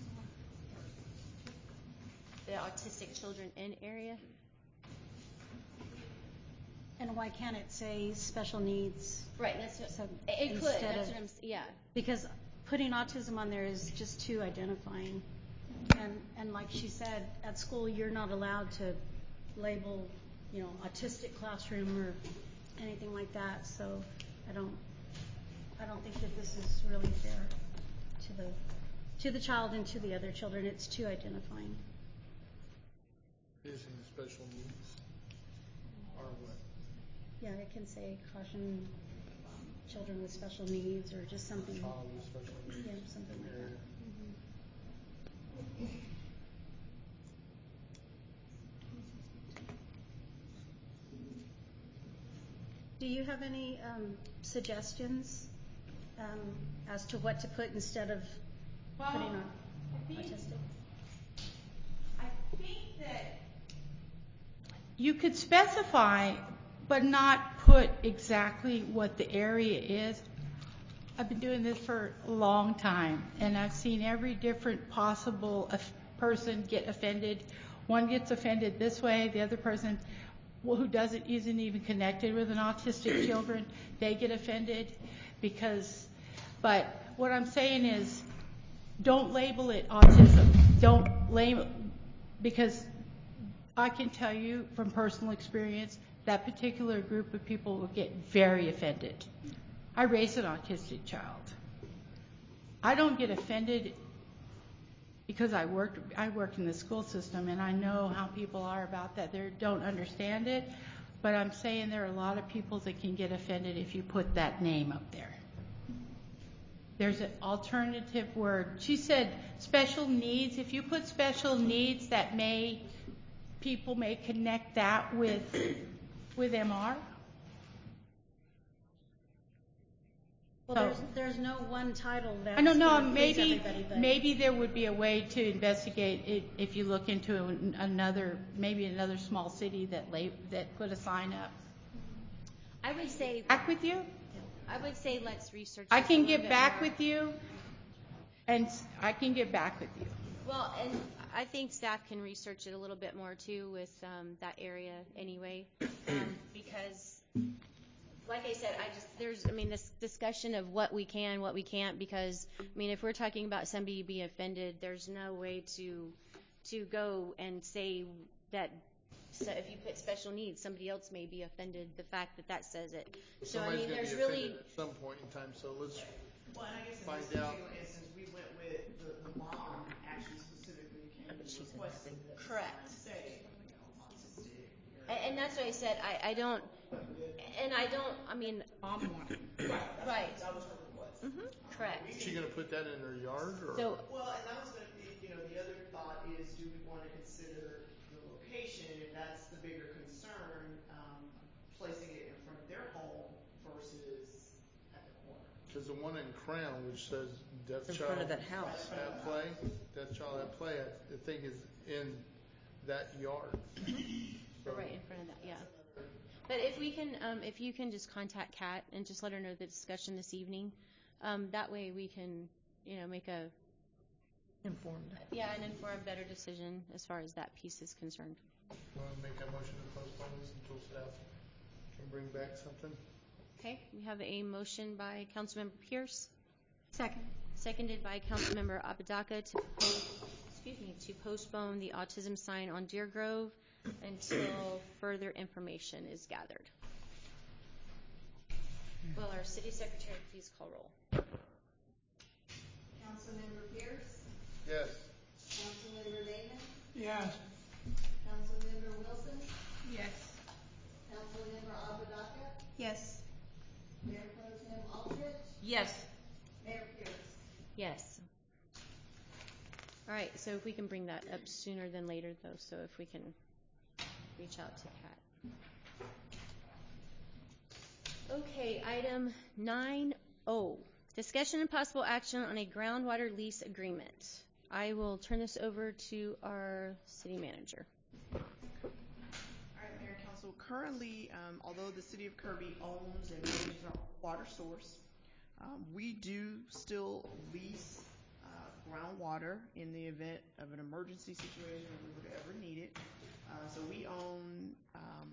The autistic children in area. And why can't it say special needs? Right, that's what, so it could, instead that's of, what I'm, yeah. Because putting autism on there is just too identifying. And, and like she said, at school you're not allowed to label, you know, autistic classroom or anything like that. So I don't, I don't think that this is really fair to the, to the child and to the other children. It's too identifying. Using special needs or what? Yeah, it can say caution um, children with special needs or just something. Child with special needs. Yeah, something like that. Mm-hmm. Do you have any um, suggestions um, as to what to put instead of Well, putting on I think, autistic? I think that you could specify, but not put exactly what the area is. I've been doing this for a long time, and I've seen every different possible of- person get offended. One gets offended this way, the other person who doesn't isn't even connected with an autistic children, they get offended because. But what I'm saying is, don't label it autism. Don't label because I can tell you from personal experience, that particular group of people will get very offended. I raised an autistic child. I don't get offended because I worked I worked in the school system, and I know how people are about that. They don't understand it, but I'm saying there are a lot of people that can get offended if you put that name up there. There's an alternative word. She said special needs. If you put special needs, that may, people may connect that with with M R. Well, So- there's, there's no one title that's I don't know, gonna please maybe, everybody, but- maybe there would be a way to investigate it if you look into an- another, maybe another small city that la that put a sign up. I would say, Back with you? I would say let's research. I this a can little get bit back more. with you, and s- I can get back with you. Well, and I think staff can research it a little bit more too with um, that area anyway, um, because, like I said, I just there's I mean this discussion of what we can, what we can't, because I mean if we're talking about somebody being offended, there's no way to to go and say that. So if you put special needs, somebody else may be offended. The fact that that says it. So I Somebody's mean, gonna there's be really. offended at some point in time, so let's Well, and I guess in find this out. particular instance, we went with the, the mom actually specifically came and requested that the Correct. sign say, you know, autistic. And, and that's what I said. I, I don't, and I don't. I mean, Mom wanted. right. That was her request. Mm-hmm. Correct. Is she gonna put that in her yard, or? So Well, and that was gonna be, you know, the other thought is, do we want to consider the location, and that's the bigger concern, um, placing it in front of their home versus at the corner. Because the one in Crown, which says deaf In child front of that house. at play, deaf child at play, I I think is in that yard. So- right in front of that, yeah. But if we can, um, if you can just contact Kat and just let her know the discussion this evening, um, that way we can, you know, make a Informed. yeah an informed, better decision as far as that piece is concerned. Want to make a motion to postpone this until staff can bring back something? Okay, we have a motion by Councilmember Pierce, Second. seconded by Councilmember Apodaca to excuse me to postpone the autism sign on Deer Grove until further information is gathered. Will our city secretary please call roll? Councilmember Pierce, Yes. Councilmember Lehman, Yes. Councilmember Wilson, Yes. Councilmember Apodaca, Yes. Mayor Pro Tem Aldrich, Yes. Mayor Pierce. Yes. All right, so if we can bring that up sooner than later, though, so if we can reach out to Kat. Okay, item nine O, discussion and possible action on a groundwater lease agreement. I will turn this over to our city manager. All right, Mayor and Council, currently, um, although the city of Kirby owns and manages our water source, um, we do still lease uh, groundwater in the event of an emergency situation if we would ever need it. Uh, so we own um,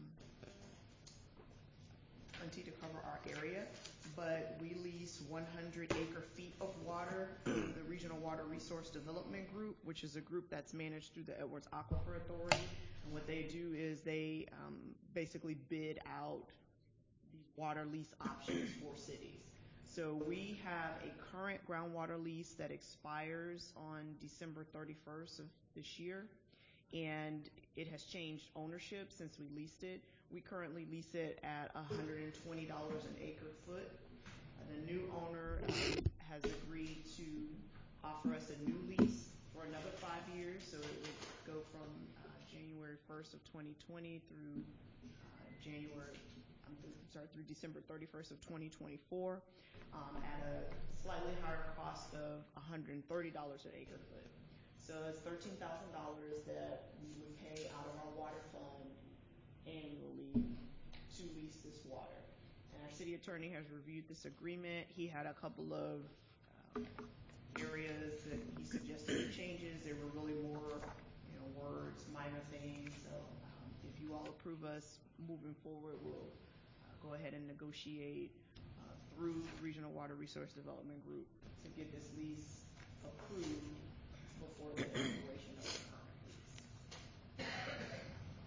plenty to cover our area, but we lease one hundred acre feet of water to the Regional Water Resource Development Group, which is a group that's managed through the Edwards Aquifer Authority. And what they do is they um, basically bid out these water lease options for cities. So we have a current groundwater lease that expires on December thirty-first of this year, and it has changed ownership since we leased it. We currently lease it at one hundred twenty dollars an acre foot. Uh, the new owner um, has agreed to offer us a new lease for another five years, so it would go from uh, January first of twenty twenty through uh, January, I'm, th- I'm sorry, through December thirty-first of twenty twenty-four, um, at a slightly higher cost of one hundred thirty dollars an acre foot. So that's thirteen thousand dollars that we would pay out of our water fund annually to lease this water. And our city attorney has reviewed this agreement. He had a couple of um, areas that he suggested changes. There were really more, you know, words, minor things. So um, if you all approve us moving forward, we'll uh, go ahead and negotiate uh, through Regional Water Resource Development Group to get this lease approved before the expiration of the current lease.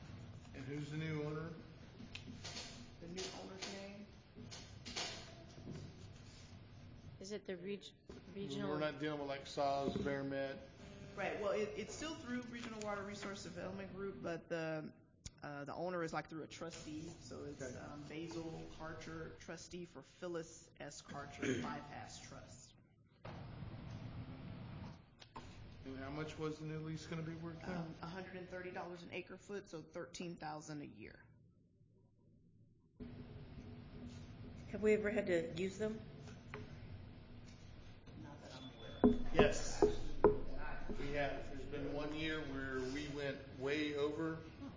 is it the reg- regional? We're not dealing with like S A W S, Bear Met. Right, well, it, it's still through Regional Water Resource Development Group, but the, uh, the owner is like through a trustee, so it's, Okay. um, Basil Karcher, trustee for Phyllis S. Karcher Bypass Trust. And how much was the new lease gonna be worth now? Um, one hundred and thirty dollars an acre foot, so thirteen thousand a year. Have we ever had to use them? Not that I'm aware of. Yes. We have. There's been one year where we went way over,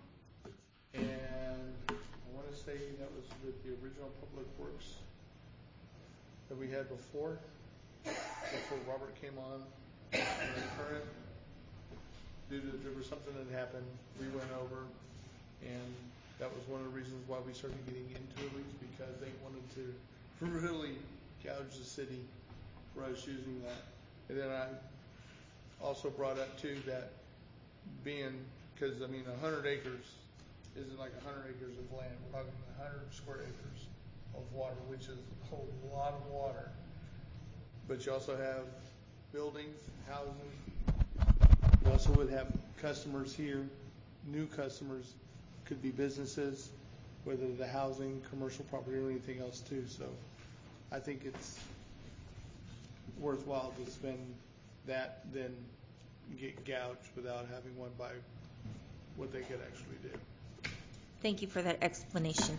and I want to say that was with the original Public Works that we had before, before Robert came on. And the current, due to there was something that happened, we went over, and that was one of the reasons why we started getting into a lease, because they wanted to really gouge the city for us using that. And then I also brought up too that being, because I mean a hundred acres isn't like a hundred acres of land. We're talking a hundred square acres of water, which is a whole lot of water. But you also have buildings, housing. You also would have customers here, new customers, could be businesses, whether the housing, commercial property, or anything else too. So I think it's worthwhile to spend that than get gouged without having one buy what they could actually do. Thank you for that explanation.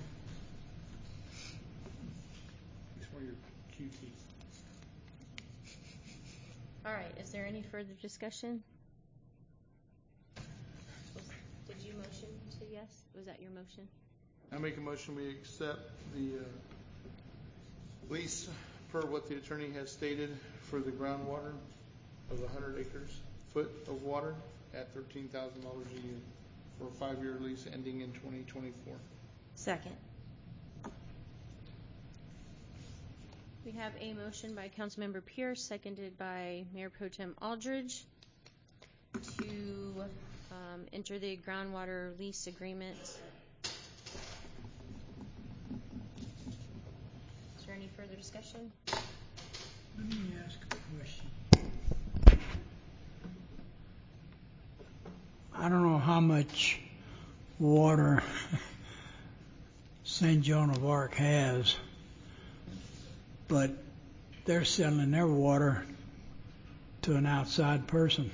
Thanks for your Q T. All right, is there any further discussion? Did you motion to yes? Was that your motion? I make a motion we accept the uh, lease per what the attorney has stated for the groundwater of one hundred acres foot of water at thirteen thousand dollars a year for a five-year lease ending in twenty twenty-four. Second. We have a motion by Councilmember Pierce, seconded by Mayor Pro Tem Aldridge, to um, enter the groundwater lease agreement. Is there any further discussion? Let me ask a question. I don't know how much water Saint Joan of Arc has, but they're selling their water to an outside person.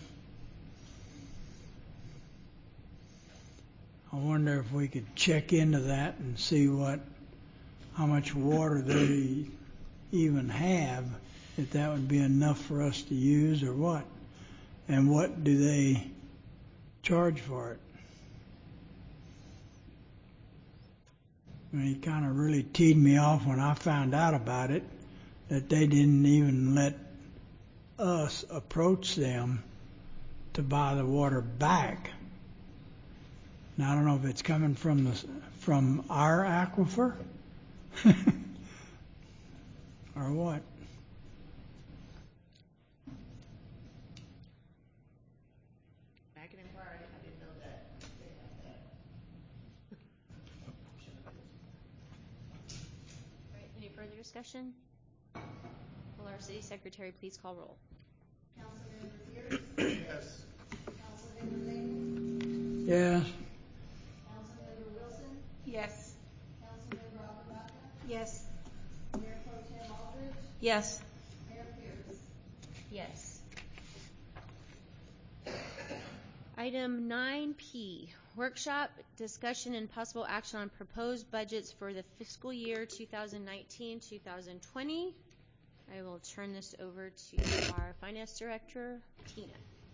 I wonder if we could check into that and see what, how much water they even have, if that would be enough for us to use or what, and what do they charge for it. I mean, it kind of really teed me off when I found out about it, that they didn't even let us approach them to buy the water back. Now, I don't know if it's coming from the from our aquifer or what. I can inquire, I didn't know that they have that. All right, any further discussion? Will our city secretary please call roll? Councilmember Pierce? Yes. Councilmember Lehman? Yes. Councilmember Wilson? Yes. Councilmember Apodaca? Yes. Mayor Pro Tem Aldridge? Yes. Mayor Pierce? Yes. Item nine P, workshop, discussion, and possible action on proposed budgets for the fiscal year two thousand nineteen to two thousand twenty. I will turn this over to our finance director, Tina.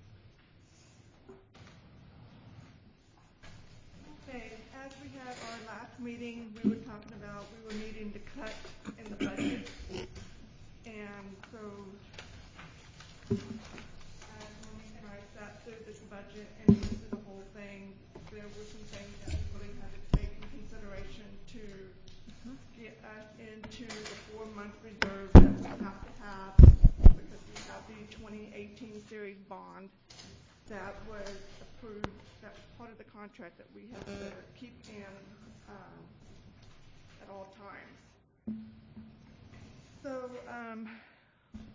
Okay, as we had our last meeting, we were talking about, we were needing to cut in the budget. And so, as Monique and I sat through this budget and went through the whole thing, there were some things that we really had to take in consideration to get us into the four-month reserve that we have to have, because we have the twenty eighteen series bond that was approved, that was part of the contract that we have to keep in um, at all times. So um,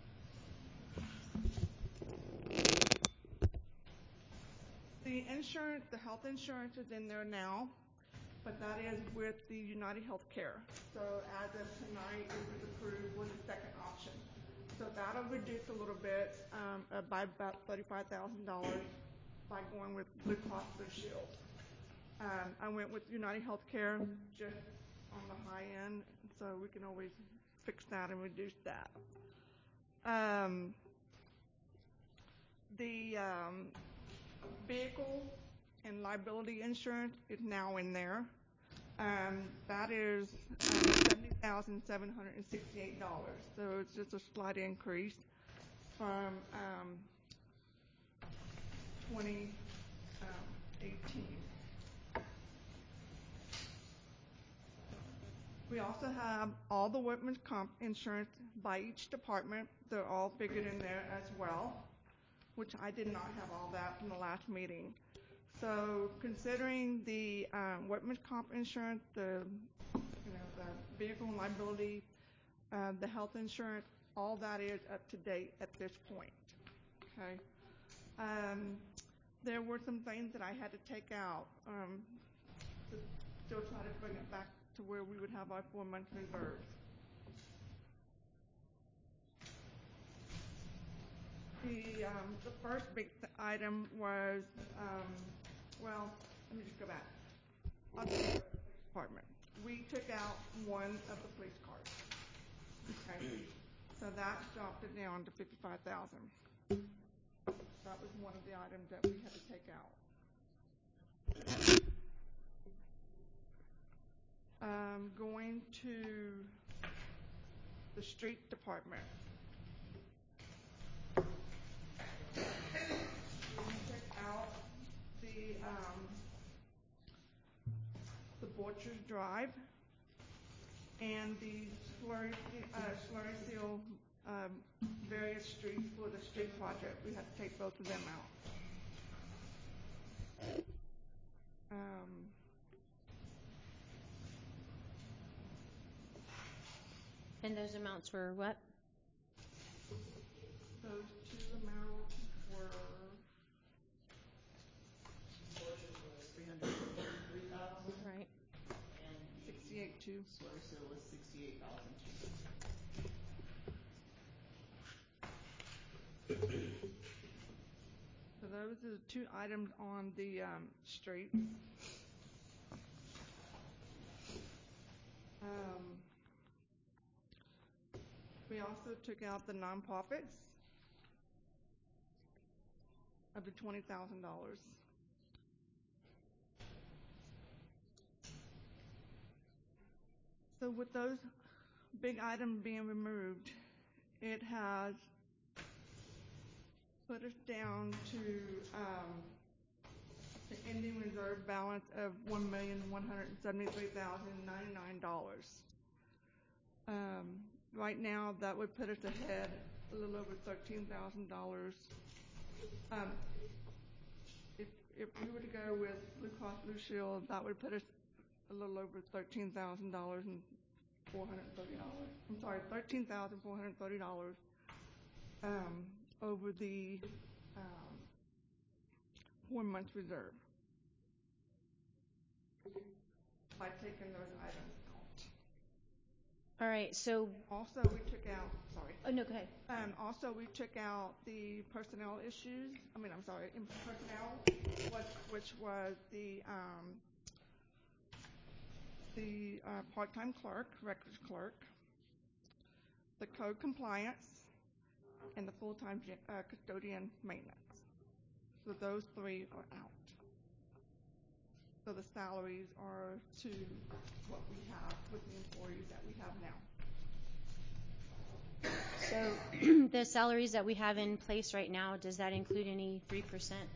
The insurance, the health insurance is in there now, but that is with the United Healthcare. So as of tonight, it was approved with the second option. So that'll reduce a little bit um, uh, by about thirty-five thousand dollars by going with Blue Cross Blue Shield. Um, I went with United Healthcare just on the high end, so we can always fix that and reduce that. Um, the um, vehicle and liability insurance is now in there. Um, that is um, seventy thousand seven hundred sixty-eight dollars. So it's just a slight increase from um, twenty eighteen. We also have all the workman's comp insurance by each department. They're all figured in there as well, which I did not have all that from the last meeting. So considering the um, workman's comp insurance, the you know the vehicle and liability, uh, the health insurance, all that is up to date at this point. Okay. Um, there were some things that I had to take out um, to still try to bring it back to where we would have our four-month reserves. The, um, the first big th- item was, um, well, let me just go back. On the police department, we took out one of the police cars. Okay, so that dropped it down to fifty-five thousand. That was one of the items that we had to take out. Um, going to the street department. We took out the um, the Borchers Drive and the slurry, uh, slurry seal um, various streets for the street project. We had to take both of them out. Um, And those amounts were what? Those two amounts were three hundred thirty-three thousand. Right. And sixty-eight two. Slurry seal was sixty-eight thousand two. So those are the two items on the um, street. Um, we also took out the nonprofits of the twenty thousand dollars. So with those big items being removed, it has put us down to um, the ending reserve balance of one million one hundred seventy-three thousand ninety-nine dollars. Um, right now, that would put us ahead a little over thirteen thousand dollars. Um, if if we were to go with Blue Cross Blue Shield, that would put us a little over thirteen thousand dollars and four hundred thirty dollars. I'm sorry, thirteen thousand four hundred thirty dollars um, over the um, one month reserve by taking those items out. All right, so Also, we took out, sorry. Oh, no, go ahead. Um, also, we took out the personnel issues, I mean, I'm sorry, in personnel, which, which was the, um, the uh, part-time clerk, records clerk, the code compliance, and the full-time uh, custodian maintenance. So those three are out. So the salaries are to what we have with the employees that we have now. So the salaries that we have in place right now, does that include any three percent?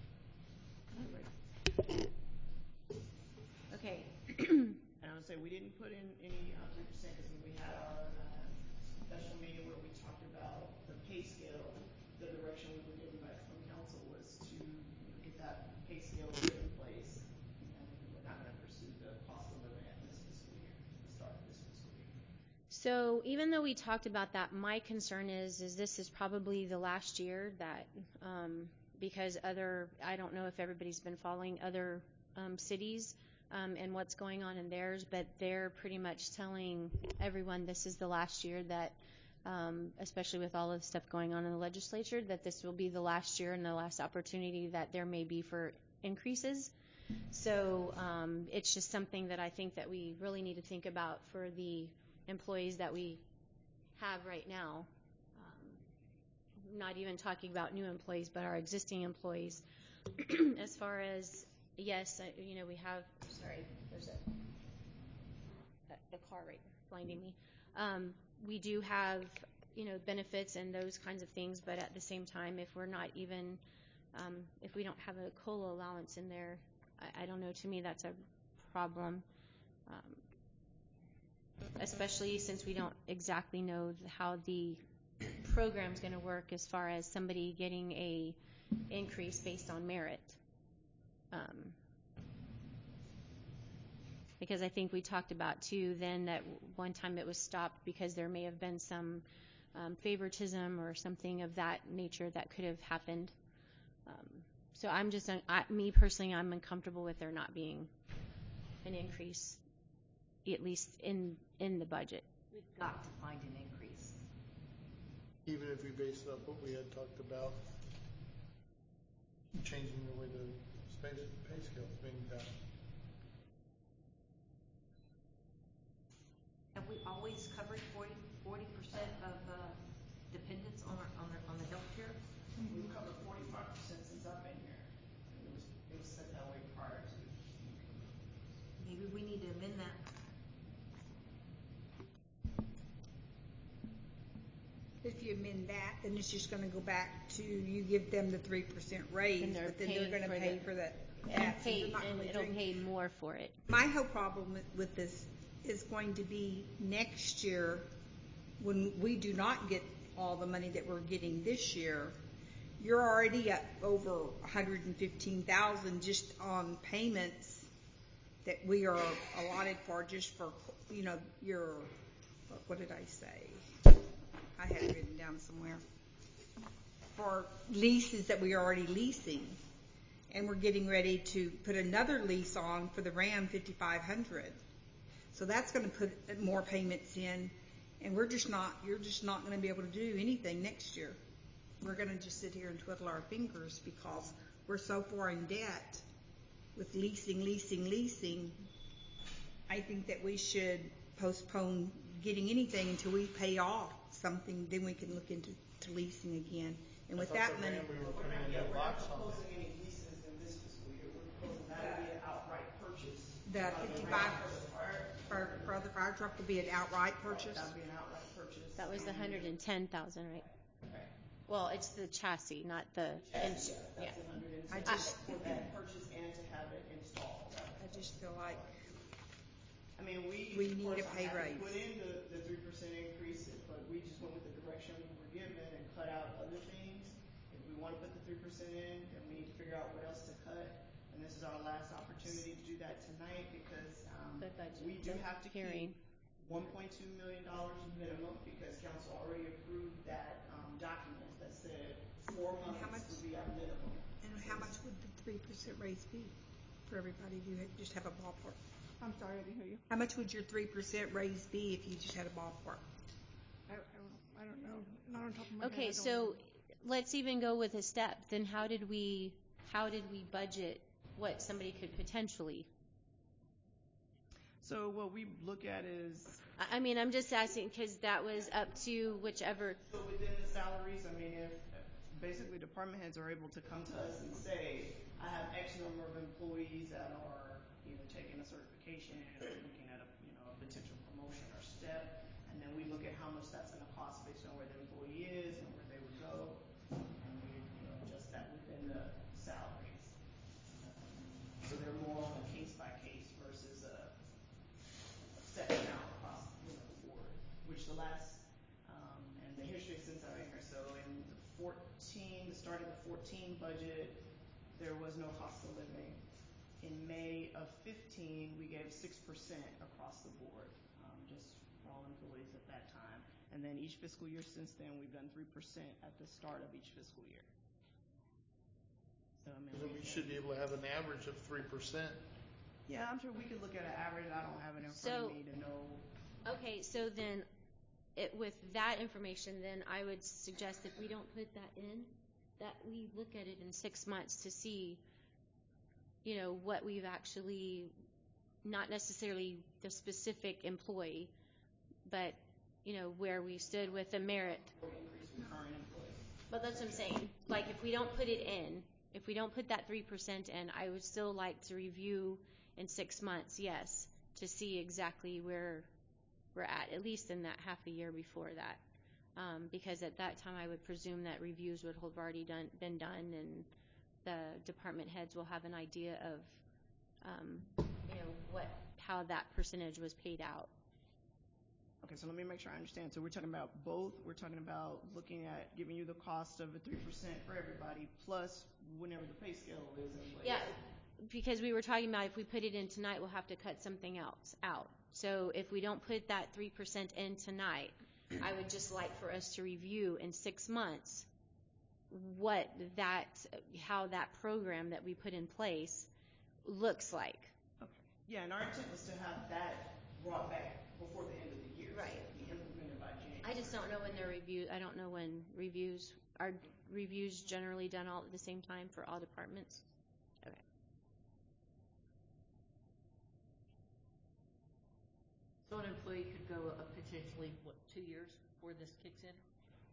Okay. And I would say we didn't put in any uh, three percent because when we had our um, special meeting where we talked about the pay scale, the direction we were given by from council was to you know, get that pay scale put in place. And we're not going to pursue the cost of living at this fiscal year, the start of this fiscal year. So even though we talked about that, my concern is, is this is probably the last year that, um, because other, I don't know if everybody's been following other um, cities um, and what's going on in theirs, but they're pretty much telling everyone this is the last year that, um, especially with all of the stuff going on in the legislature, that this will be the last year and the last opportunity that there may be for increases. So um, it's just something that I think that we really need to think about for the employees that we have right now. Um, not even talking about new employees, but our existing employees. As far as, yes, I, you know, we have, sorry, there's a, a, a car right blinding me. Um, we do have, you know, benefits and those kinds of things, but at the same time, if we're not even, um, if we don't have a COLA allowance in there, I, I don't know, to me that's a problem. Um, especially since we don't exactly know how the program's going to work as far as somebody getting a increase based on merit. Um, because I think we talked about too then that one time it was stopped because there may have been some um, favoritism or something of that nature that could have happened. Um, so I'm just, I, me personally, I'm uncomfortable with there not being an increase, at least in in the budget. We've got to find an increase. Even if we base it up what we had talked about, changing the way the pay, pay scale is being done. Have we always covered forty percent of uh, dependents on our, on, our, on the health care? We've covered forty-five percent since I've been here. It was, it was set that way prior to. Maybe we need to amend that. If you amend that, then it's just gonna go back to, you give them the three percent raise, And they're but then they're paying gonna for pay the- for the. And, abs, pay, they're not and really it'll doing- pay more for it. My whole problem with, with this is going to be next year, when we do not get all the money that we're getting this year. You're already up over one hundred fifteen thousand just on payments that we are allotted for, just for, you know, your, what did I say? I had it written down somewhere. For leases that we are already leasing. And we're getting ready to put another lease on for the Ram fifty-five hundred. So that's going to put more payments in, and we're just not, you're just not going to be able to do anything next year. We're going to just sit here and twiddle our fingers because we're so far in debt with leasing, leasing, leasing. I think that we should postpone getting anything until we pay off something, then we can look into to leasing again. And with that money, We're not, yeah, we're not proposing any leases in this fiscal year. We're proposing that to be an outright purchase. the fifty-five for, for the fire truck will be an outright purchase. That would be an outright purchase. That was the one hundred ten thousand, right? Right. Well, it's the chassis, not the. Yes, ins- that's yeah. one hundred ten I just- for that purchase and to have it installed. I just feel like I mean, we, We of need course, a pay I'm happy to raise. put in the, the three percent increase, but we just went with the direction we were given and cut out other things. If we want to put the three percent in, then we need to figure out what else to cut. And this is our last opportunity to do that tonight because um, The budget. we do have to Hearing. keep one point two million dollars minimum because council already approved that um, document that said four And how months much- would be our minimum. And how much would the three percent raise be for everybody? Do you just have a ballpark? I'm sorry, I didn't hear you. How much would your three percent raise be if you just had a ballpark? I, I, don't, I don't know. Not on top of my head. I Okay, don't so know. let's even go with a step. Then how did we, how did we budget what somebody could potentially? So what we look at is I I mean, I'm just asking because that was up to whichever. So within the salaries, I mean, if basically department heads are able to come to us and say, I have X number of employees that are either taking a certification or looking at a, you know, a potential promotion or step, and then we look at how much that's going to cost based on where the employee is and where they would go, and we, you know, adjust that within the salaries. So they're more on a case by case versus a set amount across, you know, the board, which the last, um, and the history since I've been here, so in the fourteen, the start of the fourteen budget, there was no cost of living. In May of fifteen, we gave six percent across the board, um, just for all employees at that time. And then each fiscal year since then, we've done three percent at the start of each fiscal year. So, I mean, Then we should be able to have an average of three percent. yeah, I'm sure we could look at an average. I don't have it in front So- of me to know. Okay, so then, it, with that information, then I would suggest if we don't put that in, that we look at it in six months to see, you know, what we've actually, not necessarily the specific employee, but, you know, where we stood with the merit. But that's what I'm saying. Like, if we don't put it in, if we don't put that three percent in, I would still like to review in six months, yes, to see exactly where we're at, at least in that half a year before that. Um, because at that time, I would presume that reviews would have already done, been done, and the department heads will have an idea of, um, you know, what, how that percentage was paid out. Okay, so let me make sure I understand. So we're talking about both. We're talking about looking at giving you the cost of a three percent for everybody, plus whenever the pay scale is in place. Yeah, because we were talking about if we put it in tonight, we'll have to cut something else out. So if we don't put that three percent in tonight, I would just like for us to review in six months what that, how that program that we put in place looks like. Okay. Yeah, and our intent was to have that brought back before the end of the year. Right. So it'll be implemented by January. I just don't know when they're reviewed. I don't know when reviews, are reviews generally done all at the same time for all departments? Okay. So an employee could go uh, potentially, what, two years before this kicks in?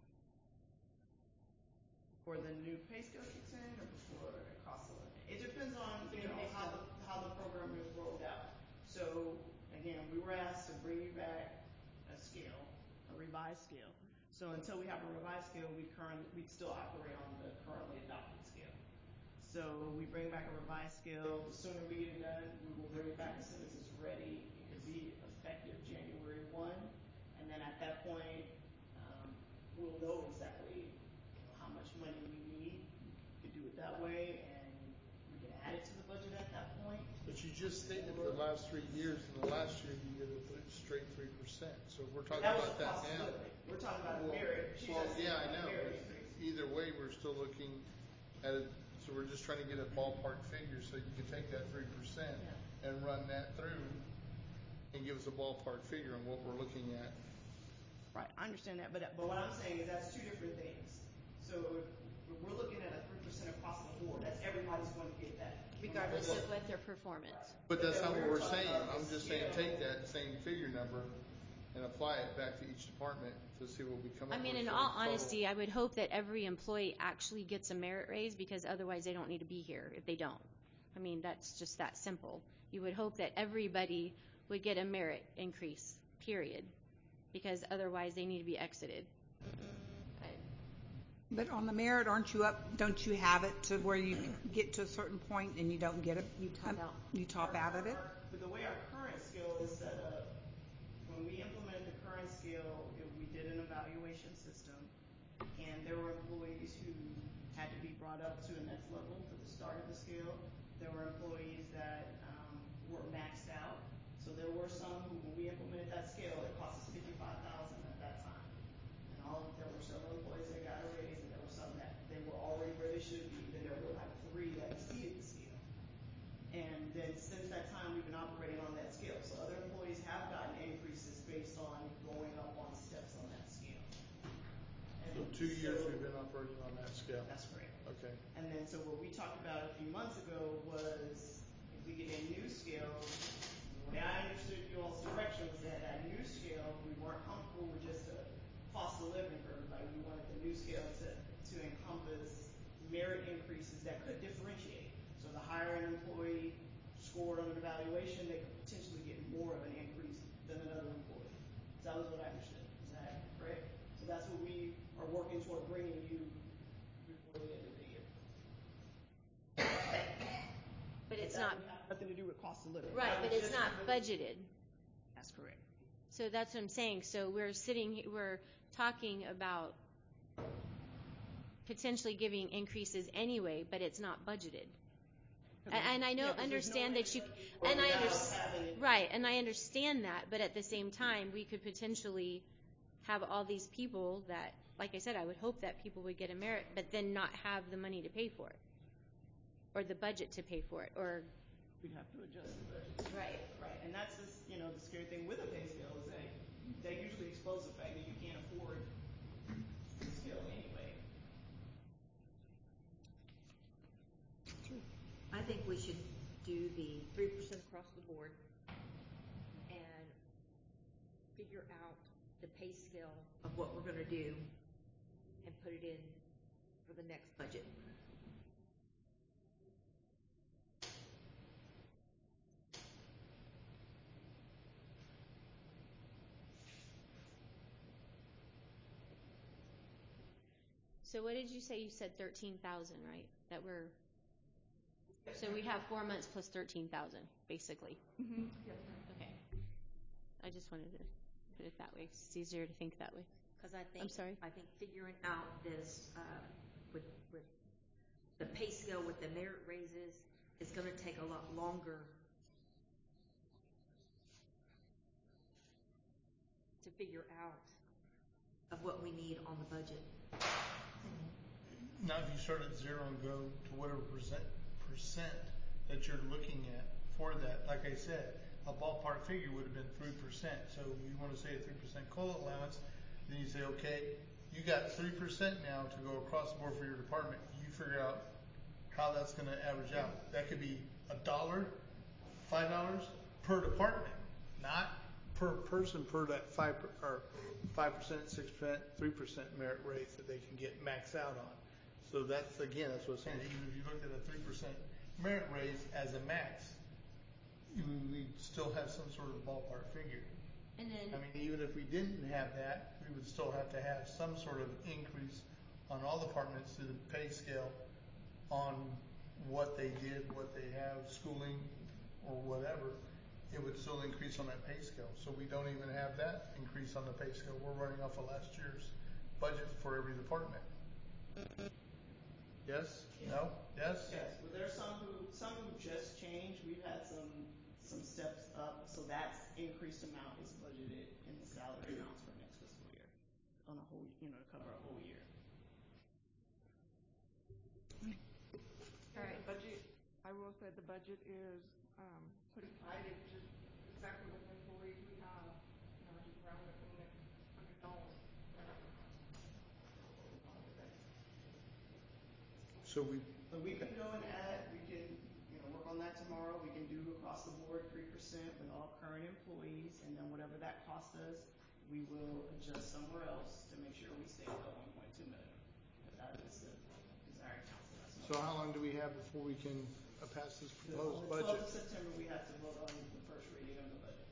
Before the new pay scale kicks in, or before it costs a living? It depends on, you know, how the, how the program is rolled out. So, again, we were asked to bring you back a scale, a revised scale. So until we have a revised scale, we currently, we still operate on the currently adopted scale. So we bring back a revised scale. The sooner we get it done, we will bring it back as soon as it's ready. It could be effective January first. And then at that point, um, we'll know exactly, you know, how much money we need. We could do it that way, and we can add it to the budget at that point. But you just stated for the last three years, and the last year you did a th- straight three percent. So if we're talking That was about that cost of now. living. We're talking about a Well, merit. She's well, asking yeah, I about know. merit but increase. Either way, we're still looking at it. So we're just trying to get a ballpark figure so you can take that three percent and run that through and give us a ballpark figure on what we're looking at. Right, I understand that, but but what I'm saying is that's two different things. So if we're looking at a three percent across the board, that's everybody's going to get that. Regardless of what their performance. But that's not what we're saying. I'm just saying take that same figure number and apply it back to each department to see what we come up I with. mean, in for all total. honesty, I would hope that every employee actually gets a merit raise, because otherwise they don't need to be here if they don't. I mean, that's just that simple. You would hope that everybody would get a merit increase, period, because otherwise they need to be exited. But on the merit, aren't you up, don't you have it to where you get to a certain point and you don't get it? You top out. You top out of it? But the way our current scale is set up, when we implemented the current scale, if we did an evaluation system, and there were employees who had to be brought up to the next level for the start of the scale. There were employees that um, were maxed out. So there were some who, when we implemented that scale, it cost us fifty-five thousand dollars at that time. And all there were several employees that got a raise, and there were some that they were already where they should be. Then there were like three that exceeded the scale. And then since that time, we've been operating on that scale. So other employees have gotten increases based on going up on steps on that scale. And So two years so- we've been operating on that scale. That's correct. Okay. And then, so what we talked about a few months ago was if we get a new scale, the way I understood you all's direction was that that new scale, we weren't comfortable with just a cost of living for everybody. We wanted the new scale to, to encompass merit increases that could differentiate. So the higher an employee scored on an evaluation, they could potentially get more of an increase than another employee. So that was what I understood. Is that correct? So that's what we are working toward bringing you before the end of the year. But it's That not, would have nothing to do with cost of living. right, That but was it's just not the- budgeted. That's correct. So that's what I'm saying. So we're sitting, he- we're talking about potentially giving increases anyway, but it's not budgeted. And, and I know, Yeah, 'cause there's no understand way that you, to- and I without understand, having- right, and I understand that, but at the same time, we could potentially have all these people that, like I said, I would hope that people would get a merit, but then not have the money to pay for it. or the budget to pay for it, or We'd have to adjust the budget. right. Right, and that's just, you know, the scary thing with a pay scale is that they usually expose the fact that you can't afford the scale anyway. I think we should do the three percent across the board and figure out the pay scale of what we're gonna do and put it in for the next budget. So what did you say? You said thirteen thousand, right? That we're, so we have four months plus thirteen thousand, basically. Mm-hmm. Okay. I just wanted to put it that way. It's easier to think that way. Because I think, I'm sorry? I think figuring out this, uh, with, with the pay scale with the merit raises is gonna take a lot longer to figure out of what we need on the budget. Now, if you start at zero and go to whatever percent, percent that you're looking at for that, like I said, a ballpark figure would have been three percent. So you want to say a three percent COLA allowance, then you say, okay, you got three percent now to go across the board for your department. You figure out how that's going to average out. That could be a dollar, five dollars per department, not per person per that five per, or five percent, six percent, three percent merit raise that they can get maxed out on. So that's, again, that's what I'm saying. Even if you looked at a three percent merit raise as a max, you would still have some sort of ballpark figure. And then, I mean, even if we didn't have that, we would still have to have some sort of increase on all departments to the pay scale on what they did, what they have, schooling, or whatever. It would still increase on that pay scale. So we don't even have that increase on the pay scale. We're running off of last year's budget for every department. Yes? No? Yes? Yes, well, there's some who, some who just changed. We've had some, some steps up, so that increased amount is budgeted in the salary amounts for next fiscal year, on a whole, you know, to cover a whole year. All right. Budget, I will say the budget is, um, pretty tight. It's just exactly what the employees we have, you know, just round up in it, hundred dollars. So we, So we can go and add, we can, you know, work on that tomorrow. We can do across the board three percent with all current employees, and then whatever that costs us, we will adjust somewhere else to make sure we stay at the one point two million. But that is the desired council. so how long do we have before we can uh, pass this So proposed on the budget? twelfth of September, we have to vote on the first reading of the budget.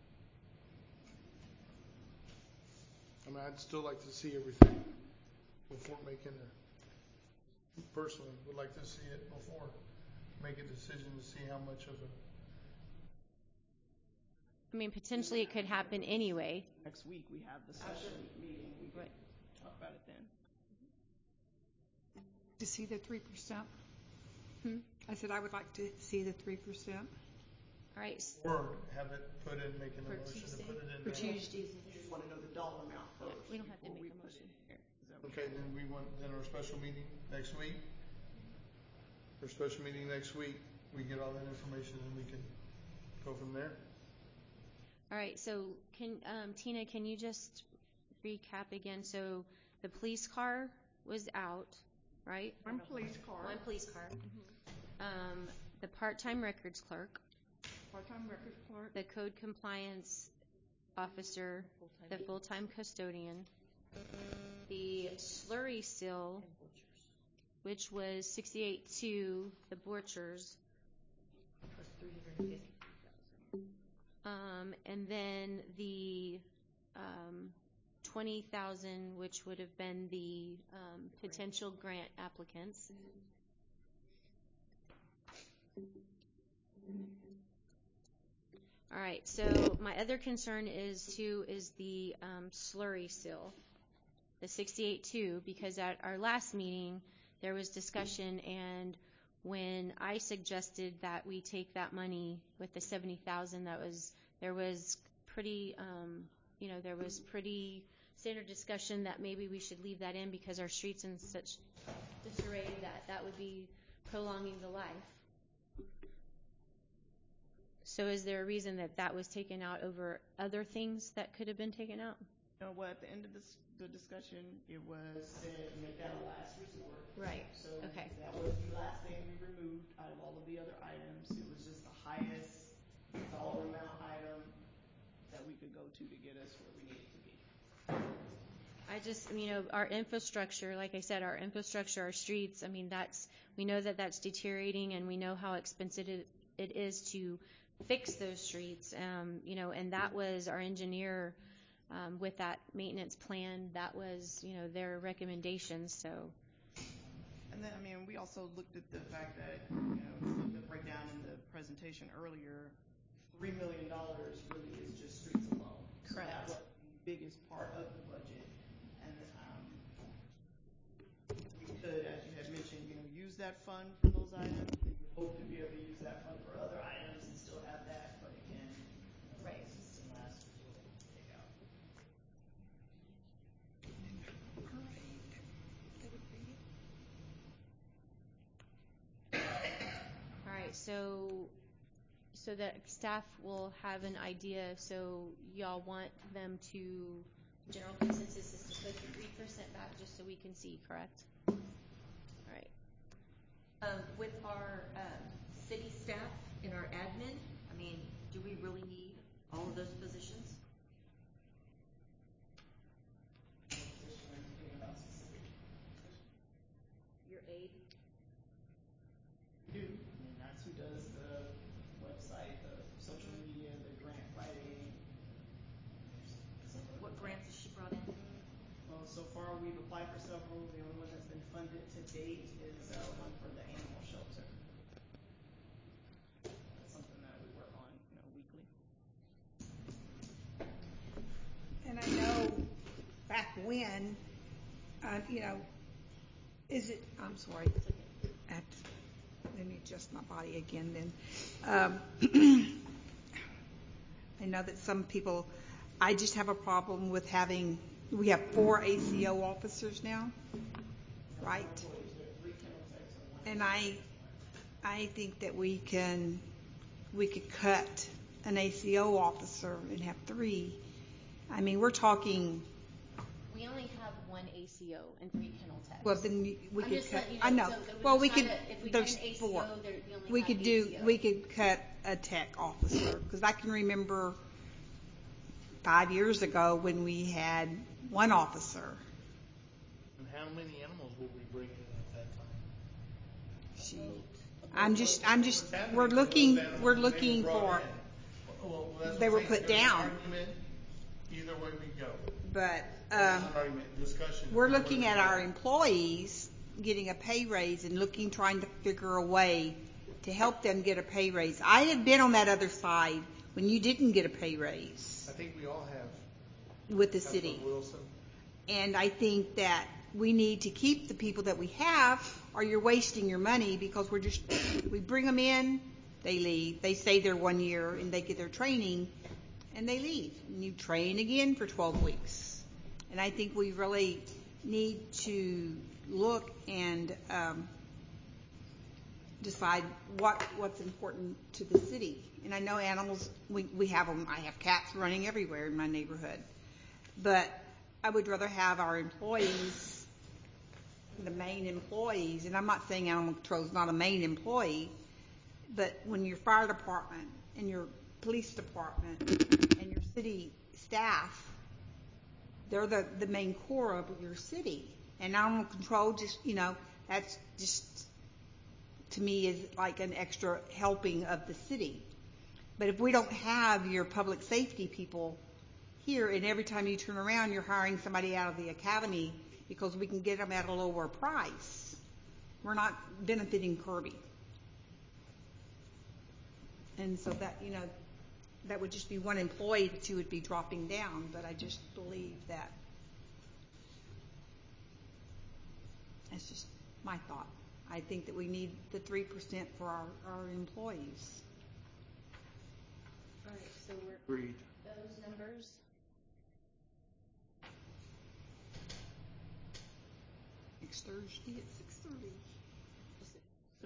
I mean, I'd still like to see everything before making a, personally, would like to see it before make a decision to see how much of a, I mean, potentially it could happen anyway. Next week, we have the special meeting. We can Right. talk about it then. To see the three percent? Hmm? I said I would like to see the three percent. All right. or have it put in, making a For motion to Tuesday? put it in. For there. Tuesday. You just want to know the dollar amount first. We don't have to before make we a put it motion. in here. Is that what- Okay, then we want, then our special meeting next week. Our special meeting next week, we get all that information and we can go from there. All right, so can, um, Tina, can you just recap again? So the police car was out, right? One police car. One police car. Um, the part-time records clerk, Part-time records clerk. the code compliance officer, the full-time custodian, the slurry seal, which was sixty-eight two, the Borchers, Plus three hundred and fifty thousand. um, and then the um, twenty thousand, which would have been the um, potential grant applicants. All right, so my other concern is too is the um, slurry seal, the sixty-eight two, because at our last meeting there was discussion, and when I suggested that we take that money with the seventy thousand, that was there was pretty um, you know there was pretty standard discussion that maybe we should leave that in because our streets in such disarray that that would be prolonging the life. So is there a reason that that was taken out over other things that could have been taken out? You know what, at the end of this, the discussion, it was said make that a last resort. Right. So Okay. that was the last thing we removed out of all of the other items. It was just the highest dollar amount item that we could go to to get us where we needed to be. I just, you know, our infrastructure, like I said, our infrastructure, our streets, I mean, that's, we know that that's deteriorating, and we know how expensive it, it is to fix those streets, um, you know, and that was our engineer um, with that maintenance plan. That was, you know, their recommendations. So. And then, I mean, we also looked at the fact that, you know, the breakdown in the presentation earlier, three million dollars really is just streets alone. Correct. So that was the biggest part of the budget. And um, we could, as you had mentioned, you know, use that fund for those items. We hope to be able to use that fund for other items and still have that, but again, you know, right. It's the last resort to take out. All right, so so that staff will have an idea. So y'all want them to, general consensus is to put the three percent back, just so we can see, correct? All right. Um, with our um, city staff and our admin, I mean, do we really need all of those positions? Your aide? We do. I mean, that's who does the website, the social media, the grant writing. What grants has she brought in? Well, so far we've applied for several. The only one that's been funded to date is uh, one for the animal shelter. That's something that we work on, you know, weekly. And I know back when, uh, you know, is it, I'm sorry, I have to, let me adjust my body again then. Um, I know that some people, I just have a problem with having, we have four A C O officers now, right? And I, I think that we can, we could cut an A C O officer and have three. I mean, we're talking. We only have one A C O and three kennel techs. Well, then we I'm could just cut. letting you I know. So Well, we there's could. not a- if we There's had an four. A C O, there- we only We have could do. A C O. We could cut a tech officer, because I can remember five years ago when we had one officer. And how many animals will we bring in at that time? She. I'm just. I'm just. We're looking. We're looking for. Well, that's They what were I'm saying. put There's an down. argument Either way we go. But There's um, an argument, discussion. we're either way looking we at go. our employees getting a pay raise and looking, trying to figure a way to help them get a pay raise. I had been on that other side when you didn't get a pay raise I think we all have. with the Councilman city. Wilson. And I think that we need to keep the people that we have, or you're wasting your money, because we're just, we bring them in, they leave. They stay there one year and they get their training and they leave. And you train again for twelve weeks. And I think we really need to look and um, decide what what's important to the city. And I know animals, we, we have them. I have cats running everywhere in my neighborhood. But I would rather have our employees, the main employees, and I'm not saying animal control is not a main employee, but when your fire department and your police department and your city staff, they're the, the main core of your city. And animal control, just, you know, that's just, to me, is like an extra helping of the city. But if we don't have your public safety people here, and every time you turn around, you're hiring somebody out of the academy because we can get them at a lower price, we're not benefiting Kirby. And so that, you know, that would just be one employee that you would be dropping down, but I just believe that that's just my thought. I think that we need the three percent for our, our employees. All right, so we're Agreed. those numbers. Next Thursday at six thirty. So,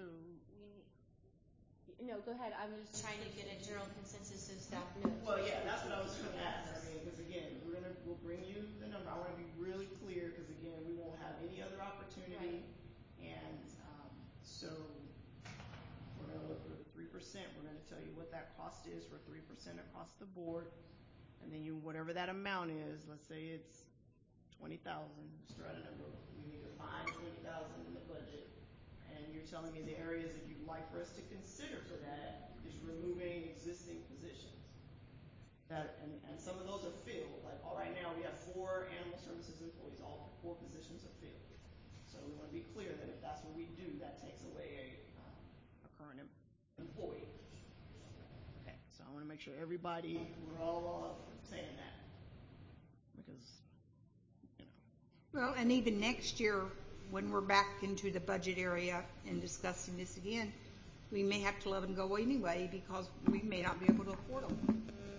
No, go ahead. I was just trying to get a general consensus so staff knows. well, yeah, that's what I was going to ask. I mean, because again, we're gonna we'll bring you the number. I want to be really clear because again, we won't have any other opportunity, Right. and um, so we're going to look for the three percent. We're going to tell you what that cost is for three percent across the board, and then you whatever that amount is. Let's say it's twenty thousand. Just throw out a number. We need to find twenty thousand in the budget, and you're telling me the areas that you'd like for us to consider for that is removing existing positions. That, and, and some of those are filled. Like, all right now we have four animal services employees. All four positions are filled. So we want to be clear that if that's what we do, that takes away a, um, a current em- employee. Okay, so I want to make sure everybody, we're all uh, saying that. Because, you know. Well, and even next year, when we're back into the budget area and discussing this again, we may have to let them go anyway because we may not be able to afford them.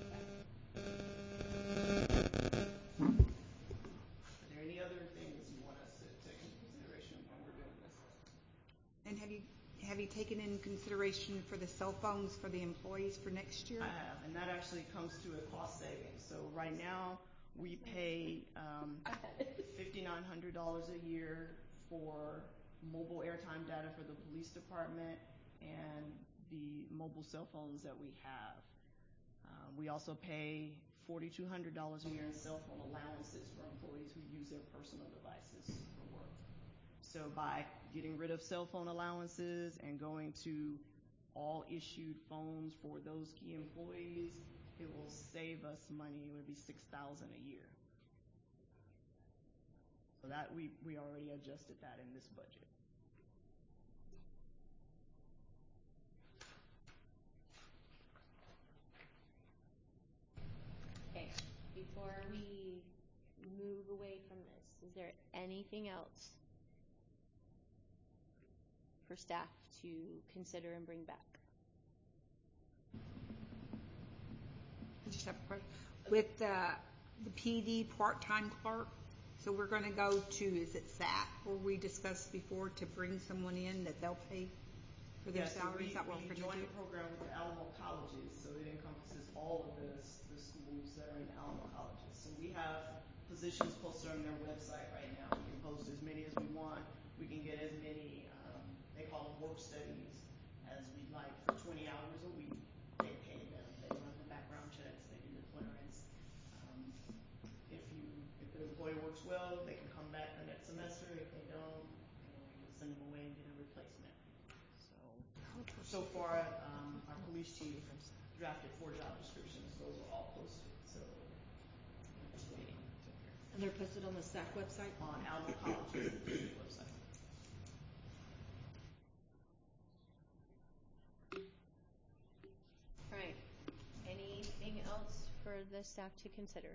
Are there any other things you want us to take into consideration when we're doing this? And have you have you taken in consideration for the cell phones for the employees for next year? I have, and that actually comes to a cost savings. So right now we pay um, fifty-nine hundred dollars a year for mobile airtime data for the police department and the mobile cell phones that we have. Um, we also pay forty-two hundred dollars a year in cell phone allowances for employees who use their personal devices for work. So by getting rid of cell phone allowances and going to all issued phones for those key employees, it will save us money. It would be six thousand dollars a year. So that we, we already adjusted that in this budget. Okay, before we move away from this, is there anything else for staff to consider and bring back? I just have a question. With uh, the P D part-time clerk, so we're going to go to, is it S A T, where we discussed before to bring someone in that they'll pay for their Yeah, so salary? we, Is that what we we're going joined to the do? program with the Alamo colleges, so it encompasses all of the, the schools that are in the Alamo colleges. So we have positions posted on their website right now. We can post as many as we want. We can get as many, um, they call them work studies, as we'd like for twenty hours a week. They pay them. They run the background checks. They do the clearance. Um, if you, if the employee works well, they can come back the next semester. If they don't, you know, we can send them away and get a replacement. So, so far, um, our police chief drafted four job descriptions. Those are all posted. So, we're just waiting to hear. And they're posted on the S A C website? On Alamo College's website. All right. Anything else for the staff to consider?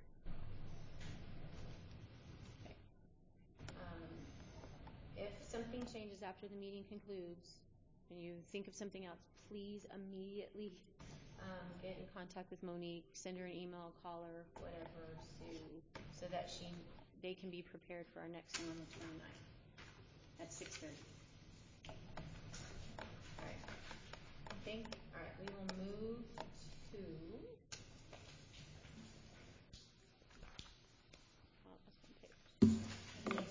Okay. Um, if something changes after the meeting concludes and you think of something else, please immediately um, get in contact with Monique, send her an email, call her, whatever, Sue, so that she they can be prepared for our next one on the twenty-ninth at six thirty. All right. I think, all right, we will move to, oh, that's one page. Yes.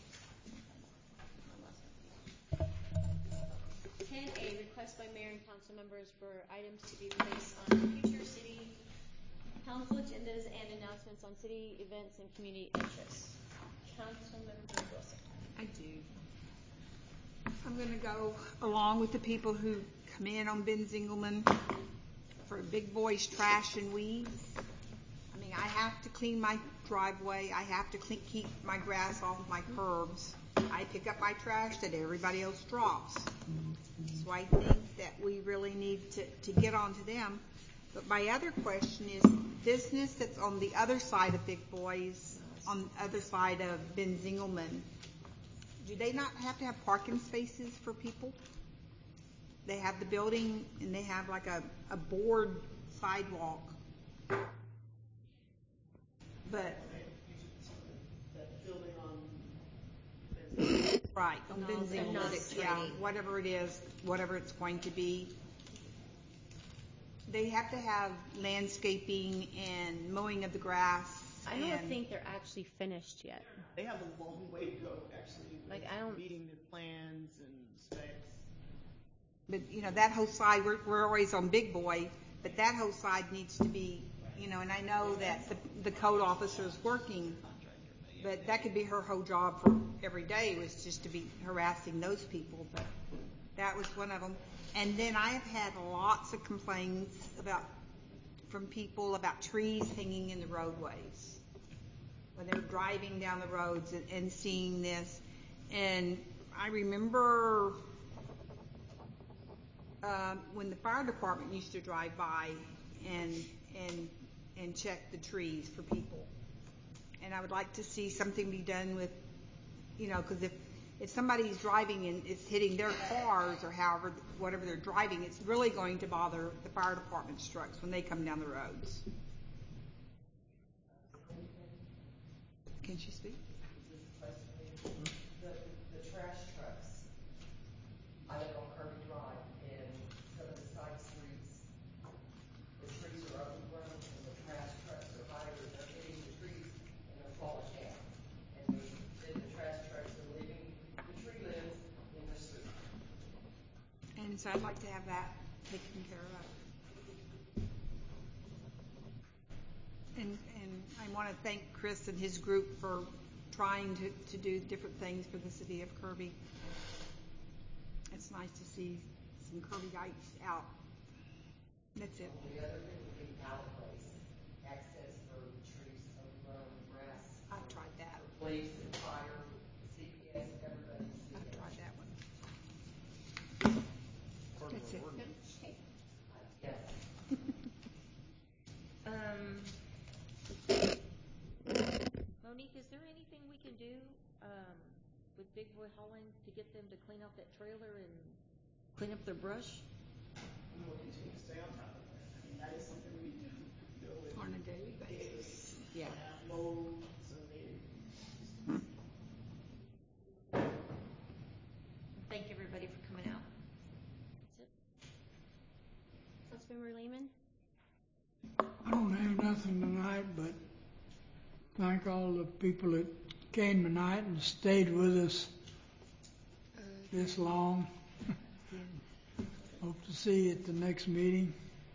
ten A, request by mayor and council members for items to be placed on future city council agendas and announcements on city events and community interests. Councilmember Wilson. I do. I'm going to go along with the people who come in on Ben Zingelman for big boys, trash, and weeds. I mean, I have to clean my driveway. I have to clean, keep my grass off my curbs. I pick up my trash that everybody else drops. So I think that we really need to, to get onto them. But my other question is, business that's on the other side of Big Boys, on the other side of Ben Zingelman, do they not have to have parking spaces for people? They have the building and they have like a, a board sidewalk. But That building on Right, on No, benzene, they're not it's- yeah, training. whatever it is, whatever it's going to be. They have to have landscaping and mowing of the grass. I don't and- think they're actually finished yet. They have a long way to go, actually. Like, with I don't- Meeting the plans and specs. But, you know, that whole side, we're, we're always on Big Boy, but that whole side needs to be, you know, and I know that the, the code officer's working, but that could be her whole job for every day, was just to be harassing those people, but that was one of them. And then I have had lots of complaints about, from people about trees hanging in the roadways. When they're driving down the roads and, and seeing this. And I remember um, when the fire department used to drive by and, and, and check the trees for people. And I would like to see something be done with, you know, because if, if somebody's driving and it's hitting their cars or however, whatever they're driving, it's really going to bother the fire department's trucks when they come down the roads. Can she speak? The, the trash trucks. I live on Kirby Drive, and some of the side streets, the trees are overgrown, and the trash trucks are higher, and they're hitting the trees, and they're falling down. And they, then the trash trucks are leaving the tree limbs in the street. And so I'd like to have that taken care of. And, and I want to thank Chris and his group for trying to, to do different things for the city of Kirby. It's nice to see some Kirbyites out. That's it. The other thing would be alleyways, access for trees, overgrown grass. I tried that. Police and fire, C P S, everybody. I tried that one. That's it. Yes. Um, Monique, is there anything we can do um, with Big Boy Holland to get them to clean out that trailer and clean up their brush? We will continue to stay on top of that. I mean, that is something we do deal with. On a daily basis. Yeah. Load, so they. Thank everybody for coming out. That's it. Councilmember Lehman? I don't have nothing tonight, but thank all the people that came tonight and stayed with us this long. Hope to see you at the next meeting.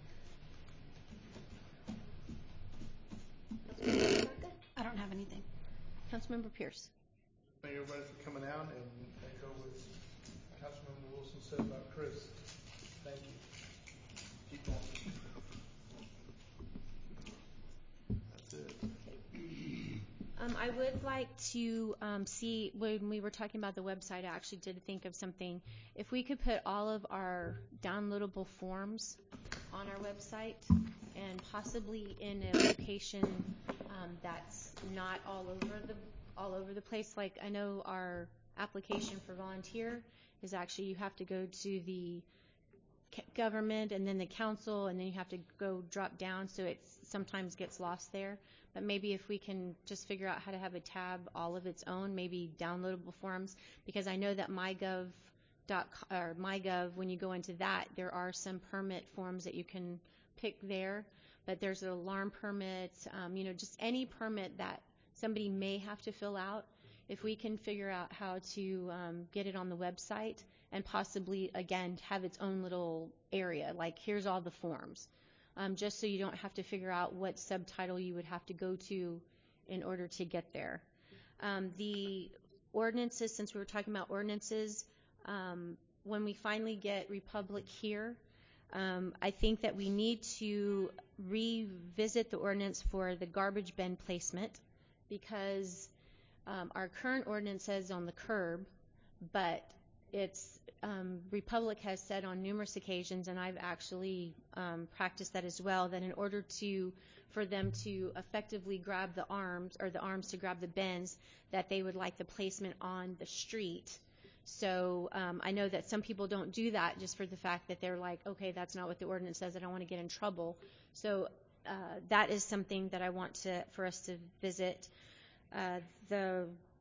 I don't have anything. Councilmember Pierce? Thank everybody for coming out, and echo what Councilmember Wilson said about Chris. Thank you. Keep going. That's it. Um, I would like to um, see, when we were talking about the website, I actually did think of something. If we could put all of our downloadable forms on our website and possibly in a location um, that's not all over the all over the place. Like I know our application for volunteer is actually you have to go to the government and then the council and then you have to go drop down, so it sometimes gets lost there. But maybe if we can just figure out how to have a tab all of its own, maybe downloadable forms, because I know that MyGov dot or MyGov, when you go into that, there are some permit forms that you can pick there, but there's an alarm permit, um, you know, just any permit that somebody may have to fill out. If we can figure out how to um, get it on the website and possibly, again, have its own little area, like here's all the forms, um, just so you don't have to figure out what subtitle you would have to go to in order to get there. Um, the ordinances, since we were talking about ordinances, um, when we finally get Republic here, um, I think that we need to revisit the ordinance for the garbage bin placement, because um, our current ordinance says on the curb, but it's um, Republic has said on numerous occasions, and I've actually um, practiced that as well, that in order to for them to effectively grab the arms, or the arms to grab the bins, that they would like the placement on the street. So um, I know that some people don't do that just for the fact that they're like, okay, that's not what the ordinance says, I don't want to get in trouble. So uh, that is something that I want to for us to visit. Uh, the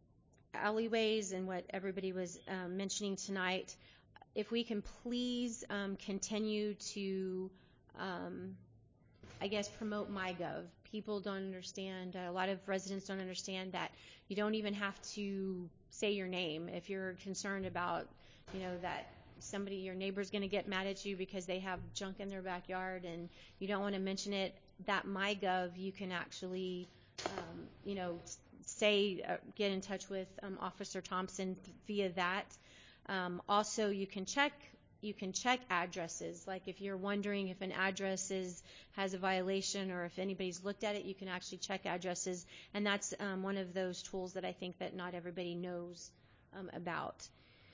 alleyways and what everybody was um, mentioning tonight, if we can please um, continue to, um, I guess, promote MyGov. People don't understand, uh, a lot of residents don't understand that you don't even have to say your name. If you're concerned about, you know, that somebody, your neighbor's going to get mad at you because they have junk in their backyard and you don't want to mention it, that MyGov, you can actually, um, you know, say, uh, get in touch with um, Officer Thompson via that. Um, also, you can check you can check addresses. Like if you're wondering if an address is has a violation or if anybody's looked at it, you can actually check addresses, and that's um, one of those tools that I think that not everybody knows um, about.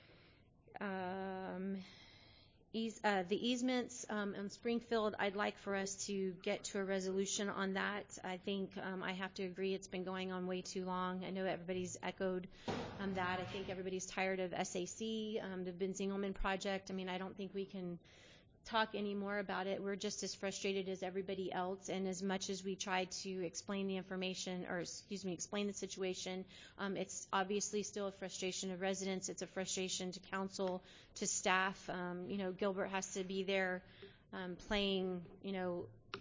Um, eas uh, the easements um, in Springfield, I'd like for us to get to a resolution on that. I think um, I have to agree it's been going on way too long. I know everybody's echoed um, that. I think everybody's tired of S A C, um, the Ben Zingelman project. I mean, I don't think we can talk any more about it. We're just as frustrated as everybody else, and as much as we try to explain the information, or excuse me, explain the situation, um, it's obviously still a frustration of residents. It's a frustration to council, to staff. Um, you know, Gilbert has to be there um, playing, you know,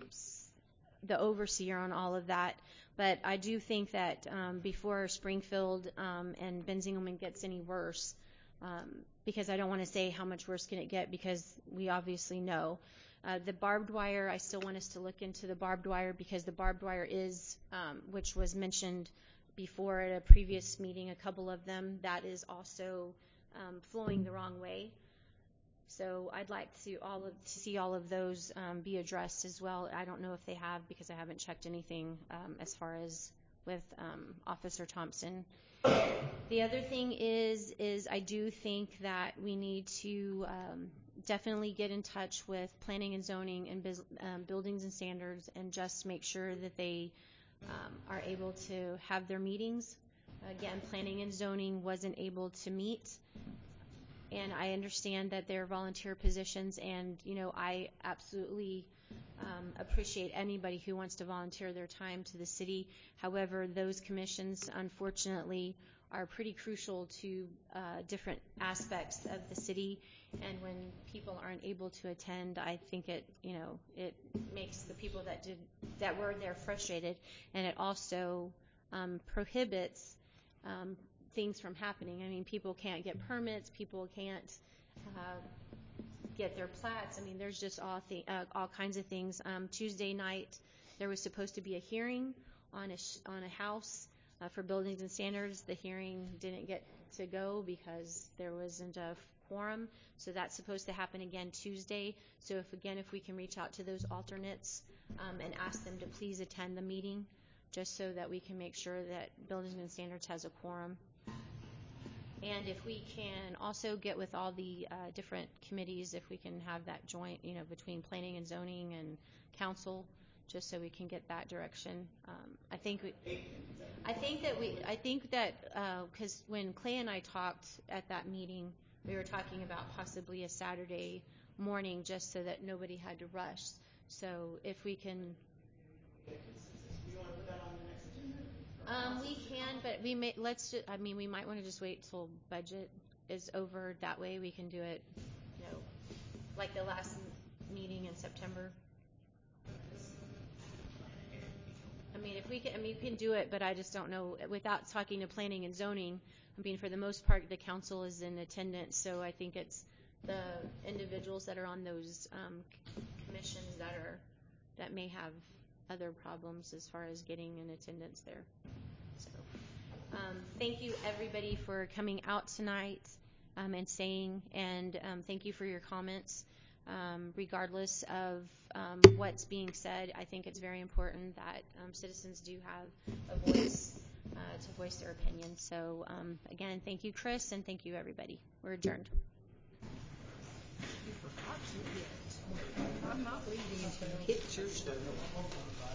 the overseer on all of that. But I do think that um, before Springfield um, and Ben Zingelman gets any worse, um, because I don't want to say how much worse can it get, because we obviously know. Uh, the barbed wire, I still want us to look into the barbed wire, because the barbed wire is, um, which was mentioned before at a previous meeting, a couple of them, that is also um, flowing the wrong way. So I'd like to all of, to see all of those um, be addressed as well. I don't know if they have, because I haven't checked anything um, as far as with um, Officer Thompson. The other thing is, is I do think that we need to um, definitely get in touch with planning and zoning and biz, um, buildings and standards, and just make sure that they um, are able to have their meetings. Again, planning and zoning wasn't able to meet, and I understand that they're volunteer positions, and you know, I absolutely um, appreciate anybody who wants to volunteer their time to the city. However, those commissions, unfortunately, are pretty crucial to uh, different aspects of the city, and when people aren't able to attend, I think it, you know, it makes the people that did that were there frustrated, and it also um, prohibits um, things from happening. I mean, people can't get permits, people can't uh, get their plats. I mean, there's just all th uh, all kinds of things. Um, Tuesday night, there was supposed to be a hearing on a sh on a house. Uh, for buildings and standards. The hearing didn't get to go because there wasn't a quorum, so that's supposed to happen again Tuesday. So if again, if we can reach out to those alternates um, and ask them to please attend the meeting, just so that we can make sure that buildings and standards has a quorum. And if we can also get with all the uh, different committees, if we can have that joint, you know, between planning and zoning and council, just so we can get that direction. Um, I think we, I think that we, I think that because uh, when Clay and I talked at that meeting, we were talking about possibly a Saturday morning, just so that nobody had to rush. So if we can, um, we can, but we may let's. Just, I mean, we might want to just wait till budget is over. That way, we can do it, you know, like the last meeting in September. I mean, if we can, I mean, you can do it, but I just don't know, without talking to planning and zoning. I mean, for the most part, the council is in attendance, so I think it's the individuals that are on those um, commissions that are, that may have other problems as far as getting in attendance there. So, um, thank you everybody for coming out tonight um, and staying, and um, thank you for your comments. Um, regardless of um, what's being said, I think it's very important that um, citizens do have a voice uh, to voice their opinion. So um, again, thank you, Chris, and thank you, everybody. We're adjourned. I'm not leaving until pictures.